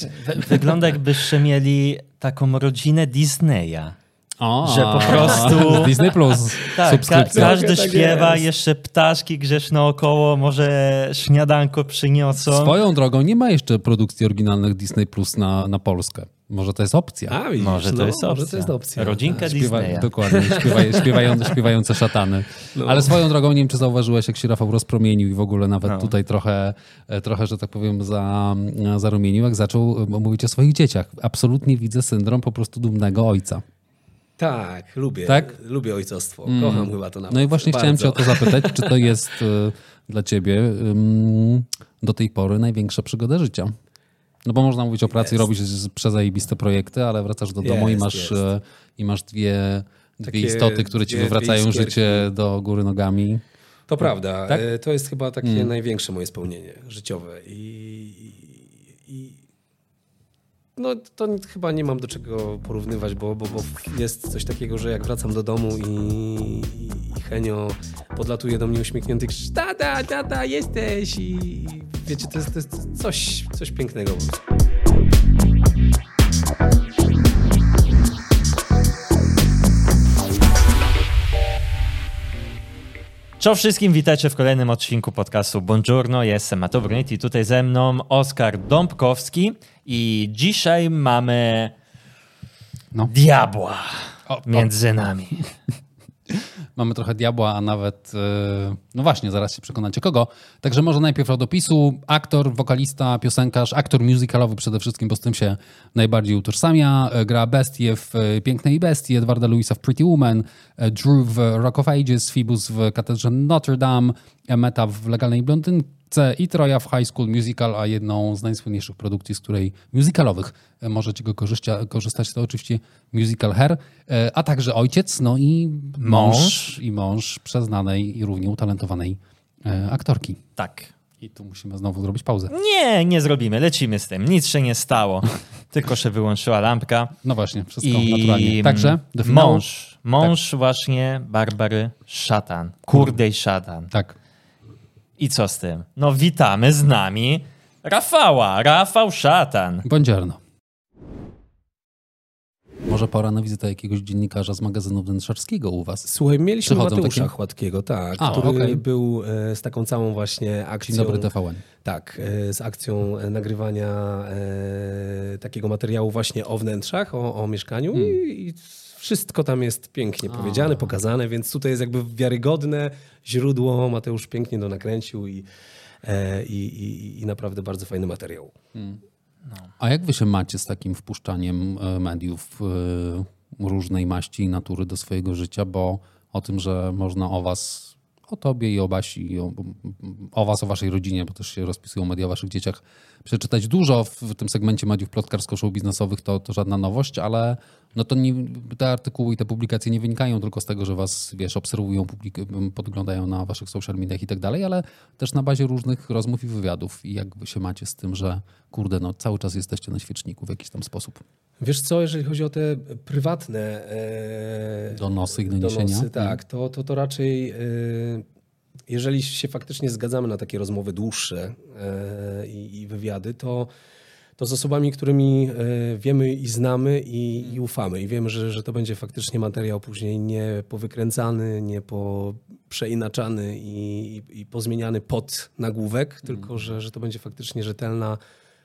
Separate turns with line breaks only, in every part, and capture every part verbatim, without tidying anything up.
Wygląda jakbyście mieli taką rodzinę Disneya.
O,
że po prostu...
Disney Plus,
tak,
subskrypcja.
Ka- każdy
tak
śpiewa,
jest.
jeszcze ptaszki grzesz naokoło, może śniadanko przyniosą.
Swoją drogą nie ma jeszcze produkcji oryginalnych Disney Plus na, na Polskę. Może to jest opcja.
A, widzisz,
Może to
no,
jest opcja.
Może to jest opcja.
Rodzinka
Śpiewa,
Disneya.
dokładnie, śpiewa, śpiewające, śpiewające szatany.
No.
Ale swoją drogą, nie wiem, czy zauważyłeś, jak się Rafał rozpromienił i w ogóle nawet
No.
tutaj trochę, trochę, że tak powiem, za, zarumienił, jak zaczął mówić o swoich dzieciach. Absolutnie widzę syndrom po prostu dumnego ojca.
Tak, lubię.
Tak?
Lubię ojcostwo. Kocham chyba to nawet.
No i właśnie
Bardzo.
chciałem cię o to zapytać, czy to jest y, dla ciebie ym, do tej pory największa przygoda życia? No bo można mówić o pracy i robić przezajebiste projekty, ale wracasz do domu
Jest,
i masz,
jest.
y, i masz dwie, dwie
Takie
istoty, które ci
dwie-
wywracają
dwie iskierki.
życie do góry nogami.
To prawda.
Tak?
E, To jest chyba takie największe moje spełnienie życiowe. I, i, i no to chyba nie mam do czego porównywać, bo, bo, bo jest coś takiego, że jak wracam do domu i, i, i Henio podlatuje do mnie uśmiechnięty, krzyczy, tata, tata, jesteś! I, i wiecie, to jest, to jest coś, coś pięknego.
Cześć wszystkim, witajcie w kolejnym odcinku podcastu Buongiorno, jestem Matteo Brunetti, tutaj ze mną Oskar Dąbkowski i dzisiaj mamy
No.
diabła
O, o.
między nami.
Mamy trochę diabła, a nawet, y, no właśnie, zaraz się przekonacie kogo. Także może najpierw od opisu. Aktor, wokalista, piosenkarz, aktor musicalowy przede wszystkim, bo z tym się najbardziej utożsamia. Y, Gra Bestię w y, Pięknej Bestii, Edwarda Lewisa w Pretty Woman, y, Drew w Rock of Ages, Phoebus w Katedrze Notre Dame, Emmeta w Legalnej Blondynce i Troja w High School Musical, a jedną z najsłynniejszych produkcji, z której musicalowych y, możecie go korzyścia, korzystać, to oczywiście musical Hair, y, a także ojciec, no i mąż,
Mąż.
i mąż przeznanej i równie utalentowanej y, aktorki.
Tak.
I tu musimy znowu zrobić pauzę.
Nie, nie zrobimy, lecimy z tym, nic się nie stało, tylko się wyłączyła lampka.
No właśnie, wszystko
I
naturalnie. Także do finału.
mąż, mąż właśnie Barbary Szatan, Kurdej Szatan.
Tak.
I co z tym? No witamy z nami Rafała, Rafał Szatan.
Buongiorno. Może pora na wizytę jakiegoś dziennikarza z magazynu wnętrzarskiego u was.
Słuchaj, mieliśmy
Przychodzą
Mateusza
takie?
Chładkiego, tak,
A,
który
okej.
był e, z taką całą właśnie akcją.
Dzień dobry T V N.
Tak, e, z akcją e, nagrywania e, takiego materiału właśnie o wnętrzach, o, o mieszkaniu
Hmm.
i, i wszystko tam jest pięknie
A.
powiedziane, pokazane, więc tutaj jest jakby wiarygodne źródło. Mateusz pięknie to nakręcił i, e, i, i, i naprawdę bardzo fajny materiał.
A jak wy się macie z takim wpuszczaniem e, mediów e, różnej maści i natury do swojego życia, bo o tym, że można o was, o tobie i o Basi, i o, o was, o waszej rodzinie, bo też się rozpisują media o waszych dzieciach, przeczytać dużo w, w tym segmencie mediów plotkarsko-show-biznesowych, to, to żadna nowość, ale no to nie, te artykuły i te publikacje nie wynikają tylko z tego, że was, wiesz, obserwują, publik- podglądają na waszych social mediach i tak dalej, ale też na bazie różnych rozmów i wywiadów. I jak wy się macie z tym, że kurde, no cały czas jesteście na świeczniku w jakiś tam sposób.
Wiesz co, jeżeli chodzi o te prywatne e,
Donosy i doniesienia?
donosy, tak, to, to, to raczej e, jeżeli się faktycznie zgadzamy na takie rozmowy dłuższe e, i, i wywiady, to, to z osobami, którymi e, wiemy i znamy i, i ufamy i wiemy, że, że to będzie faktycznie materiał później nie powykręcany, nie poprzeinaczany i, i, i pozmieniany pod nagłówek, tylko że, że to będzie faktycznie rzetelna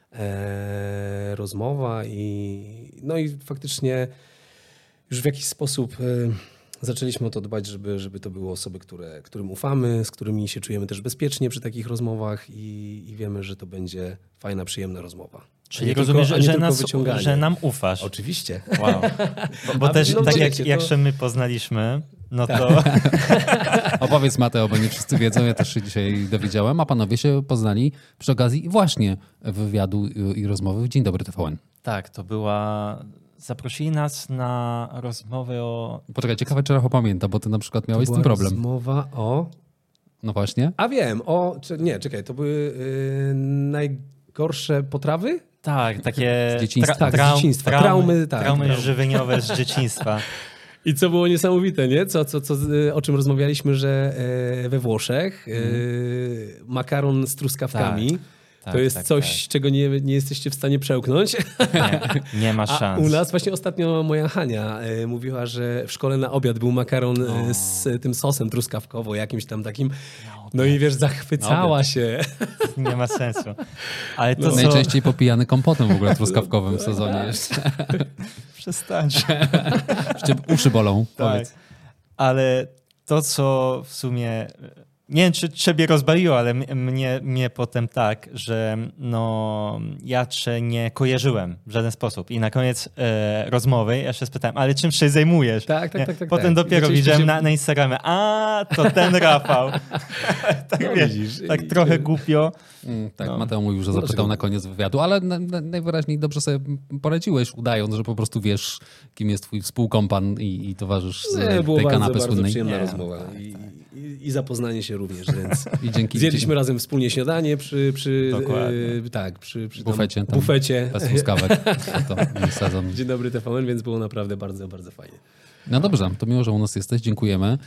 E, rozmowa i no i faktycznie już w jakiś sposób e, zaczęliśmy o to dbać, żeby, żeby to były osoby, które, którym ufamy, z którymi się czujemy też bezpiecznie przy takich rozmowach i, i wiemy, że to będzie fajna, przyjemna rozmowa.
Czyli
A nie
rozumiem,
tylko, a
że,
nie
że,
tylko
nas,
wyciąganie.
że nam ufasz.
Oczywiście.
Wow. Bo, bo
A
też
no
tak jak,
wiecie, to-
jak się my poznaliśmy, no to
Opowiedz Mateo, bo nie wszyscy wiedzą, ja też się dzisiaj dowiedziałem, a panowie się poznali przy okazji właśnie wywiadu i rozmowy w Dzień Dobry T V N.
tak, to była... Zaprosili nas na rozmowę o...
Poczekaj, ciekawe czy Rafał pamięta, bo ty na przykład miałeś z tym
Była
problem.
rozmowa o...
No właśnie.
A wiem, o... Czy, nie, czekaj, to były y, najgorsze potrawy?
Tak, takie
Z dzieciństwa.
Tak, z dzieciństwa.
traumy,
Traumy, tak,
traumy
traumy.
żywieniowe z dzieciństwa.
I co było niesamowite, nie? Co, co, co, o czym rozmawialiśmy, że e, we Włoszech e, makaron z truskawkami.
tak,
to jest
tak,
coś,
tak.
czego nie, nie jesteście w stanie przełknąć.
Nie, nie ma
A
szans.
u nas właśnie ostatnio moja Hania e, mówiła, że w szkole na obiad był makaron e, z tym sosem truskawkowo, jakimś tam takim. No i wiesz, zachwycała się.
Nie ma sensu. Ale to
No.
co...
Najczęściej popijany kompotem w ogóle truskawkowym w sezonie jeszcze.
Przestańcie.
Jeszcze uszy bolą,
Tak.
powiedz.
Ale to, co w sumie... Nie wiem, czy ciebie rozbawiło, ale m- mnie, mnie potem tak, że no, ja cię nie kojarzyłem w żaden sposób. I na koniec e, rozmowy ja się spytałem, ale czym się zajmujesz?
Tak, tak,
Nie?
tak, tak,
Potem
tak.
dopiero
Zaczęliśmy
widziałem
się-
na, na Instagramie, a to ten Rafał. tak,
No
wiesz,
widzisz.
tak
I-
trochę głupio.
Mm, tak,
No.
Mateo mówił, że
Dlaczego?
zapytał na koniec wywiadu, ale na, na, najwyraźniej dobrze sobie poradziłeś, udając, że po prostu wiesz, kim jest twój współkompan i, i towarzysz z
Nie, było
tej
bardzo,
kanapy
bardzo
słynnej.
przyjemna
Nie,
rozmowa i, i, i zapoznanie się również, więc
I dzięki
zjedliśmy razem wspólnie śniadanie przy, przy
Dokładnie.
e, tak, przy, przy tam
bufecie. Tam,
bufecie.
Bez truskawek. To, to sezon.
Dzień dobry T V N, więc było naprawdę bardzo, bardzo fajnie.
No dobrze, to miło, że u nas jesteś. Dziękujemy.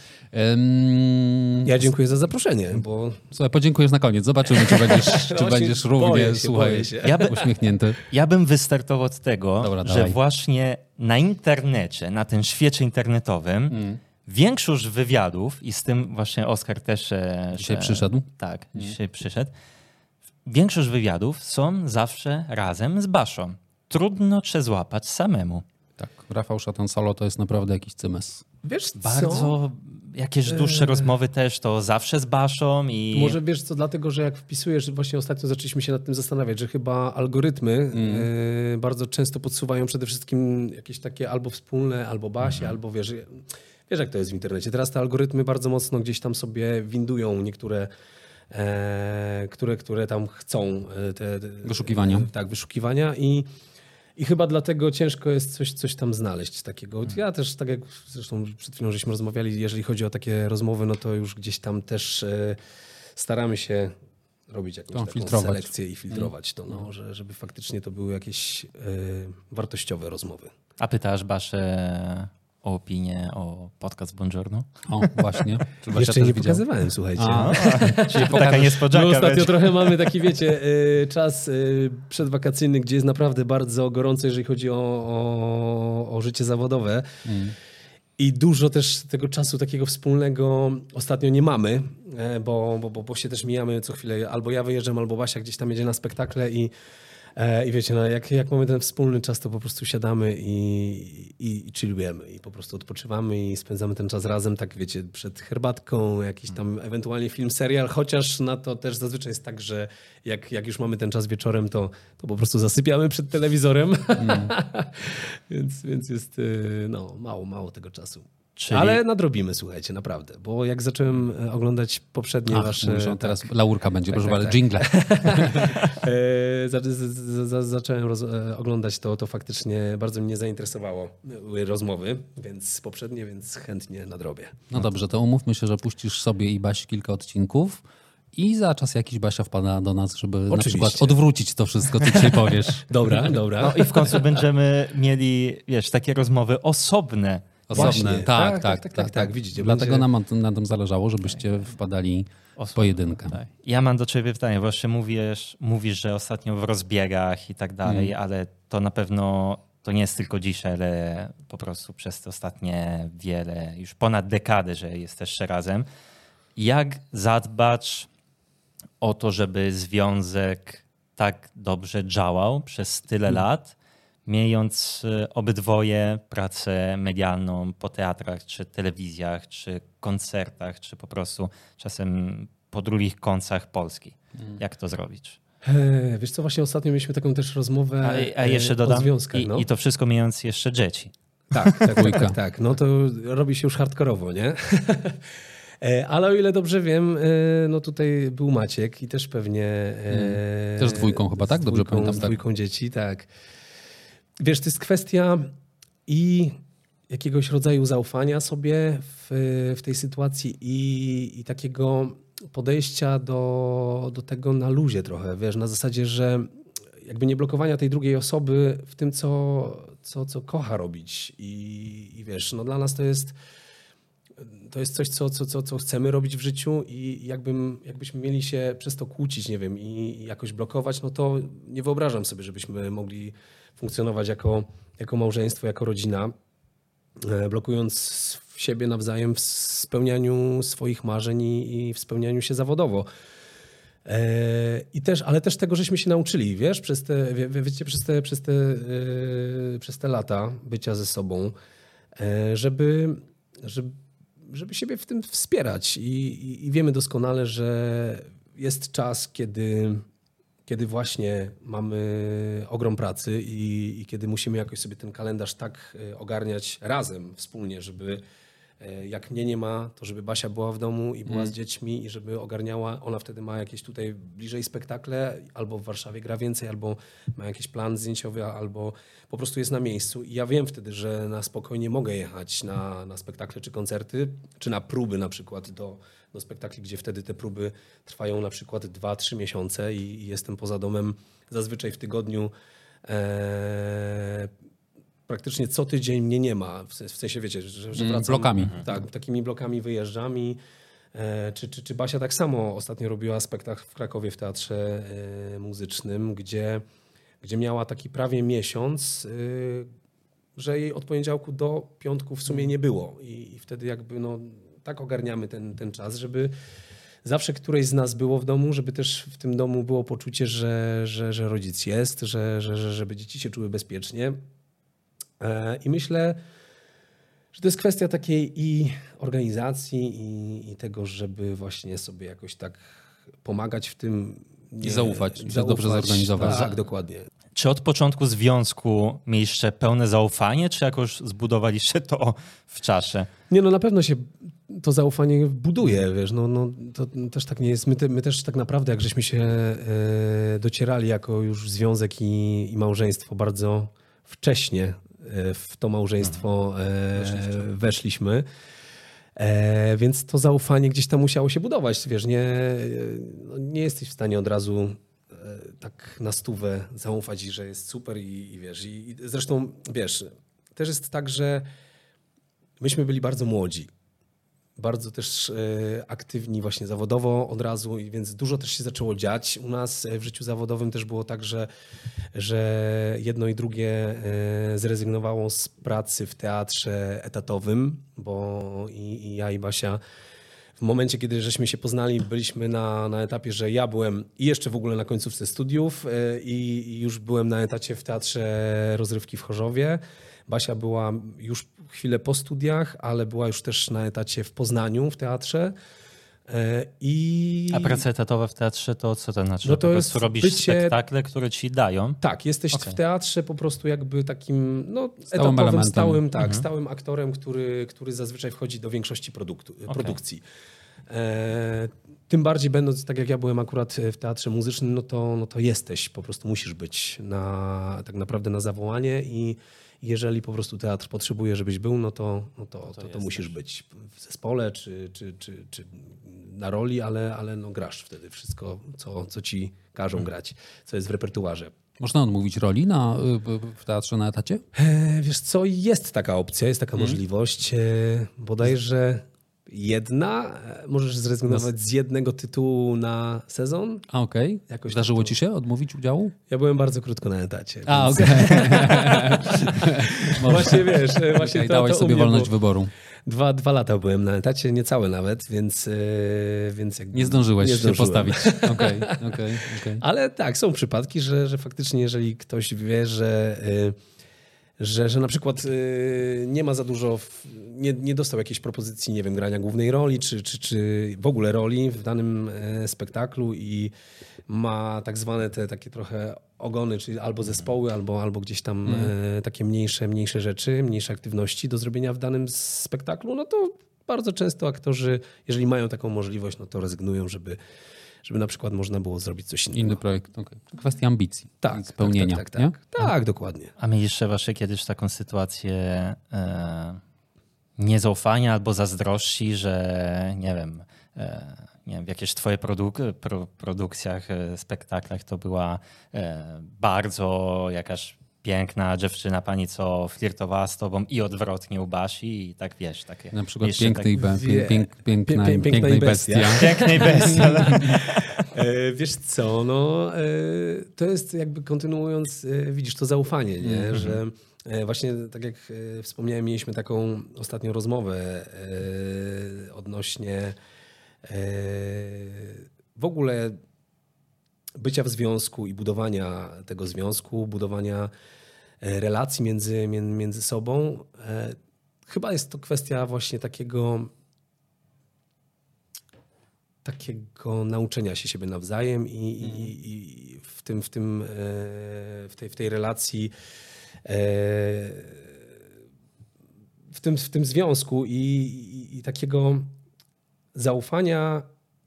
Um,
Ja dziękuję za zaproszenie, bo
Słuchaj, podziękujesz na koniec. Zobaczymy, czy będziesz, czy
właśnie
będziesz równie,
boję się,
słuchaj,
boję się.
Ja by-
uśmiechnięty.
Ja bym wystartował od tego,
Dobra,
że
dawaj.
właśnie na internecie, na tym świecie internetowym,
Mm.
większość wywiadów, i z tym właśnie Oskar też... e,
Dzisiaj
że-
przyszedł?
Tak, dzisiaj przyszedł. Większość wywiadów są zawsze razem z Baszą. Trudno się złapać samemu.
Tak, Rafał Szatan Solo to jest naprawdę jakiś cymes.
wiesz co?
Bardzo jakieś dłuższe rozmowy też to zawsze z Baszą i...
Może wiesz co, dlatego, że jak wpisujesz, właśnie ostatnio zaczęliśmy się nad tym zastanawiać, że chyba algorytmy
Mm.
e, bardzo często podsuwają przede wszystkim jakieś takie albo wspólne, albo Basie,
Mhm.
albo wiesz, wiesz jak to jest w internecie. Teraz te algorytmy bardzo mocno gdzieś tam sobie windują niektóre, e, które, które tam chcą e, te, te
Wyszukiwania.
E, tak, wyszukiwania i I chyba dlatego ciężko jest coś, coś tam znaleźć takiego. Ja też, tak jak zresztą przed chwilą żeśmy rozmawiali, jeżeli chodzi o takie rozmowy, no to już gdzieś tam też e, staramy się robić jakąś
To
taką
filtrować.
selekcję i filtrować to, no, że, żeby faktycznie to były jakieś e, wartościowe rozmowy.
A pytasz Baszę o opinię o podcast Buongiorno?
O, właśnie. Czy Basia
Jeszcze
też
nie
widział?
pokazywałem, słuchajcie.
A,
Czyli taka
My
niespodzianka.
ostatnio
będzie.
trochę mamy taki, wiecie, y, czas y, przedwakacyjny, gdzie jest naprawdę bardzo gorąco, jeżeli chodzi o, o, o życie zawodowe.
Mm.
I dużo też tego czasu takiego wspólnego ostatnio nie mamy, e, bo, bo, bo, bo się też mijamy co chwilę. Albo ja wyjeżdżam, albo Basia gdzieś tam jedzie na spektakle i, e, i wiecie, no, jak, jak mamy ten wspólny czas, to po prostu siadamy i, i, i chillujemy i po prostu odpoczywamy i spędzamy ten czas razem, tak wiecie, przed herbatką, jakiś tam ewentualnie film, serial, chociaż na to też zazwyczaj jest tak, że jak, jak już mamy ten czas wieczorem, to, to po prostu zasypiamy przed telewizorem,
Mm.
więc, więc jest y, no, mało, mało tego czasu.
Czyli-
Ale nadrobimy, słuchajcie, naprawdę, bo jak zacząłem e, oglądać poprzednie
Ach,
wasze...
mówisz, on teraz laurka będzie, proszę
tak,
bardzo,
tak.
jingle.
E, za, za, za, zacząłem roz, e, oglądać to, to faktycznie bardzo mnie zainteresowało e, rozmowy, więc poprzednie, więc chętnie nadrobię.
No dobrze, to umówmy się, że puścisz sobie i Basi kilka odcinków i za czas jakiś Basia wpada do nas, żeby na
Oczywiście.
przykład odwrócić to wszystko, co dzisiaj powiesz.
Dobra, dobra.
No i w końcu będziemy mieli, wiesz, takie rozmowy osobne.
Osobne.
Właśnie.
Tak,
Tak,
tak,
tak,
tak,
tak, tak, widzicie,
Dlatego
będzie-
nam na tym- na tym zależało, żebyście wpadali w pojedynkę.
Tak. Ja mam do ciebie pytanie, właśnie mówisz, mówisz, że ostatnio w rozbiegach i tak dalej, ale to na pewno to nie jest tylko dzisiaj, ale po prostu przez te ostatnie wiele, już ponad dekadę, że jesteście razem. Jak zadbać o to, żeby związek tak dobrze działał przez tyle lat, mając e, obydwoje pracę medialną po teatrach, czy telewizjach, czy koncertach, czy po prostu czasem po drugich końcach Polski. Jak to zrobić?
E, wiesz co, właśnie ostatnio mieliśmy taką też rozmowę
A, a jeszcze
e,
dodam,
o związkach.
i,
No.
i to wszystko mając jeszcze dzieci.
Tak, tak, tak,
Dwójka.
tak, tak. No to robi się już hardkorowo, nie? E, Ale o ile dobrze wiem, e, no tutaj był Maciek i też pewnie... e,
Też z dwójką chyba, tak?
z
Dobrze
dwójką,
pamiętam,
Z
tak.
dwójką dzieci, tak. Wiesz, to jest kwestia i jakiegoś rodzaju zaufania sobie w, w tej sytuacji i, i takiego podejścia do, do tego na luzie trochę, wiesz, na zasadzie, że jakby nie blokowania tej drugiej osoby w tym, co, co, co kocha robić i, i wiesz, no dla nas to jest to jest coś, co, co, co, co chcemy robić w życiu i jakbym, jakbyśmy mieli się przez to kłócić, nie wiem, i jakoś blokować, no to nie wyobrażam sobie, żebyśmy mogli funkcjonować jako, jako małżeństwo, jako rodzina, blokując siebie nawzajem w spełnianiu swoich marzeń i, i w spełnianiu się zawodowo. I też, ale też tego, żeśmy się nauczyli, wiesz, przez te, wie, wiecie, przez te, przez te, yy, przez te lata bycia ze sobą, yy, żeby, żeby, żeby siebie w tym wspierać. I, i, i wiemy doskonale, że jest czas, kiedy, kiedy właśnie mamy ogrom pracy i, i kiedy musimy jakoś sobie ten kalendarz tak ogarniać razem, wspólnie, żeby jak mnie nie ma, to żeby Basia była w domu i była mm. z dziećmi i żeby ogarniała. Ona wtedy ma jakieś tutaj bliżej spektakle, albo w Warszawie gra więcej, albo ma jakiś plan zdjęciowy, albo po prostu jest na miejscu. I ja wiem wtedy, że na spokojnie mogę jechać na, na spektakle czy koncerty, czy na próby na przykład do, do spektakli, gdzie wtedy te próby trwają na przykład dwa trzy miesiące i, i jestem poza domem zazwyczaj w tygodniu. E, Praktycznie co tydzień mnie nie ma, w sensie wiecie, że, że wracam.
Blokami.
Tak, takimi blokami wyjeżdżam i e, czy, czy, czy Basia tak samo ostatnio robiła spektakl w Krakowie w teatrze e, muzycznym, gdzie, gdzie miała taki prawie miesiąc, e, że jej od poniedziałku do piątku w sumie nie było i, i wtedy jakby no tak ogarniamy ten, ten czas, żeby zawsze któreś z nas było w domu, żeby też w tym domu było poczucie, że, że, że rodzic jest, że, że, że, żeby dzieci się czuły bezpiecznie. I myślę, że to jest kwestia takiej i organizacji i, i tego, żeby właśnie sobie jakoś tak pomagać w tym. Nie,
I zaufać, zaufać, że dobrze zorganizować.
Tak, dokładnie.
Czy od początku związku mieliście pełne zaufanie, czy jakoś zbudowaliście to w czasie?
Nie, no na pewno się to zaufanie buduje, wiesz, no, no to też tak nie jest. My, te, my też tak naprawdę, jak żeśmy się e, docierali jako już związek i, i małżeństwo bardzo wcześnie w to małżeństwo e, weszliśmy, e, więc to zaufanie gdzieś tam musiało się budować. Wiesz, nie, no nie jesteś w stanie od razu e, tak na stówę zaufać, że jest super i, i wiesz. I, i zresztą, wiesz, też jest tak, że myśmy byli bardzo młodzi. Bardzo też e, aktywni właśnie zawodowo od razu, więc dużo też się zaczęło dziać. U nas w życiu zawodowym też było tak, że, że jedno i drugie e, zrezygnowało z pracy w teatrze etatowym, bo i, i ja i Basia w momencie, kiedy żeśmy się poznali, byliśmy na, na etapie, że ja byłem i jeszcze w ogóle na końcówce studiów e, i, i już byłem na etacie w Teatrze Rozrywki w Chorzowie. Basia była już chwilę po studiach, ale była już też na etacie w Poznaniu w teatrze. I...
A praca etatowa w teatrze to co to znaczy?
No to
po
jest
prostu robisz
bycie...
spektakle, które ci dają?
Tak, jesteś okay. w teatrze po prostu jakby takim no,
stałym
etatowym,
elementem.
stałym, tak,
mhm.
stałym aktorem, który, który zazwyczaj wchodzi do większości produktu, okay. produkcji. E, tym bardziej będąc, tak jak ja byłem akurat w teatrze muzycznym, no to, no to jesteś, po prostu musisz być na, tak naprawdę na zawołanie i jeżeli po prostu teatr potrzebuje, żebyś był, no to, no to, to, to, to musisz być w zespole czy, czy, czy, czy na roli, ale, ale no grasz wtedy wszystko, co, co ci każą hmm. grać, co jest w repertuarze.
Można odmówić roli na, w teatrze na etacie?
E, wiesz co, jest taka opcja, jest taka hmm. możliwość. E, bodajże jedna, możesz zrezygnować z jednego tytułu na sezon.
A okej. Okay. Zdarzyło ci się odmówić udziału?
Ja byłem bardzo krótko na etacie.
A okej. Okay.
Właśnie wiesz, właśnie
okay,
to,
dałeś
to
sobie wolność
było.
wyboru.
Dwa, dwa lata byłem na etacie, niecałe nawet, więc... Yy, więc jakby
nie zdążyłeś
nie
się postawić. Okay, okay, okay.
Ale tak, są przypadki, że, że faktycznie jeżeli ktoś wie, że... Yy, Że, że na przykład y, nie ma za dużo, w, nie, nie dostał jakiejś propozycji, nie wiem, grania głównej roli, czy, czy, czy w ogóle roli w danym y, spektaklu i ma tak zwane te takie trochę ogony, czyli albo zespoły, albo, albo gdzieś tam mm. y, takie mniejsze, mniejsze rzeczy, mniejsze aktywności do zrobienia w danym spektaklu, no to bardzo często aktorzy, jeżeli mają taką możliwość, no to rezygnują, żeby żeby na przykład można było zrobić coś innego.
Inny projekt, okay. Kwestia ambicji,
tak,
spełnienia.
Tak, tak, tak, tak, tak, dokładnie.
A mieliście właśnie kiedyś taką sytuację e, niezaufania albo zazdrości, że nie wiem, e, nie wiem w jakichś twoje produk- pro, produkcjach, e, spektaklach to była e, bardzo jakaś piękna dziewczyna, pani, co flirtowała z tobą i odwrotnie u Basi i tak wiesz, takie...
Na przykład
jeszcze
piękny i
tak-
be, pięk, pięk, piękna,
Pię- pię- piękna
piękna
i
i
bestia.
bestia.
Pięknej bestii, ale...
E, wiesz co, no e, to jest jakby kontynuując, e, widzisz, to zaufanie, nie?
Mhm.
Że e, właśnie tak jak e, wspomniałem, mieliśmy taką ostatnią rozmowę e, odnośnie e, w ogóle bycia w związku i budowania tego związku, budowania e, relacji między, mię- między sobą. E, chyba jest to kwestia właśnie takiego takiego nauczenia się siebie nawzajem i, i, i w tym, w tym, e, w tej, w tej relacji, e, w tym, w tym związku i, i, i takiego zaufania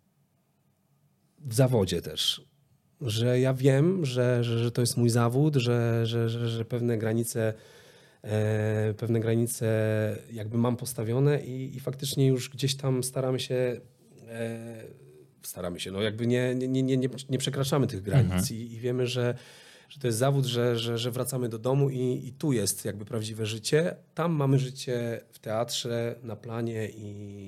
w zawodzie też. Że ja wiem, że, że, że to jest mój zawód, że, że, że, że pewne granice e, pewne granice jakby mam postawione i, i faktycznie już gdzieś tam staramy się e, staramy się, no jakby nie, nie, nie, nie, nie przekraczamy tych granic
Mhm.
i, i wiemy, że, że to jest zawód, że, że, że wracamy do domu i, i tu jest jakby prawdziwe życie. Tam mamy życie w teatrze, na planie i,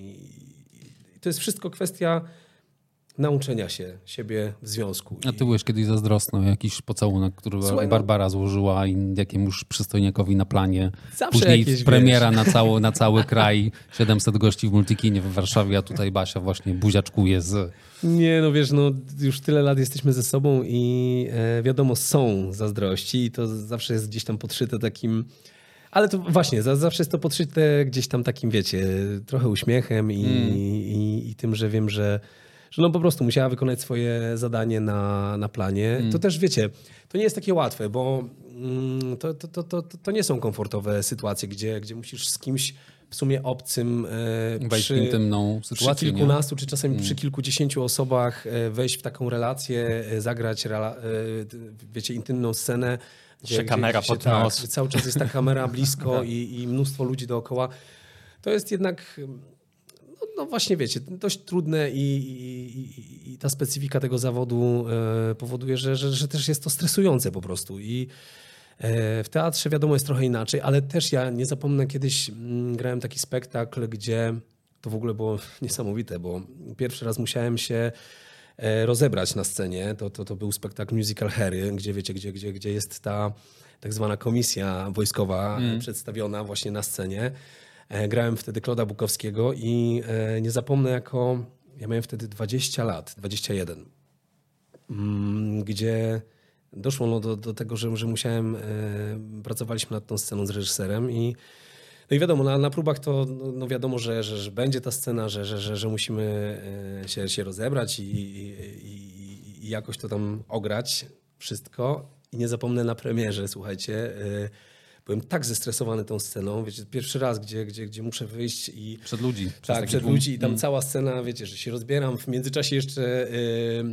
i to jest wszystko kwestia nauczenia się siebie w związku.
A ty byłeś kiedyś zazdrosny o jakiś pocałunek, który
Słuchaj, no-
Barbara złożyła i jakiemuś przystojniakowi na planie.
Zawsze
Później
jakieś,
premiera na, cało, na cały kraj, siedemset gości w Multikinie w Warszawie, a tutaj Basia właśnie buziaczkuje z...
Nie, no wiesz, no już tyle lat jesteśmy ze sobą i e, wiadomo, są zazdrości i to zawsze jest gdzieś tam podszyte takim... Ale to właśnie, za, zawsze jest to podszyte gdzieś tam takim, wiecie, trochę uśmiechem i,
Mm.
i, i tym, że wiem, że, że no po prostu musiała wykonać swoje zadanie na, na planie.
Mm.
To też, wiecie, to nie jest takie łatwe, bo mm, to, to, to, to, to nie są komfortowe sytuacje, gdzie, gdzie musisz z kimś w sumie obcym e,
Wejść w
przy,
intymną
przy
sytuację, nie?
kilkunastu, czy czasami
Mm.
przy kilkudziesięciu osobach e, wejść w taką relację, e, zagrać rela, e, wiecie, intymną scenę.
Jeszcze kamera
się,
pod
tak,
nos.
gdzie cały czas jest ta kamera blisko i, i mnóstwo ludzi dookoła. To jest jednak, no, no właśnie wiecie, dość trudne i, i, i, i ta specyfika tego zawodu e, powoduje, że, że, że też jest to stresujące po prostu. I e, w teatrze wiadomo jest trochę inaczej, ale też ja nie zapomnę, kiedyś mm, grałem taki spektakl, gdzie to w ogóle było niesamowite, bo pierwszy raz musiałem się e, rozebrać na scenie. To, to, to był spektakl musical Harry, gdzie wiecie, gdzie, gdzie, gdzie jest ta tak zwana komisja wojskowa
Mm.
przedstawiona właśnie na scenie. E, Grałem wtedy Kloda Bukowskiego i e, nie zapomnę jako, ja miałem wtedy dwadzieścia lat, dwadzieścia jeden, mm, gdzie doszło no do, do tego, że, że musiałem, e, pracowaliśmy nad tą sceną z reżyserem i no i wiadomo, na, na próbach to no, no wiadomo, że, że, że będzie ta scena, że, że, że, że musimy e, się, się rozebrać i, i, i, i jakoś to tam ograć wszystko. I nie zapomnę na premierze, słuchajcie, e, byłem tak zestresowany tą sceną, wiecie, pierwszy raz, gdzie, gdzie, gdzie muszę wyjść i
Przed ludzi. przez
tak,
taki
przed
tłum.
ludzi i tam
Mm.
cała scena, wiecie, że się rozbieram. W międzyczasie jeszcze y,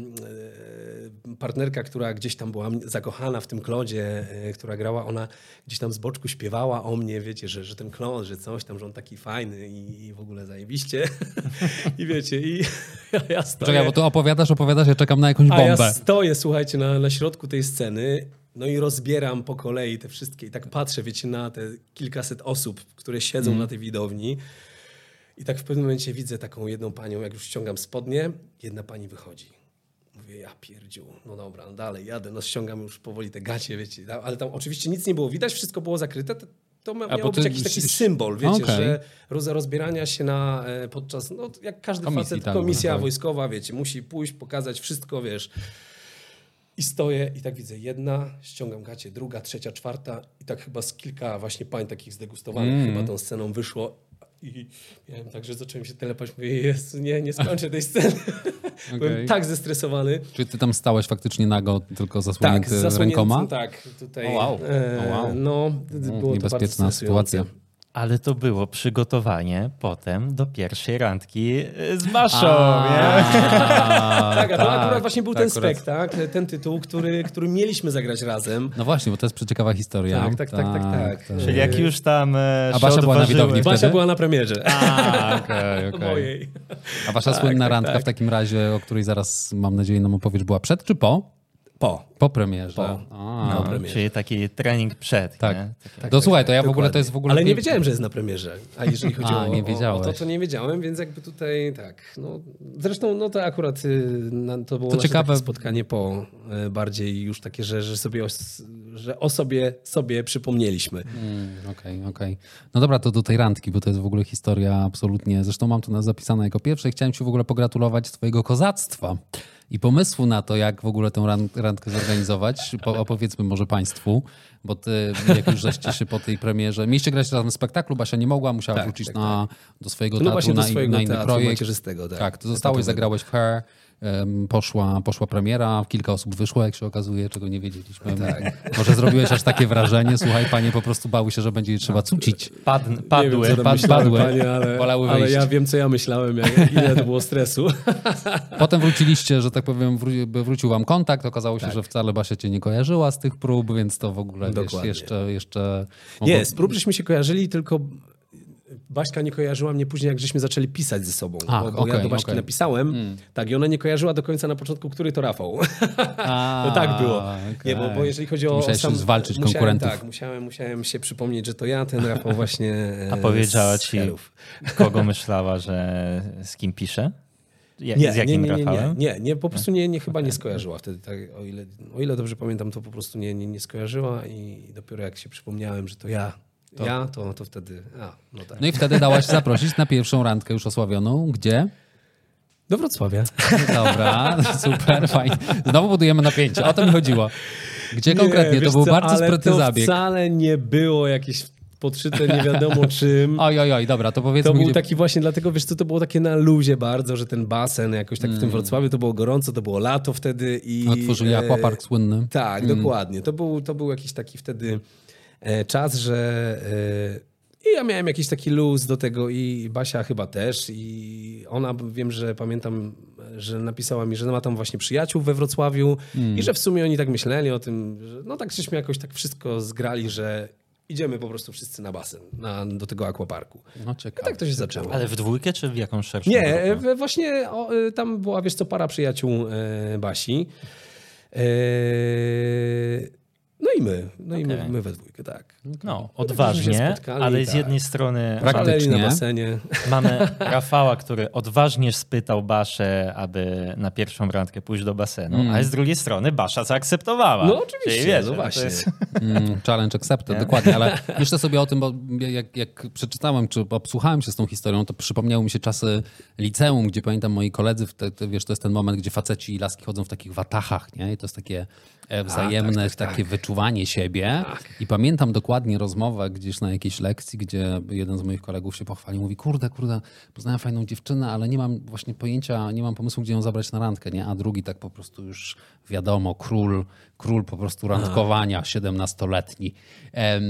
y, partnerka, która gdzieś tam była zakochana w tym Klodzie, y, która grała, ona gdzieś tam z boczku śpiewała o mnie, wiecie, że, że ten Klod, że coś tam, że on taki fajny i, i w ogóle zajebiście. I wiecie, i ja, ja stoję...
Czekaj, bo tu opowiadasz, opowiadasz, ja czekam na jakąś
A
bombę.
ja stoję, słuchajcie, na, na środku tej sceny, no i rozbieram po kolei te wszystkie i tak patrzę, wiecie, na te kilkaset osób, które siedzą
Mm.
na tej widowni i tak w pewnym momencie widzę taką jedną panią, jak już ściągam spodnie, jedna pani wychodzi. Mówię, ja pierdziu, no dobra, no dalej jadę, no ściągam już powoli te gacie, wiecie, tam- ale tam oczywiście nic nie było widać, wszystko było zakryte, to, to ma-
A, bo
miało
ty-
być jakiś taki symbol, wiecie,
Okej.
że roz, rozbierania się na, e, podczas, no jak każdy
Komisji,
facet,
tak,
komisja
tak.
wojskowa, wiecie, musi pójść, pokazać wszystko, wiesz. I stoję i tak widzę jedna, ściągam gacie, druga, trzecia, czwarta i tak chyba z kilka właśnie pań takich zdegustowanych
Mm.
chyba tą sceną wyszło i miałem tak, że zacząłem się telepać, mówię, Jezu, nie, nie skończę tej sceny. Byłem
Okej.
tak zestresowany.
Czy ty tam stałeś faktycznie nago, tylko zasłonięty
Tak, z zasłoniętym,
rękoma?
tak, tutaj.
O, wow.
E,
O, wow.
No, d-
Mm,
było to
niebezpieczna
bardzo stresujące.
sytuacja.
Ale to było przygotowanie potem do pierwszej randki y, z Baszą,
A,
nie?
Tak, a to akurat właśnie był
to
ten
akurat-
spektakl, ten tytuł, który, który mieliśmy zagrać razem.
No właśnie, bo to jest przeciekawa historia.
Tak, tak, tak, tak, tak.
Czyli jak już tam e,
A
się
Basia była na
odważyłeś-
widowni
Basia
wtedy?
była na premierze.
A, okej, okej.
Mojej.
A wasza
Tak,
słynna
tak,
randka
tak.
w takim razie, o której zaraz mam nadzieję nam opowiesz, była przed czy po?
Po.
Po premierze.
Po.
A,
No,
premierze.
czyli taki trening przed.
tak.
Nie?
tak. To słuchaj, to ja w ogóle
Dokładnie.
to jest w ogóle...
Ale nie
piękne.
wiedziałem, że jest na premierze. A jeżeli chodzi
A,
o,
nie
o,
wiedziałeś.
o to, to nie wiedziałem, więc jakby tutaj tak. No, zresztą no to akurat y, na, to było
To
nasze
ciekawe-
takie spotkanie po y, bardziej już takie, że, że sobie o, że o sobie, sobie przypomnieliśmy.
Mm, Okej, okay, okej. Okay. No dobra, to do tej randki, bo to jest w ogóle historia absolutnie... Zresztą mam to zapisane jako pierwsze i chciałem ci w ogóle pogratulować twojego kozactwa i pomysłu na to, jak w ogóle tę randkę zorganizować. Po, opowiedzmy może państwu, bo ty, jak już żeście się po tej premierze... Mieliście grać razem w spektaklu, Basia nie mogła, musiała
Tak,
wrócić
tak,
na, do swojego
No
teatru,
właśnie do
na,
swojego
na inny
teatru
projekt.
macierzystego. Tak,
Tak, ty zostałeś, zagrałeś w Her, um, poszła, poszła premiera, kilka osób wyszło, jak się okazuje, czego nie wiedzieliśmy.
Tak.
Może zrobiłeś aż takie wrażenie, słuchaj, panie po prostu bały się, że będzie je trzeba cucić.
Padn,
Nie wiem,
padły.
co tam
pad-
myślały
padły,
panie, ale,
wolały
ale
wyjść.
ja wiem, co ja myślałem, jak, ile to było stresu.
Potem wróciliście, że tak powiem, wró- wrócił wam kontakt, okazało się,
Tak.
że wcale Basia cię nie kojarzyła z tych prób, więc to w ogóle wiesz,
Dokładnie.
jeszcze... jeszcze
Nie, z prób żeśmy się kojarzyli, tylko Baśka nie kojarzyła mnie później, jak żeśmy zaczęli pisać ze sobą.
Ach,
bo bo
okej,
ja do Baśki
okej.
napisałem, tak, i ona nie kojarzyła do końca na początku, który to Rafał.
A,
No tak było.
okej.
Nie, bo, bo jeżeli chodzi o...
Musiałeś
sam,
zwalczyć
musiałem,
konkurentów.
Tak, musiałem, musiałem się przypomnieć, że to ja, ten Rafał właśnie
A
e,
powiedziała
z
ci,
Herów.
kogo myślała, że z kim pisze? Ja,
Nie,
z jakim
nie, nie, nie,
Rafałem?
nie, nie, nie, po prostu nie, nie, chyba nie skojarzyła wtedy. Tak, o, ile, o ile dobrze pamiętam, to po prostu nie, nie, nie skojarzyła i dopiero jak się przypomniałem, że to ja, to. ja, to, to wtedy... A, no tak.
No i wtedy dałaś się zaprosić na pierwszą randkę już osławioną. Gdzie?
Do Wrocławia.
Dobra, super, fajnie. Znowu budujemy napięcie, o to mi chodziło. Gdzie konkretnie? To
wiesz
był
co,
bardzo
ale
sprytny
to
zabieg.
wcale nie było jakieś podszyte nie wiadomo czym.
Oj, oj, oj, dobra, to powiedzmy...
To był
gdzie...
taki właśnie, dlatego wiesz co, to było takie na luzie bardzo, że ten basen jakoś tak w tym Wrocławiu, to było gorąco, to było lato wtedy i...
Otworzyli
e,
aquapark słynny.
Tak, dokładnie. To był, to był jakiś taki wtedy e, czas, że... E, I ja miałem jakiś taki luz do tego i Basia chyba też i ona, wiem, że pamiętam, że napisała mi, że ma tam właśnie przyjaciół we Wrocławiu
Mm.
i że w sumie oni tak myśleli o tym, że no tak żeśmy jakoś tak wszystko zgrali, że idziemy po prostu wszyscy na basen, na, do tego aquaparku.
No
I
ciekawe.
tak to się zaczęło.
Ale w dwójkę, czy w jakąś szerszą
Nie,
grupę?
e, właśnie o, e, tam była, wiesz co, para przyjaciół e, Basi. E, no i my, no i my,
Okej.
my we dwójkę, tak.
No,
żeśmy się
odważnie,
spotkali,
ale z
tak.
jednej strony
Praktycznie.
Szaleli na basenie.
mamy Rafała, który odważnie spytał Baszę, aby na pierwszą randkę pójść do basenu,
Mm.
a z drugiej strony Basza zaakceptowała.
No oczywiście,
Czyli wiesz,
no
to
właśnie.
jest-
Mm, challenge accepted,
Nie?
dokładnie, ale myślę sobie o tym, bo jak, jak przeczytałem, czy obsłuchałem się z tą historią, to przypomniały mi się czasy liceum, gdzie pamiętam moi koledzy, w te, te, wiesz, to jest ten moment, gdzie faceci i laski chodzą w takich watachach, nie? I to jest takie e, wzajemne,
tak, tak,
takie
tak.
wyczuwanie siebie. I pamiętam dokładnie rozmowę gdzieś na jakiejś lekcji, gdzie jeden z moich kolegów się pochwalił, mówi, kurde, kurde, poznałem fajną dziewczynę, ale nie mam właśnie pojęcia, nie mam pomysłu, gdzie ją zabrać na randkę, nie? A drugi tak po prostu już wiadomo, król, król po prostu randkowania, siedemnastoletni. Em,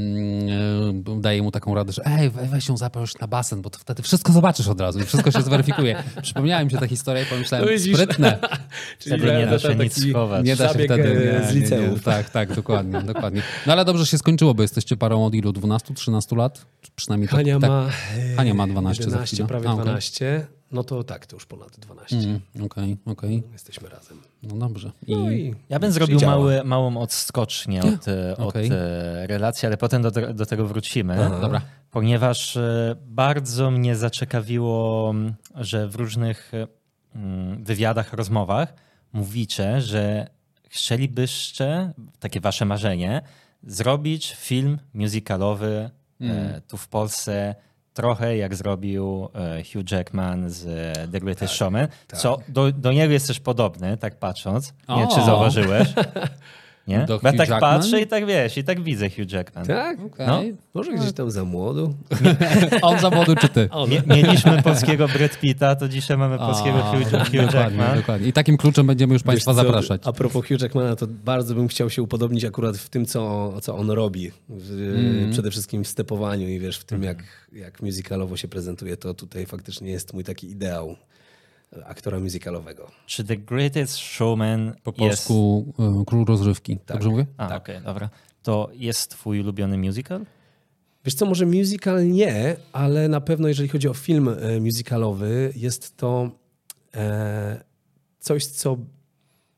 e, daje mu taką radę, że ej, we- weź ją zaproś na basen, bo to wtedy wszystko zobaczysz od razu i wszystko się zweryfikuje. Przypomniała mi się ta historia i pomyślałem,
No widzisz.
sprytne.
Czyli
Wtedy nie da się
taki
nic schować.
Nie da się
zabieg,
wtedy.
e,
Nie,
z
nie,
liceum.
nie. Tak, tak, dokładnie, dokładnie. No ale dobrze się skończyło, bo jesteście parą od ilu? dwunastu, trzynastu lat? Czy przynajmniej tak,
Hania
tak.
ma, e,
Hania ma dwanaście za
jedenaście,
chwilę.
prawie
A, okej.
dwanaście. No to tak, to już ponad dwanaście.
Mm, Okej, okej.
Jesteśmy razem.
No dobrze. I
No i
Ja bym zrobił
działa.
mały, małą odskocznię od, e, od
Okej.
e, relacji, ale potem do, do tego wrócimy.
Aha.
dobra.
Ponieważ e, bardzo mnie zaciekawiło, m, że w różnych e, mm, wywiadach, rozmowach mówicie, że chcielibyście, takie wasze marzenie, zrobić film musicalowy e, tu w Polsce, trochę jak zrobił e, Hugh Jackman z e, The Greatest Showman, co do, do niego jest też podobny, tak patrząc. Nie wiem, czy
O.
zauważyłeś. Nie?
Do
Bo ja
Hugh
tak
Jackman?
patrzę i tak wiesz, i tak widzę Hugh Jackman.
Tak?
Okej.
No.
Może gdzieś tam za młodu.
On zawodu czy ty?
Mie- mieliśmy polskiego Brad Pitta, to dzisiaj mamy polskiego
A,
Hugh, Hugh
dokładnie,
Jackman.
dokładnie. I takim kluczem będziemy już Państwa
Wiesz co,
zapraszać.
A propos Hugh Jackmana, to bardzo bym chciał się upodobnić akurat w tym, co, co on robi. W,
Mm.
Przede wszystkim w stepowaniu i wiesz, w tym,
Mhm.
jak, jak musicalowo się prezentuje, to tutaj faktycznie jest mój taki ideał aktora musicalowego.
Czy The Greatest Showman
Po
jest...
polsku y, Król Rozrywki.
Tak.
Dobrze mówię?
A, okej, dobra. To jest twój ulubiony musical?
Wiesz co, może musical nie, ale na pewno jeżeli chodzi o film e, musicalowy, jest to e, coś, co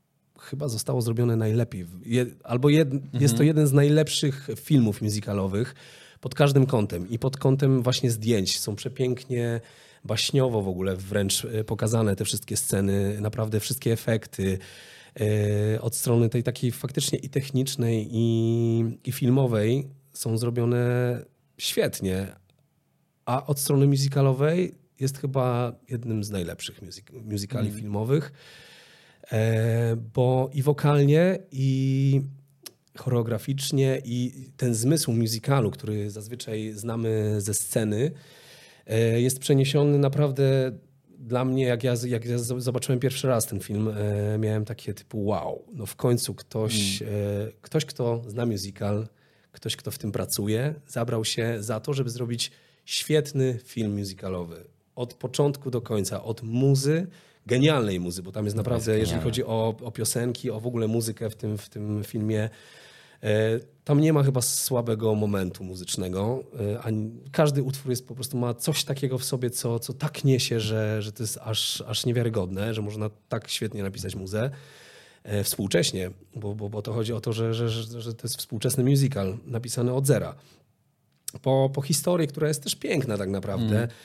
chyba zostało zrobione najlepiej. Je, albo jed, mhm. jest to jeden z najlepszych filmów musicalowych pod każdym kątem. I pod kątem właśnie zdjęć. Są przepięknie, baśniowo w ogóle wręcz pokazane te wszystkie sceny. Naprawdę wszystkie efekty. Yy, od strony tej takiej faktycznie i technicznej, i, i filmowej są zrobione świetnie. A od strony musicalowej jest chyba jednym z najlepszych muzyk- musicali mm. filmowych. E, bo i wokalnie, i choreograficznie, i ten zmysł musicalu, który zazwyczaj znamy ze sceny, e, jest przeniesiony naprawdę dla mnie, jak ja, jak ja zobaczyłem pierwszy raz ten film, e, miałem takie typu wow, no w końcu ktoś, mm. e, ktoś, kto zna musical, ktoś, kto w tym pracuje, zabrał się za to, żeby zrobić świetny film musicalowy. Od początku do końca, od muzy, genialnej muzy, bo tam jest naprawdę, jest jeżeli chodzi o, o piosenki, o w ogóle muzykę w tym, w tym filmie, e, tam nie ma chyba słabego momentu muzycznego. E, ani, każdy utwór jest po prostu ma coś takiego w sobie, co, co tak niesie, że, że to jest aż, aż niewiarygodne, że można tak świetnie napisać muzę. E, współcześnie, bo, bo, bo to chodzi o to, że, że, że, że to jest współczesny musical napisany od zera. Po, po historii, która jest też piękna tak naprawdę. Mm.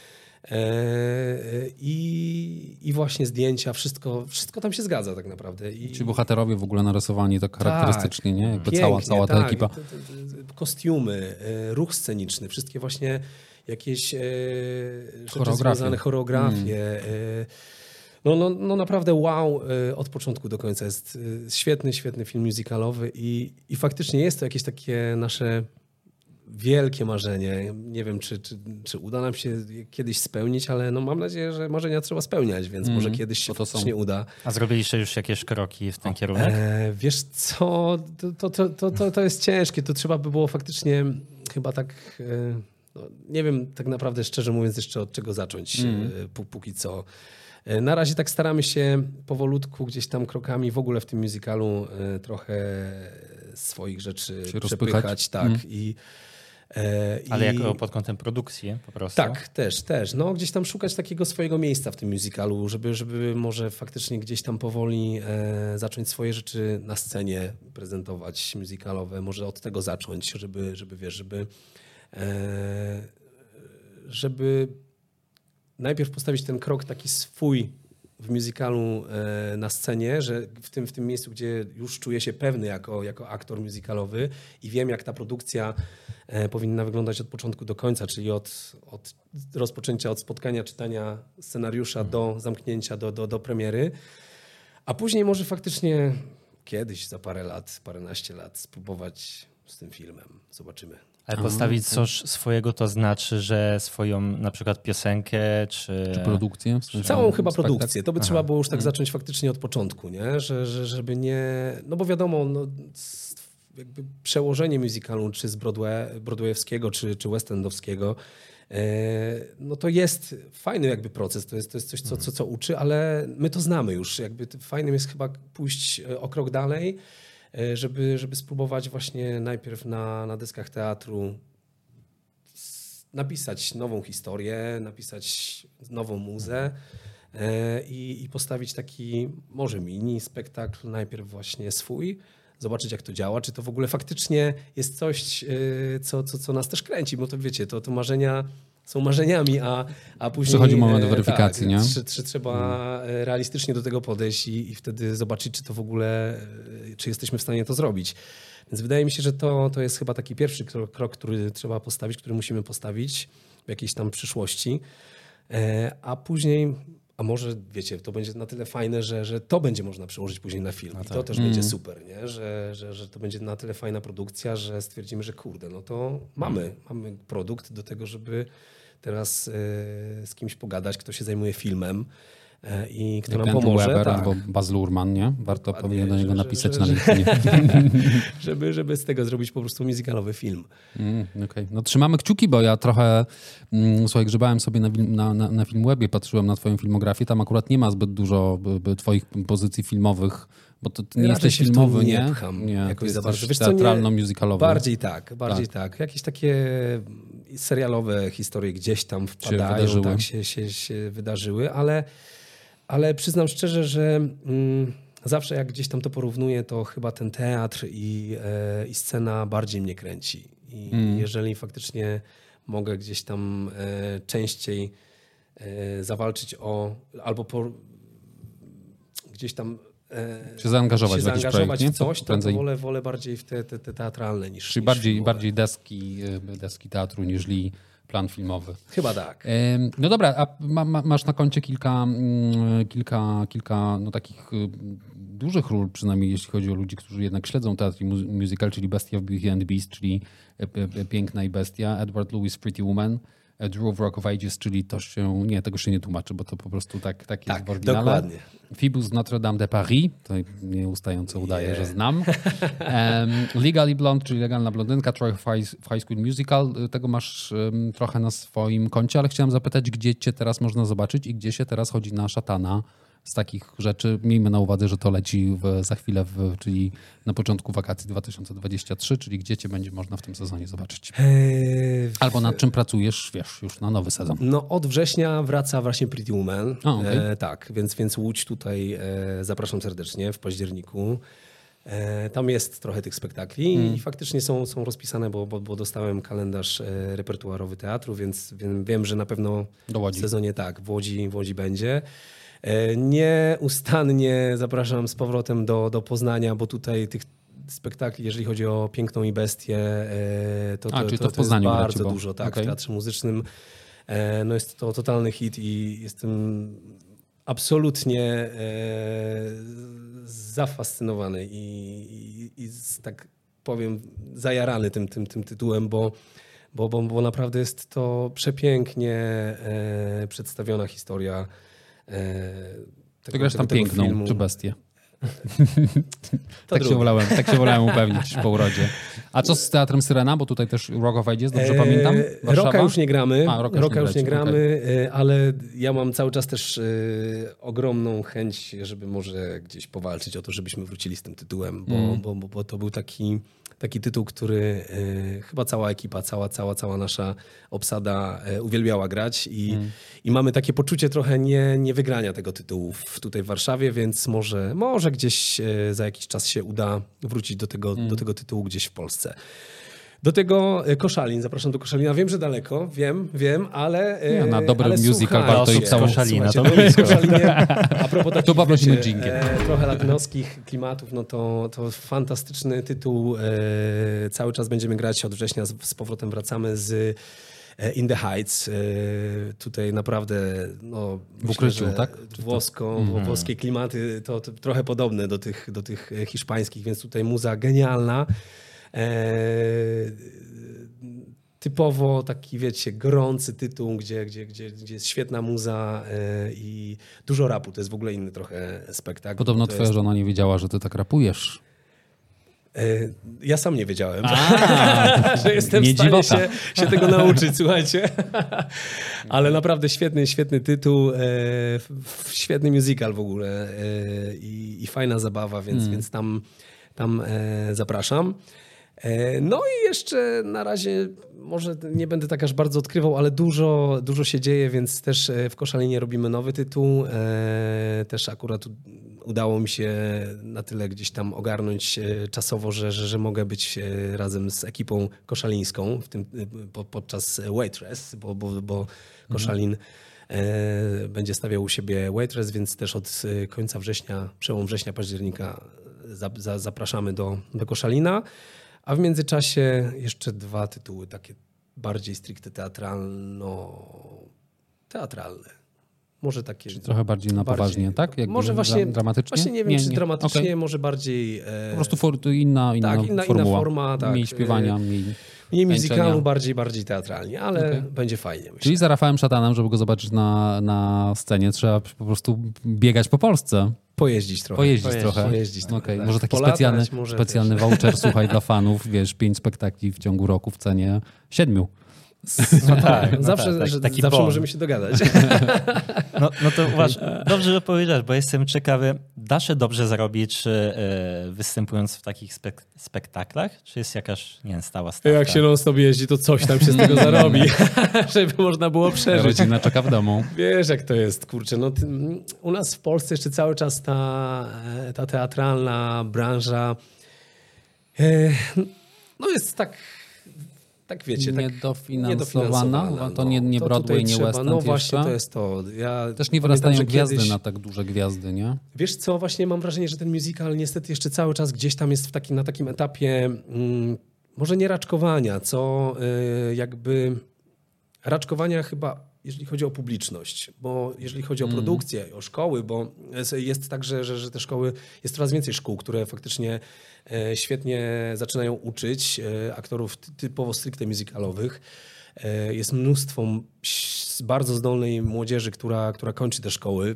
I, I właśnie zdjęcia, wszystko, wszystko tam się zgadza tak naprawdę. I,
Ci bohaterowie w ogóle narysowani tak charakterystycznie, tak, nie? Jakby
pięknie,
cała, cała ta
tak.
ekipa.
Te, te, te kostiumy, ruch sceniczny, wszystkie właśnie jakieś rzeczy związane, choreografie. Mm. No, no, no naprawdę wow, od początku do końca. Jest świetny, świetny film musicalowy i, i faktycznie jest to jakieś takie nasze wielkie marzenie. Nie wiem, czy, czy, czy uda nam się kiedyś spełnić, ale no mam nadzieję, że marzenia trzeba spełniać, więc mm, może kiedyś się to faktycznie uda.
A zrobiliście już jakieś kroki w ten kierunek?
E, wiesz co, to, to, to, to, to jest ciężkie. To trzeba by było faktycznie chyba tak... E, no, nie wiem tak naprawdę szczerze mówiąc jeszcze od czego zacząć mm. e, póki co. E, na razie tak staramy się powolutku gdzieś tam krokami w ogóle w tym musicalu e, trochę swoich rzeczy się przepychać. Tak, mm. i
Ale I... jako pod kątem produkcji po prostu?
Tak, też, też. No, gdzieś tam szukać takiego swojego miejsca w tym musicalu, żeby, żeby może faktycznie gdzieś tam powoli e, zacząć swoje rzeczy na scenie prezentować musicalowe. Może od tego zacząć, żeby, żeby wiesz, żeby, e, żeby najpierw postawić ten krok taki swój w musicalu e, na scenie, że w tym, w tym miejscu, gdzie już czuję się pewny jako, jako aktor musicalowy i wiem, jak ta produkcja e, powinna wyglądać od początku do końca, czyli od, od rozpoczęcia, od spotkania, czytania scenariusza do zamknięcia, do, do, do premiery, a później może faktycznie kiedyś, za parę lat, paręnaście lat spróbować z tym filmem. Zobaczymy.
Ale postawić coś swojego to znaczy, że swoją na przykład piosenkę, czy...
Czy produkcję?
Czy Całą chyba spektakl? produkcję. To by Aha. trzeba było już tak zacząć faktycznie od początku, nie? Że, że, żeby nie... No bo wiadomo, no, jakby przełożenie musicalu, czy z Broadway, broadwayowskiego, czy, czy west endowskiego, no to jest fajny jakby proces, to jest, to jest coś, co, co, co uczy, ale my to znamy już. Jakby fajnym jest chyba pójść o krok dalej, żeby, żeby spróbować właśnie najpierw na, na deskach teatru napisać nową historię, napisać nową muzę i, i postawić taki może mini spektakl najpierw właśnie swój, zobaczyć jak to działa, czy to w ogóle faktycznie jest coś, co, co, co nas też kręci, bo to wiecie, to, to marzenia są marzeniami, a, a później...
Przychodzi moment weryfikacji,
tak,
nie?
Czy, czy trzeba hmm. realistycznie do tego podejść i, i wtedy zobaczyć, czy to w ogóle, czy jesteśmy w stanie to zrobić. Więc wydaje mi się, że to, to jest chyba taki pierwszy krok, krok, który trzeba postawić, który musimy postawić w jakiejś tam przyszłości, a później... A może, wiecie, to będzie na tyle fajne, że, że to będzie można przełożyć później na film. I to też mm. będzie super, nie? Że, że, że to będzie na tyle fajna produkcja, że stwierdzimy, że kurde, no to mamy, mm. mamy produkt do tego, żeby teraz y, z kimś pogadać, kto się zajmuje filmem y, i kto
Jak
nam pomoże.
Weber,
tak.
Albo Baz Luhrmann, nie? Warto pewnie do niego
że,
napisać
że,
na LinkedInie.
żeby, żeby z tego zrobić po prostu musicalowy film.
Mm, okay. No trzymamy kciuki, bo ja trochę, mm, słuchaj, grzebałem sobie na, na, na, na Filmwebie, patrzyłem na twoją filmografię, tam akurat nie ma zbyt dużo by, by twoich pozycji filmowych, bo to ty nie
Raczej
jesteś filmowy, nie?
Nie, pcham
nie
jakoś za bardzo.
teatralno-musicalowy.
Bardziej tak, bardziej tak. tak. Jakieś takie serialowe historie gdzieś tam wpadają,
się
tak się, się, się wydarzyły, ale, ale przyznam szczerze, że mm, zawsze jak gdzieś tam to porównuję, to chyba ten teatr i, e, i scena bardziej mnie kręci. I mm. jeżeli faktycznie mogę gdzieś tam e, częściej e, zawalczyć o, albo po, gdzieś tam e,
się zaangażować,
się
w, jakiś
zaangażować
projekt,
w coś, to,
prędzej...
to wolę, wolę bardziej w te, te, te teatralne niż...
Czyli
niż
bardziej,
filmowe.
bardziej deski, deski teatru niż plan filmowy.
Chyba tak.
No dobra, a ma, ma, masz na koncie kilka, kilka, kilka no takich dużych ról, przynajmniej jeśli chodzi o ludzi, którzy jednak śledzą teatr i musical, czyli Bestia of Beauty and the Beast, czyli Piękna i Bestia, Edward Louis Pretty Woman, Drew of Rock of Ages, czyli to się, nie, tego się nie tłumaczy, bo to po prostu tak, tak jest
tak,
w oryginale.
Dokładnie.
Phoebus Notre Dame de Paris, to nieustająco udaję, yeah. że znam. Um, Legally Blonde, czyli Legalna Blondynka, Troy w High School Musical. Tego masz um, trochę na swoim koncie, ale chciałem zapytać, gdzie cię teraz można zobaczyć i gdzie się teraz chodzi na szatana z takich rzeczy. Miejmy na uwadze, że to leci w, za chwilę, w, czyli na początku wakacji dwa tysiące dwudziestego trzeciego, czyli gdzie cię będzie można w tym sezonie zobaczyć? Eee, Albo nad czym pracujesz, wiesz, już na nowy sezon.
No od września wraca właśnie Pretty Woman.
O, okay.
e, tak, więc, więc Łódź tutaj e, zapraszam serdecznie w październiku. E, tam jest trochę tych spektakli mm. i faktycznie są, są rozpisane, bo, bo, bo dostałem kalendarz e, repertuarowy teatru, więc wiem, wiem, że na pewno w sezonie tak, w Łodzi, w Łodzi będzie. Nieustannie zapraszam z powrotem do, do Poznania, bo tutaj tych spektakli, jeżeli chodzi o Piękną i Bestię, to, to,
A, czyli
to,
to,
to
w Poznaniu
jest bardzo
gracie, bo...
dużo. Tak,
okay.
w Teatrze Muzycznym no jest to totalny hit i jestem absolutnie zafascynowany i, i, i tak powiem zajarany tym, tym, tym tytułem, bo Bo, bo, bo naprawdę jest to przepięknie e, przedstawiona historia.
Ty grasz tam Piękną filmu. Czy Bestię? tak,
drugie.
się wolałem, tak się wolałem upewnić po urodzie. A co z Teatrem Syrena? Bo tutaj też Rock of Ages, dobrze eee, pamiętam? Warszawa?
Rocka już nie gramy,
A, Rocka
Rocka
już nie,
już nie gramy, okay. ale ja mam cały czas też e, ogromną chęć, żeby może gdzieś powalczyć o to, żebyśmy wrócili z tym tytułem, bo, mm. bo, bo, bo to był taki... Taki tytuł, który e, chyba cała ekipa, cała, cała, cała nasza obsada e, uwielbiała grać i, mm. i mamy takie poczucie trochę nie, nie wygrania tego tytułu w, tutaj w Warszawie, więc może, może gdzieś e, za jakiś czas się uda wrócić do tego, mm. do tego tytułu gdzieś w Polsce. Do tego Koszalin, zapraszam do Koszalina. Wiem, że daleko, wiem, wiem, ale...
Ja, na dobry
ale
musical warto i całą
Koszalina.
To Koszalinie, a propos takich,
tu poprosimy dżingiel.
E, trochę latynoskich klimatów, no to, to fantastyczny tytuł. E, cały czas będziemy grać od września, z, z powrotem wracamy z In the Heights. E, tutaj naprawdę... No,
w ukryciu, myślę, tak?
Włosko, mm. Włoskie klimaty to, to trochę podobne do tych, do tych hiszpańskich, więc tutaj muza genialna. Eee, typowo taki, wiecie, gorący tytuł, gdzie, gdzie, gdzie, gdzie jest świetna muza e, i dużo rapu. To jest w ogóle inny trochę spektakl.
Podobno twoja jest... żona nie wiedziała, że ty tak rapujesz.
E, ja sam nie wiedziałem, A, że jestem
nie
w stanie
dziwota.
się, się tego nauczyć, słuchajcie. Ale naprawdę świetny, świetny tytuł, e, świetny musical w ogóle e, i, i fajna zabawa, więc, hmm. więc tam, tam e, zapraszam. No i jeszcze na razie może nie będę tak aż bardzo odkrywał, ale dużo, dużo się dzieje, więc też w Koszalinie robimy nowy tytuł. Też akurat udało mi się na tyle gdzieś tam ogarnąć czasowo, że, że, że mogę być razem z ekipą koszalińską w tym, podczas Waitress, bo, bo, bo Koszalin mhm. będzie stawiał u siebie Waitress, więc też od końca września, przełom września, października zapraszamy do, do Koszalina. A w międzyczasie jeszcze dwa tytuły takie bardziej stricte teatralno, teatralne. Może takie...
Czyli trochę bardziej na
bardziej,
poważnie, tak? Jak
może właśnie,
dramatycznie?
Właśnie nie wiem, nie, czy nie. dramatycznie, okay. może bardziej...
E... Po prostu for, inna, inna,
tak, inna,
formuła.
inna forma. Tak.
Mniej śpiewania, mniej...
Mniej musicalu, bardziej, bardziej teatralnie, ale okay. będzie fajnie. Myślę.
Czyli za Rafałem Szatanem, żeby go zobaczyć na, na scenie, trzeba po prostu biegać po Polsce.
Pojeździć trochę.
Pojeździć,
Pojeździć
trochę.
Pojeździć trochę
okay.
tak.
Może taki
Polatać,
specjalny,
może
specjalny voucher, słuchaj, dla fanów, wiesz, pięć spektakli w ciągu roku w cenie siedmiu.
No tak, no
zawsze
tak, tak,
że,
taki
zawsze
bond.
możemy się dogadać.
No, no to uważ, dobrze, że powiedziałeś, bo jestem ciekawy, da się dobrze zarobić czy, y, występując w takich spek- spektaklach? Czy jest jakaś, nie wiem, stała stawka?
Jak się non-stop jeździ, to coś tam się z tego zarobi, żeby można było przeżyć.
Rodzina czeka w domu.
Wiesz, jak to jest, kurczę. No, ty, u nas w Polsce jeszcze cały czas ta, ta teatralna branża e, no jest tak, tak wiecie, tak
niedofinansowana,
no.
to nie, nie
To
Broadway, nie
trzeba,
West End
No właśnie,
jeszcze.
to jest to. Ja
Też nie
pamiętam,
wyrastają
że
gwiazdy
kiedyś,
na tak duże gwiazdy, nie?
Wiesz co, właśnie mam wrażenie, że ten musical niestety jeszcze cały czas gdzieś tam jest w takim, na takim etapie mm, może nie raczkowania, co y, jakby raczkowania chyba, jeżeli chodzi o publiczność, bo jeżeli chodzi o
Mm.
produkcję, o szkoły, bo jest tak, że, że, że te szkoły, jest coraz więcej szkół, które faktycznie e, świetnie zaczynają uczyć e, aktorów ty- typowo stricte musicalowych. E, jest mnóstwo m- ś- bardzo zdolnej młodzieży, która, która kończy te szkoły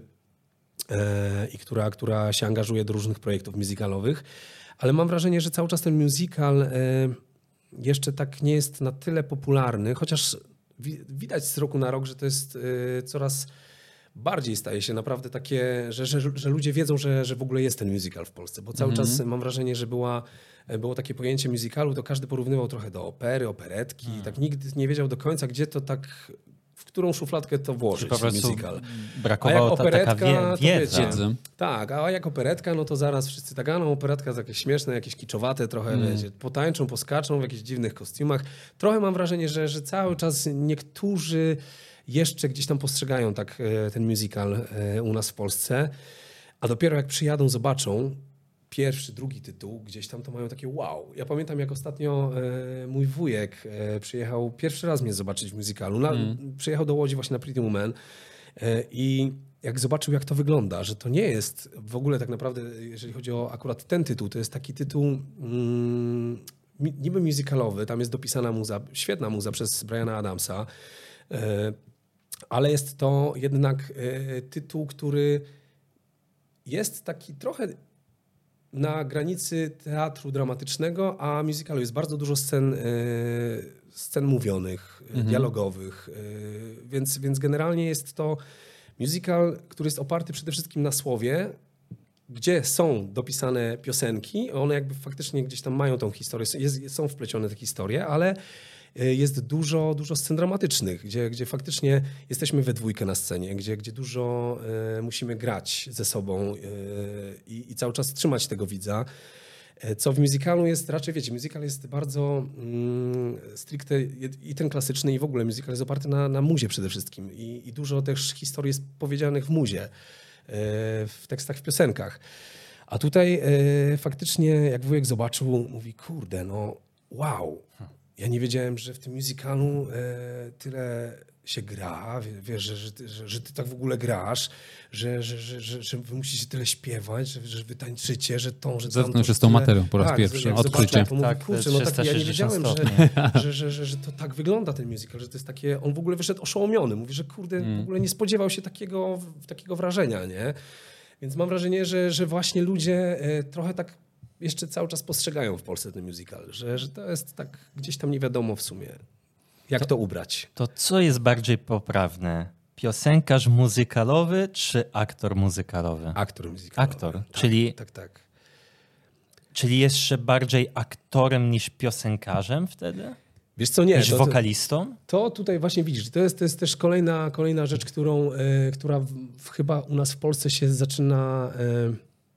e, i która, która się angażuje do różnych projektów musicalowych, ale mam wrażenie, że cały czas ten musical e, jeszcze tak nie jest na tyle popularny, chociaż wi- widać z roku na rok, że to jest e, coraz bardziej staje się naprawdę takie, że, że, że ludzie wiedzą, że, że w ogóle jest ten musical w Polsce, bo cały
Mhm.
czas mam wrażenie, że była, było takie pojęcie musicalu, to każdy porównywał trochę do opery, operetki, tak nikt nie wiedział do końca, gdzie to tak, w którą szufladkę to włożyć,
Po prostu
musical.
brakowało ta, taka wie,
to
wiedza.
wiecie,
Wiedzy.
tak, a jak operetka, no to zaraz wszyscy tak, a no operetka jest jakieś śmieszne, jakieś kiczowate trochę,
Mm.
wiecie, potańczą, poskaczą w jakichś dziwnych kostiumach. Trochę mam wrażenie, że, że cały czas niektórzy jeszcze gdzieś tam postrzegają tak e, ten musical e, u nas w Polsce, a dopiero jak przyjadą, zobaczą pierwszy, drugi tytuł, gdzieś tam to mają takie wow. Ja pamiętam, jak ostatnio e, mój wujek e, przyjechał pierwszy raz mnie zobaczyć w musicalu. Na,
Mm.
Przyjechał do Łodzi właśnie na Pretty Woman e, i jak zobaczył, jak to wygląda, że to nie jest w ogóle tak naprawdę, jeżeli chodzi o akurat ten tytuł, to jest taki tytuł mm, mi- niby musicalowy, tam jest dopisana muza, świetna muza przez Briana Adamsa, e, ale jest to jednak e, tytuł, który jest taki trochę na granicy teatru dramatycznego, a musicalu jest bardzo dużo scen, e, scen mówionych, mhm. dialogowych, e, więc, więc generalnie jest to musical, który jest oparty przede wszystkim na słowie, gdzie są dopisane piosenki, one jakby faktycznie gdzieś tam mają tą historię, jest, są wplecione te historie, ale jest dużo, dużo scen dramatycznych, gdzie, gdzie faktycznie jesteśmy we dwójkę na scenie, gdzie, gdzie dużo e, musimy grać ze sobą e, i, i cały czas trzymać tego widza. E, co w musicalu jest raczej, wiecie, musical jest bardzo mm, stricte i ten klasyczny i w ogóle musical jest oparty na, na muzie przede wszystkim i, i dużo też historii jest powiedzianych w muzie, e, w tekstach, w piosenkach. A tutaj e, faktycznie jak wujek zobaczył, mówi, kurde, no wow, ja nie wiedziałem, że w tym musicalu e, tyle się gra, wiesz, że, że, że, że ty tak w ogóle grasz, że, że, że, że, że wy musicie tyle śpiewać, że, że wy tańczycie, że tą, że tamto.
Zetknął się z tą
tyle...
materią po raz
tak,
pierwszy,
jak
odkrycie.
zobaczyłem, to mówię,
Tak,
kurczę,
to
no
jest
tak, ja nie
trzysta sześćdziesiąt
wiedziałem, że,
stopni.
że, że, że, że to tak wygląda ten musical, że to jest takie, on w ogóle wyszedł oszołomiony, mówi, że kurde,
Mm.
w ogóle nie spodziewał się takiego, takiego wrażenia, nie? Więc mam wrażenie, że, że właśnie ludzie e, trochę tak jeszcze cały czas postrzegają w Polsce ten musical, że, że to jest tak gdzieś tam nie wiadomo w sumie, jak to, to ubrać.
To co jest bardziej poprawne? Piosenkarz muzykalowy czy aktor muzykalowy?
Aktor musicalowy.
Aktor,
tak,
czyli,
Tak, tak.
czyli jeszcze bardziej aktorem niż piosenkarzem wtedy?
Wiesz co, nie.
Niż
To, to,
wokalistą?
to tutaj właśnie widzisz, to jest, to jest też kolejna, kolejna rzecz, którą, e, która w, w, chyba u nas w Polsce się zaczyna, e,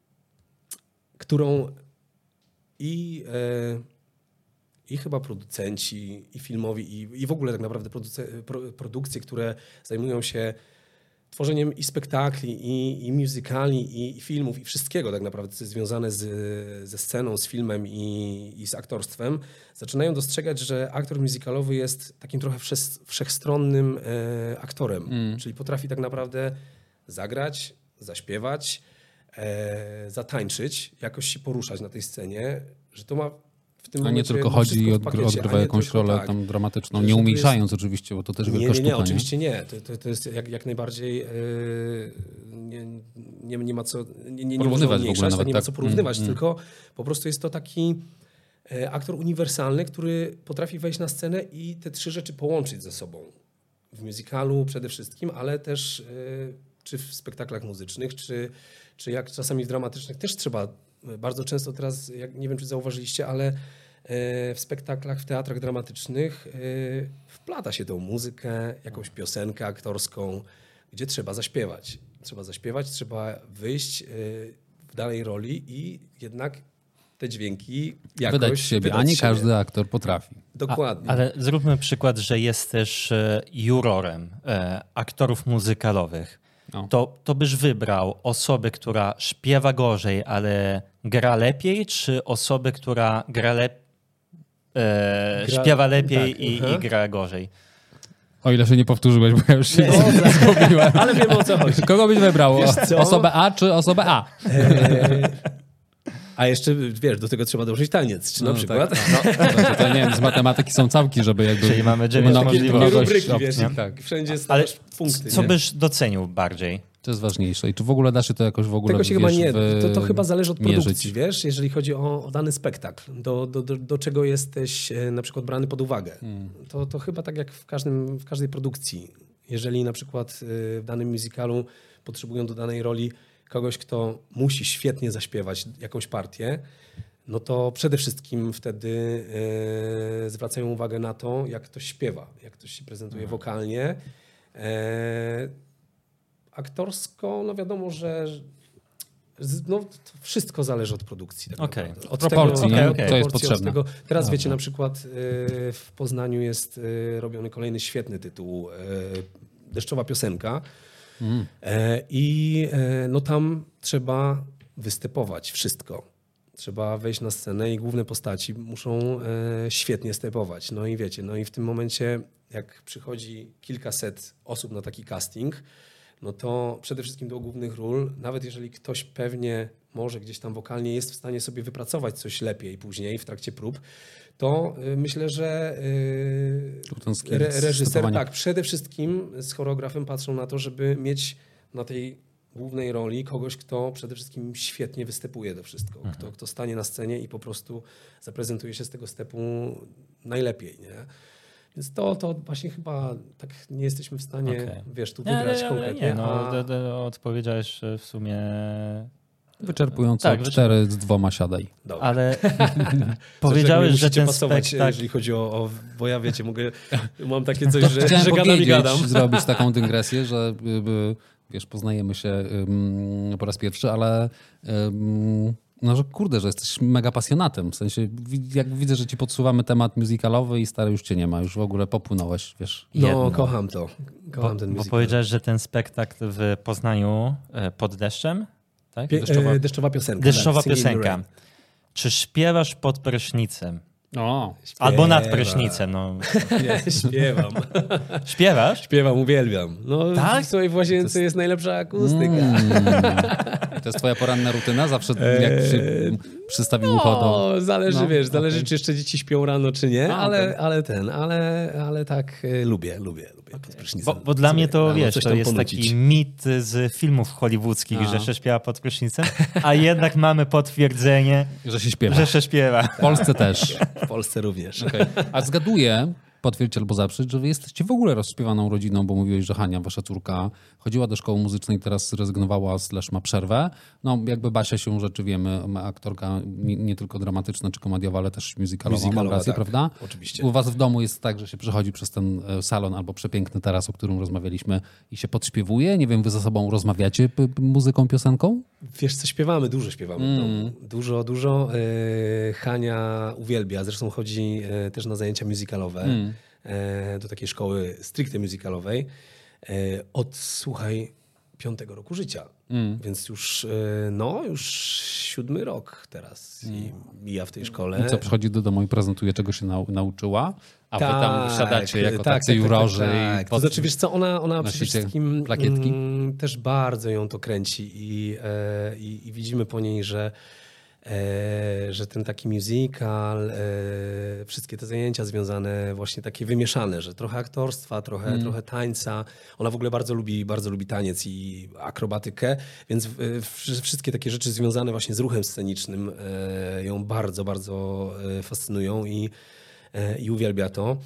którą i... E, i chyba producenci, i filmowi, i, i w ogóle tak naprawdę produce, pro, produkcje, które zajmują się tworzeniem i spektakli, i, i musicali, i, i filmów, i wszystkiego tak naprawdę, co jest związane z, ze sceną, z filmem i, i z aktorstwem, zaczynają dostrzegać, że aktor musicalowy jest takim trochę wszech, wszechstronnym e, aktorem,
Mm.
czyli potrafi tak naprawdę zagrać, zaśpiewać, e, zatańczyć, jakoś się poruszać na tej scenie, że to ma w tym
A nie
momencie
tylko
ma
chodzi i
wszystko w
odgry-
pakiecie,
odgrywa
a nie
jakąś
tylko
rolę
tak.
tam dramatyczną,
Że
nie
to
umniejszając oczywiście, bo to też
Nie,
wielka
nie,
sztuka.
nie, oczywiście nie. To, to, to jest jak, jak najbardziej yy, nie, nie, nie ma co nie, nie, nie
Porównywać
można
w ogóle
umniejszać,
nawet
nie ma
tak.
co porównywać,
Mm, mm.
tylko po prostu jest to taki aktor uniwersalny, który potrafi wejść na scenę i te trzy rzeczy połączyć ze sobą. W musicalu przede wszystkim, ale też czy w spektaklach muzycznych, czy, czy jak czasami w dramatycznych też trzeba, bardzo często teraz, jak, nie wiem czy zauważyliście, ale w spektaklach, w teatrach dramatycznych wplata się tą muzykę, jakąś piosenkę aktorską, gdzie trzeba zaśpiewać. Trzeba zaśpiewać, trzeba wyjść w danej roli i jednak te dźwięki jakoś
wydać siebie,
wydać
a nie
siebie.
każdy aktor potrafi.
Dokładnie.
A, ale zróbmy przykład, że jesteś jurorem e, aktorów muzykalowych.
No.
To, to byś wybrał osobę, która śpiewa gorzej, ale gra lepiej, czy osobę, która gra lep... e,
Gra-
śpiewa lepiej
tak,
i,
aha.
i gra gorzej?
O ile się nie powtórzyłeś, bo ja już się
No,
zgubiłem.
ale wiemy o co chodzi.
Kogo byś wybrał?
Wiesz co?
Osobę A czy osobę A?
Eee, a jeszcze, wiesz, do tego trzeba dołożyć taniec, czy na
No,
przykład?
Tak, no, to, to nie wiem, z matematyki są całki, żeby jakby...
Czyli mamy dziewięć
mnogość-
możliwości.
Takie
mnogość
rubryki,
opcji,
wiesz,
tak.
wszędzie
Ale
stawiasz punkty.
Co
nie?
byś docenił bardziej?
To jest ważniejsze. I czy w ogóle da się to jakoś w ogóle
Tego się
wiesz,
chyba nie,
wy-
to, to chyba zależy od
mierzyć?
produkcji, wiesz, jeżeli chodzi o, o dany spektakl, do, do, do, do czego jesteś e, na przykład brany pod uwagę.
Hmm.
To, to chyba tak jak w, każdym, w każdej produkcji. Jeżeli na przykład e, w danym musicalu potrzebują do danej roli kogoś, kto musi świetnie zaśpiewać jakąś partię, no to przede wszystkim wtedy e, zwracają uwagę na to, jak ktoś śpiewa, jak ktoś się prezentuje
Hmm.
wokalnie. E, aktorsko, no wiadomo, że z- no, to wszystko zależy od produkcji. Tak
Okej.
naprawdę. Od
Proporcji,
tego,
nie?
od
To jest
proporcji, od
potrzebne.
Tego. Teraz
Dobra.
wiecie, na przykład y, w Poznaniu jest y, robiony kolejny świetny tytuł, y, Deszczowa piosenka.
Mm.
E, I e, no tam trzeba wystepować wszystko. Trzeba wejść na scenę i główne postaci muszą e, świetnie stepować. No i wiecie, no i w tym momencie, jak przychodzi kilkaset osób na taki casting, no to przede wszystkim do głównych ról, nawet jeżeli ktoś pewnie może gdzieś tam wokalnie jest w stanie sobie wypracować coś lepiej później w trakcie prób, to y, myślę, że y,
Tu ten skill
re, reżyser
stepowania.
tak, przede wszystkim z choreografem patrzą na to, żeby mieć na tej głównej roli kogoś, kto przede wszystkim świetnie występuje to wszystko,
Mhm.
kto, kto stanie na scenie i po prostu zaprezentuje się z tego stepu najlepiej, nie? Więc to, to właśnie chyba tak nie jesteśmy w stanie,
Okej.
wiesz, tu
Nie,
wybrać
ale- ale
konkretnie.
Nie, no,
a-
d- d- odpowiedziałeś w sumie...
Wyczerpująco
Tak,
cztery z dwoma siadaj.
Dobra.
Ale
Zresztą
powiedziałeś,
jak
że
musicie
ten
pasować,
spektakl...
jeżeli chodzi o, o... Bo ja wiecie, mogę, mam takie coś, że,
Chciałem
że gadam i
powiedzieć,
gadam.
zrobić taką dygresję, że y, y, wiesz, poznajemy się ym, po raz pierwszy, ale ym, no, że kurde, że jesteś mega pasjonatem. W sensie, wi- jak widzę, że ci podsuwamy temat musicalowy i stary już cię nie ma, już w ogóle popłynąłeś, wiesz.
No,
jedno.
kocham to. Kocham
Bo,
ten
bo
musical.
powiedziałeś, że ten spektakl w Poznaniu e, pod deszczem, tak?
Pie-
Deszczowa,
e, deszczowa piosenka.
deszczowa
tak, Singing in the
piosenka.
Rain.
Czy śpiewasz pod prysznicem?
O,
Albo nad
Śpiewam.
prysznicem, no.
Nie, śpiewam.
Śpiewasz?
Śpiewam, uwielbiam. No,
Tak?
w swojej w łazience jest najlepsza akustyka.
Mm. To jest twoja poranna rutyna? Zawsze jak się przystawi ucho do...
No, zależy,
No,
wiesz, zależy,
okej.
czy jeszcze dzieci śpią rano, czy nie,
A,
ale,
okej.
ale ten, ale, ale tak e, lubię, lubię, lubię pod prysznicem.
Bo, bo dla
Sobie
mnie to,
rano
wiesz,
coś
to
tam
jest
ponucić.
taki mit z filmów hollywoodzkich,
A.
że się śpiewa pod prysznicem, a jednak mamy potwierdzenie,
Że się śpiewa.
że się śpiewa.
W Polsce też.
W Polsce również.
Okay. A zgaduję, potwierdź albo zaprzeć, że wy jesteście w ogóle rozśpiewaną rodziną, bo mówiłeś, że Hania, wasza córka, chodziła do szkoły muzycznej, teraz zrezygnowała, slash ma przerwę. No jakby Basia się rzeczy wiemy, ma aktorka nie, nie tylko dramatyczna czy komediowa, ale też musicalowa, mam
Musicalowa,
rację,
tak,
prawda?
oczywiście.
U was w domu jest tak, że się przechodzi przez ten e, salon albo przepiękny taras, o którym rozmawialiśmy i się podśpiewuje? Nie wiem, wy ze sobą rozmawiacie p- p- muzyką, piosenką?
Wiesz co, śpiewamy, dużo śpiewamy w domu. Dużo, dużo. E, Hania uwielbia, zresztą chodzi e, też na zajęcia musicalowe, e, do takiej szkoły stricte musicalowej. E, od, słuchaj, piątego roku życia. Więc już, e, no, już siódmy rok teraz i mija w tej szkole.
I co, przychodzi do domu i prezentuje, czego się nau- nauczyła, a wy tam siadacie jako
tak,
tacy
tak,
jurorzy
tak,
i
tak. To
pod-
znaczy, wiesz co, ona, ona przede
nosicie
wszystkim
plakietki?
mm, też bardzo ją to kręci i, e, i, i widzimy po niej, że E, że ten taki musical, e, wszystkie te zajęcia związane właśnie takie wymieszane, że trochę aktorstwa, trochę, mm. trochę tańca. Ona w ogóle bardzo lubi, bardzo lubi taniec i akrobatykę, więc w, w, wszystkie takie rzeczy związane właśnie z ruchem scenicznym e, ją bardzo, bardzo fascynują i, e, i uwielbia to.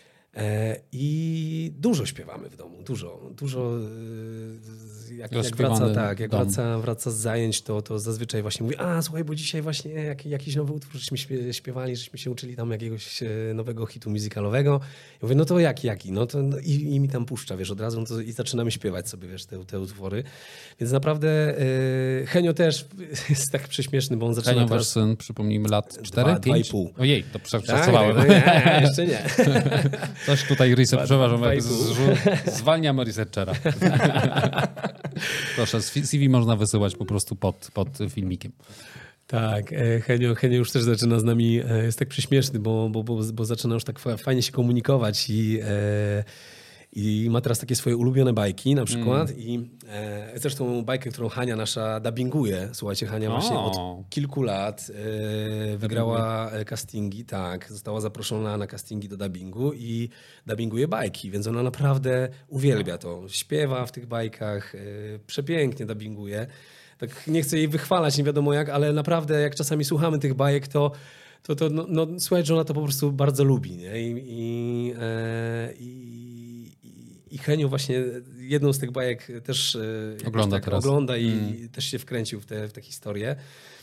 I dużo śpiewamy w domu, dużo, dużo. Jak, jak wraca, tak, jak wraca, wraca z zajęć, to, to zazwyczaj właśnie mówi, a słuchaj, bo dzisiaj właśnie jak, jakiś nowy utwór żeśmy śpiewali, żeśmy się uczyli tam jakiegoś nowego hitu musicalowego. Ja mówię, no to jaki, jaki? No to no i, i mi tam puszcza, wiesz, od razu no to, i zaczynamy śpiewać sobie, wiesz, te, te utwory. Więc naprawdę yy, Henio też jest tak prześmieszny, bo on zaczyna
Henio,
teraz...
wasz syn, przypomnijmy, lat cztery,
Dwa i pół.
Ojej, to przepracowałem.
Tak, no nie, jeszcze nie.
Coś tutaj research, przepraszam, zwalniamy researchera. Proszę, z C V można wysyłać po prostu pod, pod filmikiem.
Tak, Henio, Henio już też zaczyna z nami, jest tak prześmieszny, bo, bo, bo, bo zaczyna już tak fajnie się komunikować i, i ma teraz takie swoje ulubione bajki na przykład. Mm. I e, zresztą bajkę, którą Hania nasza dubbinguje. Słuchajcie, Hania o. właśnie od kilku lat e, wygrała castingi, tak, została zaproszona na castingi do dubbingu i dubbinguje bajki, więc ona naprawdę uwielbia to. Śpiewa w tych bajkach, e, przepięknie dubbinguje. Tak nie chcę jej wychwalać, nie wiadomo jak, ale naprawdę jak czasami słuchamy tych bajek, to to, to no, no, słuchaj, że ona to po prostu bardzo lubi. Nie? I, i, e, i I Henio właśnie jedną z tych bajek też
ogląda,
tak
teraz.
ogląda i
mm.
też się wkręcił w tę w te historię.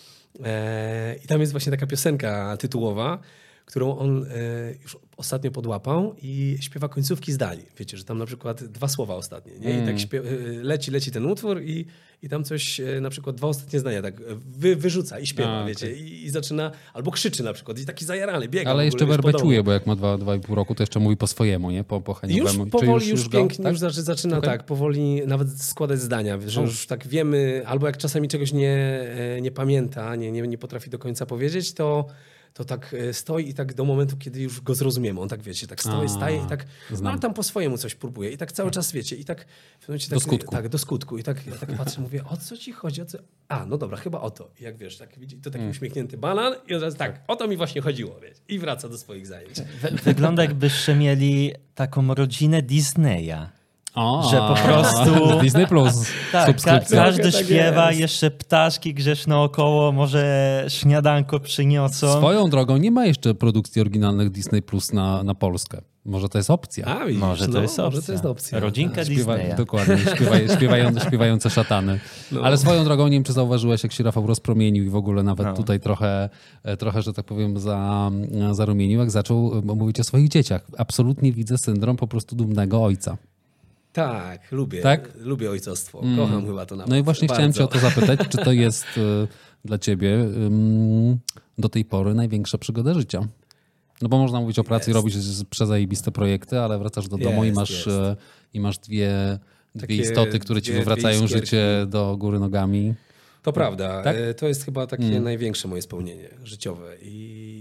E, I tam jest właśnie taka piosenka tytułowa, którą on e, już ostatnio podłapał i śpiewa końcówki zdań. Wiecie, że tam na przykład dwa słowa ostatnie. Nie? I tak śpiew- leci, leci ten utwór i, i tam coś, na przykład dwa ostatnie zdania tak wy, wyrzuca i śpiewa, A, wiecie. Okay. I, I zaczyna, albo krzyczy na przykład i taki zajarany, biega.
Ale
w
jeszcze
ogóle,
werbeciuje, bo jak ma dwa, dwa i pół roku, to jeszcze mówi po swojemu, nie? Po, po Heniowemu.
Już powoli, już, już,
już
pięknie,
go,
już tak? zaczyna okay. tak, powoli nawet składać zdania, że już tak wiemy, albo jak czasami czegoś nie, nie pamięta, nie, nie, nie potrafi do końca powiedzieć, to to tak stoi i tak do momentu, kiedy już go zrozumiemy. On tak, wiecie, tak stoi, A, staje i tak no, tam po swojemu coś próbuje. I tak cały czas, wiecie, i tak... W momencie,
do
tak,
skutku.
Tak, do skutku. I tak, ja tak patrzę, mówię, o co ci chodzi? O co? A, no dobra, chyba o to. I jak wiesz, tak widzi, to taki mm. uśmiechnięty banan i od razu tak, o to mi właśnie chodziło, wiecie. I wraca do swoich zajęć.
Wygląda jakbyście mieli taką rodzinę Disneya.
O,
że po prostu
Disney Plus
tak, ka- każdy
tak
śpiewa,
jest.
jeszcze ptaszki grzeszne około, może śniadanko przyniosą.
Swoją drogą nie ma jeszcze produkcji oryginalnych Disney Plus na, na Polskę. Może to jest opcja.
A, widzisz,
może, to
no,
jest opcja.
może to jest opcja.
Rodzinka
Śpiewa,
Disneya.
Dokładnie, śpiewa, śpiewają, śpiewające szatany. No. Ale swoją drogą, nie wiem czy zauważyłeś, jak się Rafał rozpromienił i w ogóle nawet no. tutaj trochę, trochę, że tak powiem, za, zarumienił, jak zaczął mówić o swoich dzieciach. Absolutnie widzę syndrom po prostu dumnego ojca.
Tak, lubię.
Tak?
Lubię ojcostwo. Mm. Kocham chyba to nawet.
No i właśnie
bardzo.
chciałem cię o to zapytać, czy to jest y, dla ciebie y, do tej pory największa przygoda życia? No bo można mówić o pracy i robić przezajebiste projekty, ale wracasz do domu jest, i masz, y, i masz dwie, dwie istoty, które ci dwie, wywracają dwie życie do góry nogami.
To prawda.
Tak?
To jest chyba takie
mm.
największe moje spełnienie życiowe. I,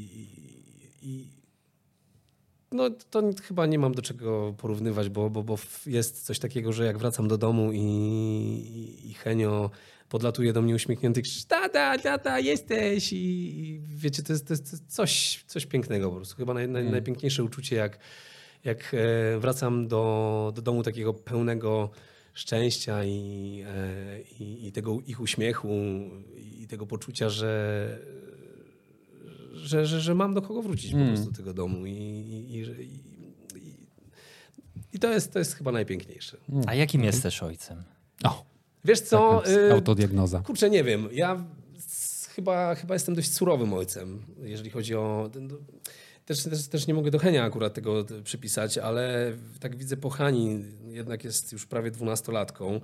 i, i no to chyba nie mam do czego porównywać, bo, bo, bo jest coś takiego, że jak wracam do domu i, i, i Henio podlatuje do mnie uśmiechnięty, krzyczy, tata, tata, jesteś! I, i wiecie, to jest, to jest coś, coś pięknego po prostu. Chyba naj, naj, mm. najpiękniejsze uczucie, jak, jak wracam do, do domu takiego pełnego szczęścia i, i, i tego ich uśmiechu i tego poczucia, że Że, że, że mam do kogo wrócić mm. po prostu do tego domu i, i, i, i, i to, jest, to jest chyba najpiękniejsze.
A jakim jesteś ojcem?
O,
wiesz co?
Y, autodiagnoza.
Kurczę, nie wiem. Ja chyba, chyba jestem dość surowym ojcem, jeżeli chodzi o... Też, też, też nie mogę do Henia akurat tego przypisać, ale tak widzę po Hani, jednak jest już prawie dwunastolatką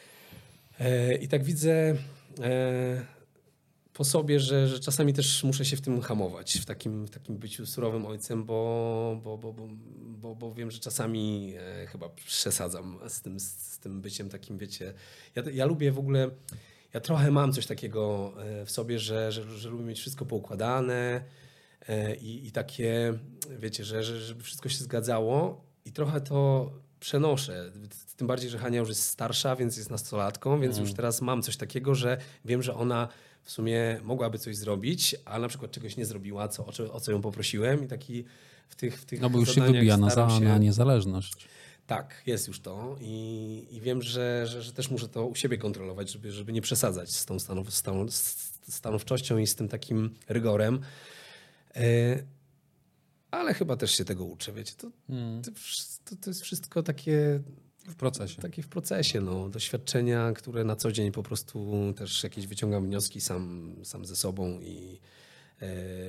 e, i tak widzę... E, po sobie, że, że czasami też muszę się w tym hamować, w takim, w takim byciu surowym ojcem, bo, bo, bo, bo, bo, bo wiem, że czasami e, chyba przesadzam z tym, z tym byciem takim, wiecie. Ja, ja lubię w ogóle, ja trochę mam coś takiego w sobie, że, że, że lubię mieć wszystko poukładane e, i, i takie, wiecie, że, że żeby wszystko się zgadzało i trochę to przenoszę. Tym bardziej, że Hania już jest starsza, więc jest nastolatką, więc mm. już teraz mam coś takiego, że wiem, że ona w sumie mogłaby coś zrobić, a na przykład czegoś nie zrobiła, co, o, co, o co ją poprosiłem i taki w tych, w tych
No bo już się wybija na, za, się... na niezależność.
Tak, jest już to i, i wiem, że, że, że też muszę to u siebie kontrolować, żeby, żeby nie przesadzać z tą stanow, stanow, stanowczością i z tym takim rygorem. E, ale chyba też się tego uczę, wiecie, to, hmm. to, to jest wszystko takie...
W procesie.
Takie w procesie, no. Doświadczenia, które na co dzień po prostu też jakieś wyciągam wnioski sam, sam ze sobą i, e,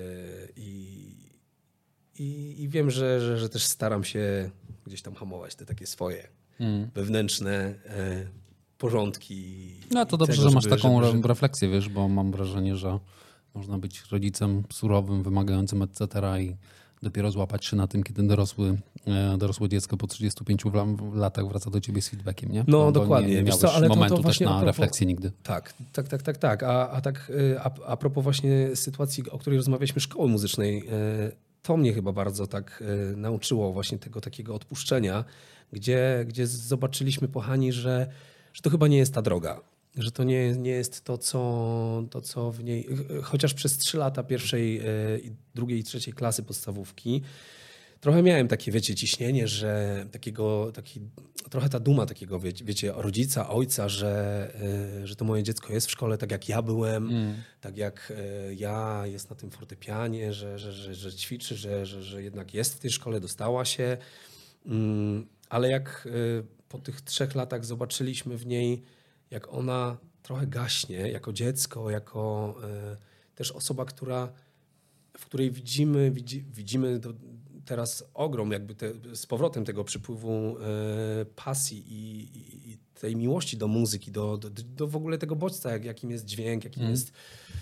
i, i, i wiem, że, że, że też staram się gdzieś tam hamować te takie swoje hmm. wewnętrzne e, porządki.
No to dobrze, tego, że masz żeby, taką żeby, refleksję, wiesz, bo mam wrażenie, że można być rodzicem surowym, wymagającym et cetera i dopiero złapać się na tym, kiedy dorosły, dorosłe dziecko po trzydziestu pięciu latach wraca do ciebie z feedbackiem, nie?
No
bo,
dokładnie.
Bo nie, nie
Wiesz co, ale
momentu
to, to
też na
propos,
refleksję nigdy.
Tak, tak, tak, tak, tak. A, a tak a, a propos właśnie sytuacji, o której rozmawialiśmy, szkoły muzycznej, to mnie chyba bardzo tak nauczyło właśnie tego takiego odpuszczenia, gdzie, gdzie zobaczyliśmy po Hani, że, że to chyba nie jest ta droga. Że to nie, nie jest to co, to, co w niej... Chociaż przez trzy lata pierwszej, drugiej i trzeciej klasy podstawówki trochę miałem takie, wiecie, ciśnienie, że takiego, taki, trochę ta duma takiego, wiecie, wiecie rodzica, ojca, że, że to moje dziecko jest w szkole tak jak ja byłem, mm. tak jak ja, jest na tym fortepianie, że, że, że, że ćwiczy, że, że, że jednak jest w tej szkole, dostała się. Ale jak po tych trzech latach zobaczyliśmy w niej, jak ona trochę gaśnie jako dziecko, jako y, też osoba, która, w której widzimy, widzi, widzimy do, teraz ogrom jakby te, z powrotem tego przypływu y, pasji i, i, i tej miłości do muzyki, do, do, do w ogóle tego bodźca, jak, jakim jest dźwięk, jakim mm. jest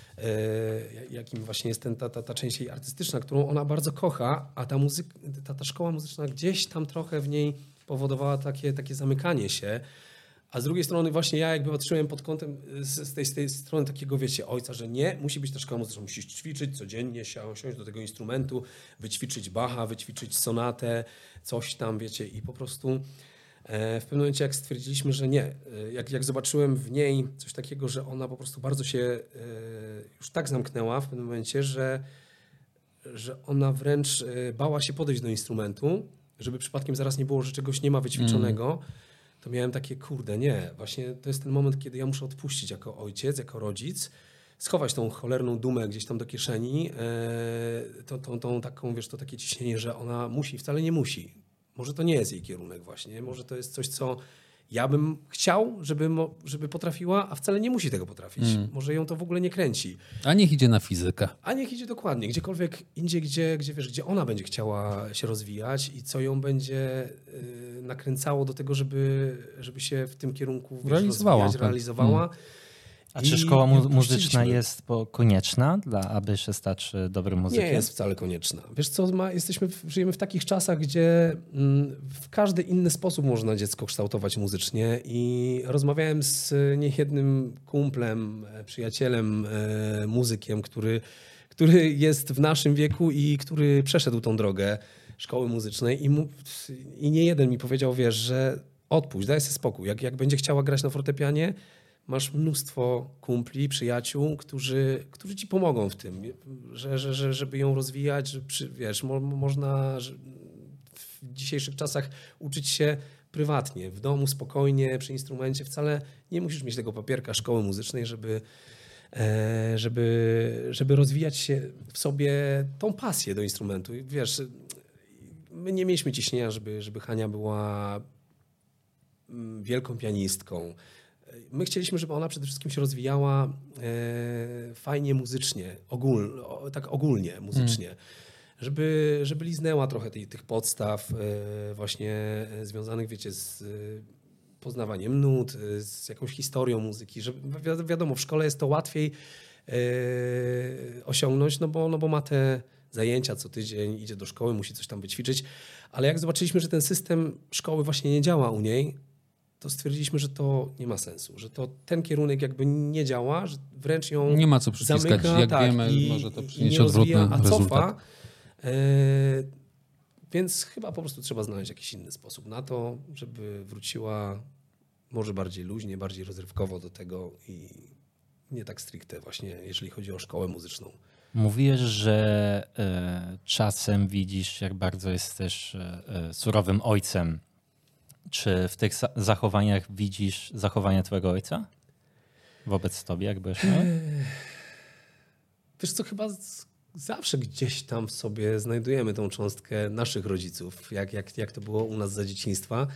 y, jakim właśnie jest ten, ta, ta, ta część jej artystyczna, którą ona bardzo kocha, a ta, muzyk, ta, ta szkoła muzyczna gdzieś tam trochę w niej powodowała takie, takie zamykanie się. A z drugiej strony właśnie ja jakby patrzyłem pod kątem z, z, tej, z tej strony takiego, wiecie, ojca, że nie, musi być ta szkoła muzyczna, musisz ćwiczyć codziennie, siąść do tego instrumentu, wyćwiczyć Bacha, wyćwiczyć sonatę, coś tam, wiecie, i po prostu e, w pewnym momencie jak stwierdziliśmy, że nie, e, jak, jak zobaczyłem w niej coś takiego, że ona po prostu bardzo się e, już tak zamknęła w pewnym momencie, że, że ona wręcz e, bała się podejść do instrumentu, żeby przypadkiem zaraz nie było, że czegoś nie ma wyćwiczonego, mm. to miałem takie, kurde, nie, właśnie to jest ten moment, kiedy ja muszę odpuścić jako ojciec, jako rodzic, schować tą cholerną dumę gdzieś tam do kieszeni, e, tą, tą, tą taką, wiesz, to takie ciśnienie, że ona musi, wcale nie musi. Może to nie jest jej kierunek właśnie, może to jest coś, co ja bym chciał, żeby, żeby potrafiła, a wcale nie musi tego potrafić. Mm. Może ją to w ogóle nie kręci.
A niech idzie na fizykę.
A niech idzie dokładnie, gdziekolwiek indziej, gdzie, gdzie, wiesz, gdzie ona będzie chciała się rozwijać i co ją będzie y, nakręcało do tego, żeby, żeby się w tym kierunku wiesz,
realizowała.
rozwijać, realizowała. Mm.
A czy szkoła mu- muzyczna jest po, konieczna, dla, aby się stać dobrym muzykiem?
Nie jest wcale konieczna. Wiesz co, ma, jesteśmy, żyjemy w takich czasach, gdzie mm, w każdy inny sposób można dziecko kształtować muzycznie i rozmawiałem z niejednym kumplem, przyjacielem, e, muzykiem, który, który jest w naszym wieku i który przeszedł tą drogę szkoły muzycznej i, mu, i nie jeden mi powiedział, wiesz, że odpuść, daj sobie spokój. Jak, jak będzie chciała grać na fortepianie, masz mnóstwo kumpli, przyjaciół, którzy, którzy ci pomogą w tym, że, że, że, żeby ją rozwijać, że przy, wiesz, mo, można w dzisiejszych czasach uczyć się prywatnie, w domu, spokojnie, przy instrumencie. Wcale nie musisz mieć tego papierka szkoły muzycznej, żeby, żeby, żeby rozwijać się w sobie tą pasję do instrumentu. Wiesz, my nie mieliśmy ciśnienia, żeby, żeby Hania była wielką pianistką. My chcieliśmy, żeby ona przede wszystkim się rozwijała e, fajnie muzycznie, ogól, o, tak ogólnie muzycznie, mm. żeby, żeby liznęła trochę tej, tych podstaw e, właśnie związanych, wiecie, z e, poznawaniem nut, e, z jakąś historią muzyki. Żeby, wi- wiadomo, w szkole jest to łatwiej e, osiągnąć, no bo, no bo ma te zajęcia co tydzień, idzie do szkoły, musi coś tam wyćwiczyć, ale jak zobaczyliśmy, że ten system szkoły właśnie nie działa u niej, to stwierdziliśmy, że to nie ma sensu, że to ten kierunek jakby nie działa, że wręcz ją
nie ma co przyciskać,
zamyka,
jak
tak,
wiemy,
i,
może to
i
przynieść
nie
odwrotny
rozwija, a
rezultat.
cofa. E, więc chyba po prostu trzeba znaleźć jakiś inny sposób na to, żeby wróciła może bardziej luźnie, bardziej rozrywkowo do tego i nie tak stricte właśnie, jeżeli chodzi o szkołę muzyczną.
Mówisz, że e, czasem widzisz, jak bardzo jesteś e, surowym ojcem. Czy w tych zachowaniach widzisz zachowania twojego ojca wobec tobie, jak byłeś mały?
Wiesz co, chyba z, zawsze gdzieś tam w sobie znajdujemy tą cząstkę naszych rodziców, jak, jak, jak to było u nas za dzieciństwa.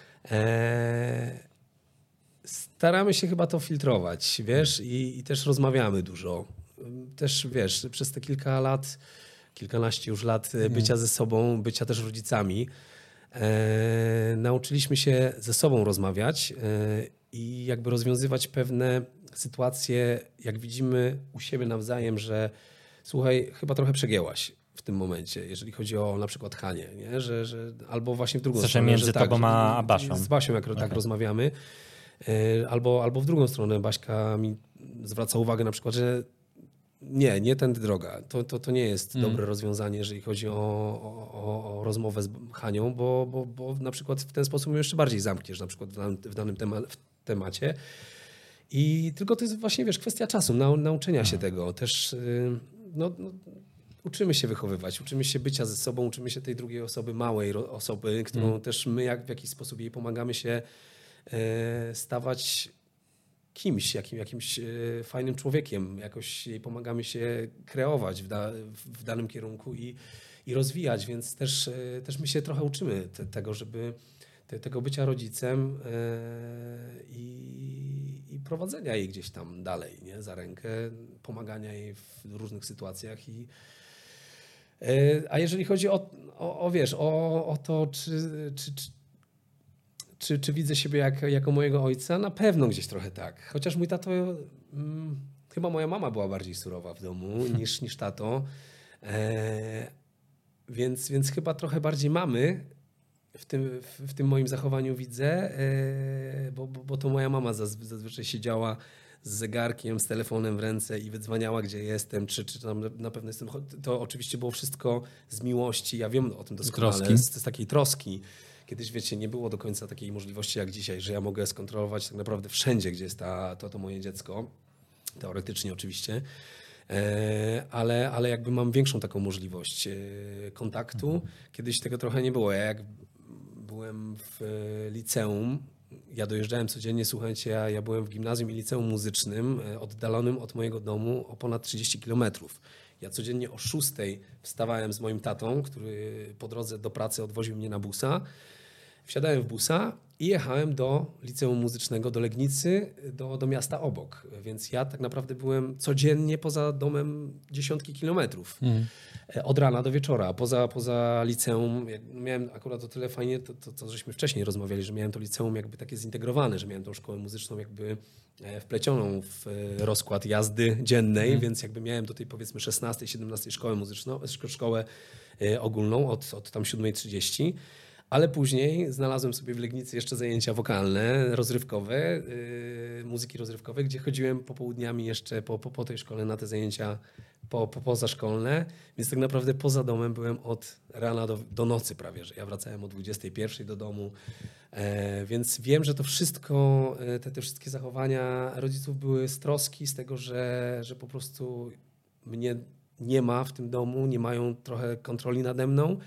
Eee, staramy się chyba to filtrować, wiesz, i, i też rozmawiamy dużo. Też, wiesz, przez te kilka lat, kilkanaście już lat bycia ze sobą, bycia też rodzicami, e, nauczyliśmy się ze sobą rozmawiać e, i jakby rozwiązywać pewne sytuacje, jak widzimy u siebie nawzajem, że słuchaj, chyba trochę przegięłaś w tym momencie, jeżeli chodzi o na przykład Hanię, nie? Że, że, albo właśnie w drugą
Znaczy
stronę.
między
że
tobą
tak,
a Basią.
Z Basią, jak okay. tak rozmawiamy. E, albo, albo w drugą stronę Baśka mi zwraca uwagę na przykład, że nie, nie tędy droga. To, to, to nie jest mm. dobre rozwiązanie, jeżeli chodzi o, o, o rozmowę z Hanią, bo, bo, bo na przykład w ten sposób ją jeszcze bardziej zamkniesz, na przykład w danym, w danym tema, w temacie. I tylko to jest właśnie, wiesz, kwestia czasu, nau, nauczenia się tego. Też no, no, uczymy się wychowywać, uczymy się bycia ze sobą, uczymy się tej drugiej osoby, małej osoby, którą mm. też my jak w jakiś sposób jej pomagamy się e, stawać kimś, jakim, jakimś fajnym człowiekiem, jakoś jej pomagamy się kreować w, da, w danym kierunku i, i rozwijać, więc też, też my się trochę uczymy te, tego, żeby te, tego bycia rodzicem e, i, i prowadzenia jej gdzieś tam dalej, nie? Za rękę, pomagania jej w różnych sytuacjach. I, e, a jeżeli chodzi o, o, o wiesz, o, o to, czy, czy, czy Czy, czy widzę siebie jak, jako mojego ojca? Na pewno gdzieś trochę tak. Chociaż mój tato, hmm, chyba moja mama była bardziej surowa w domu niż, niż tato. E, więc, więc chyba trochę bardziej mamy w tym, w, w tym moim zachowaniu widzę, e, bo, bo, bo to moja mama zazwy, zazwyczaj siedziała z zegarkiem, z telefonem w ręce i wydzwaniała, gdzie jestem, czy, czy tam na pewno jestem. To oczywiście było wszystko z miłości. Ja wiem o tym doskonale, z, z takiej troski. Kiedyś, wiecie, nie było do końca takiej możliwości jak dzisiaj, że ja mogę skontrolować tak naprawdę wszędzie, gdzie jest ta, to, to moje dziecko. Teoretycznie oczywiście. E, ale, ale jakby mam większą taką możliwość e, kontaktu. Mhm. Kiedyś tego trochę nie było. Ja jak byłem w e, liceum, ja dojeżdżałem codziennie, słuchajcie, ja, ja byłem w gimnazjum i liceum muzycznym, e, oddalonym od mojego domu o ponad trzydzieści kilometrów. Ja codziennie o szóstej wstawałem z moim tatą, który po drodze do pracy odwoził mnie na busa. Wsiadałem w busa i jechałem do liceum muzycznego, do Legnicy, do, do miasta obok. Więc ja tak naprawdę byłem codziennie poza domem dziesiątki kilometrów. Mm. Od rana do wieczora. Poza, poza liceum, miałem akurat o tyle fajnie, to, to, to żeśmy wcześniej rozmawiali, że miałem to liceum jakby takie zintegrowane, że miałem tą szkołę muzyczną jakby wplecioną w rozkład jazdy dziennej, mm. więc jakby miałem do tej powiedzmy szesnastej, siedemnastej szkołę muzyczną, szkołę ogólną od, od tam siódmej trzydzieści. Ale później znalazłem sobie w Legnicy jeszcze zajęcia wokalne, rozrywkowe, yy, muzyki rozrywkowej, gdzie chodziłem popołudniami jeszcze po, po, po tej szkole na te zajęcia po, po, pozaszkolne. Więc tak naprawdę poza domem byłem od rana do, do nocy prawie, że ja wracałem o dwudziestej pierwszej do domu. E, więc wiem, że to wszystko, te, te wszystkie zachowania rodziców były z troski, z tego, że, że po prostu mnie nie ma w tym domu, nie mają trochę kontroli nade mną.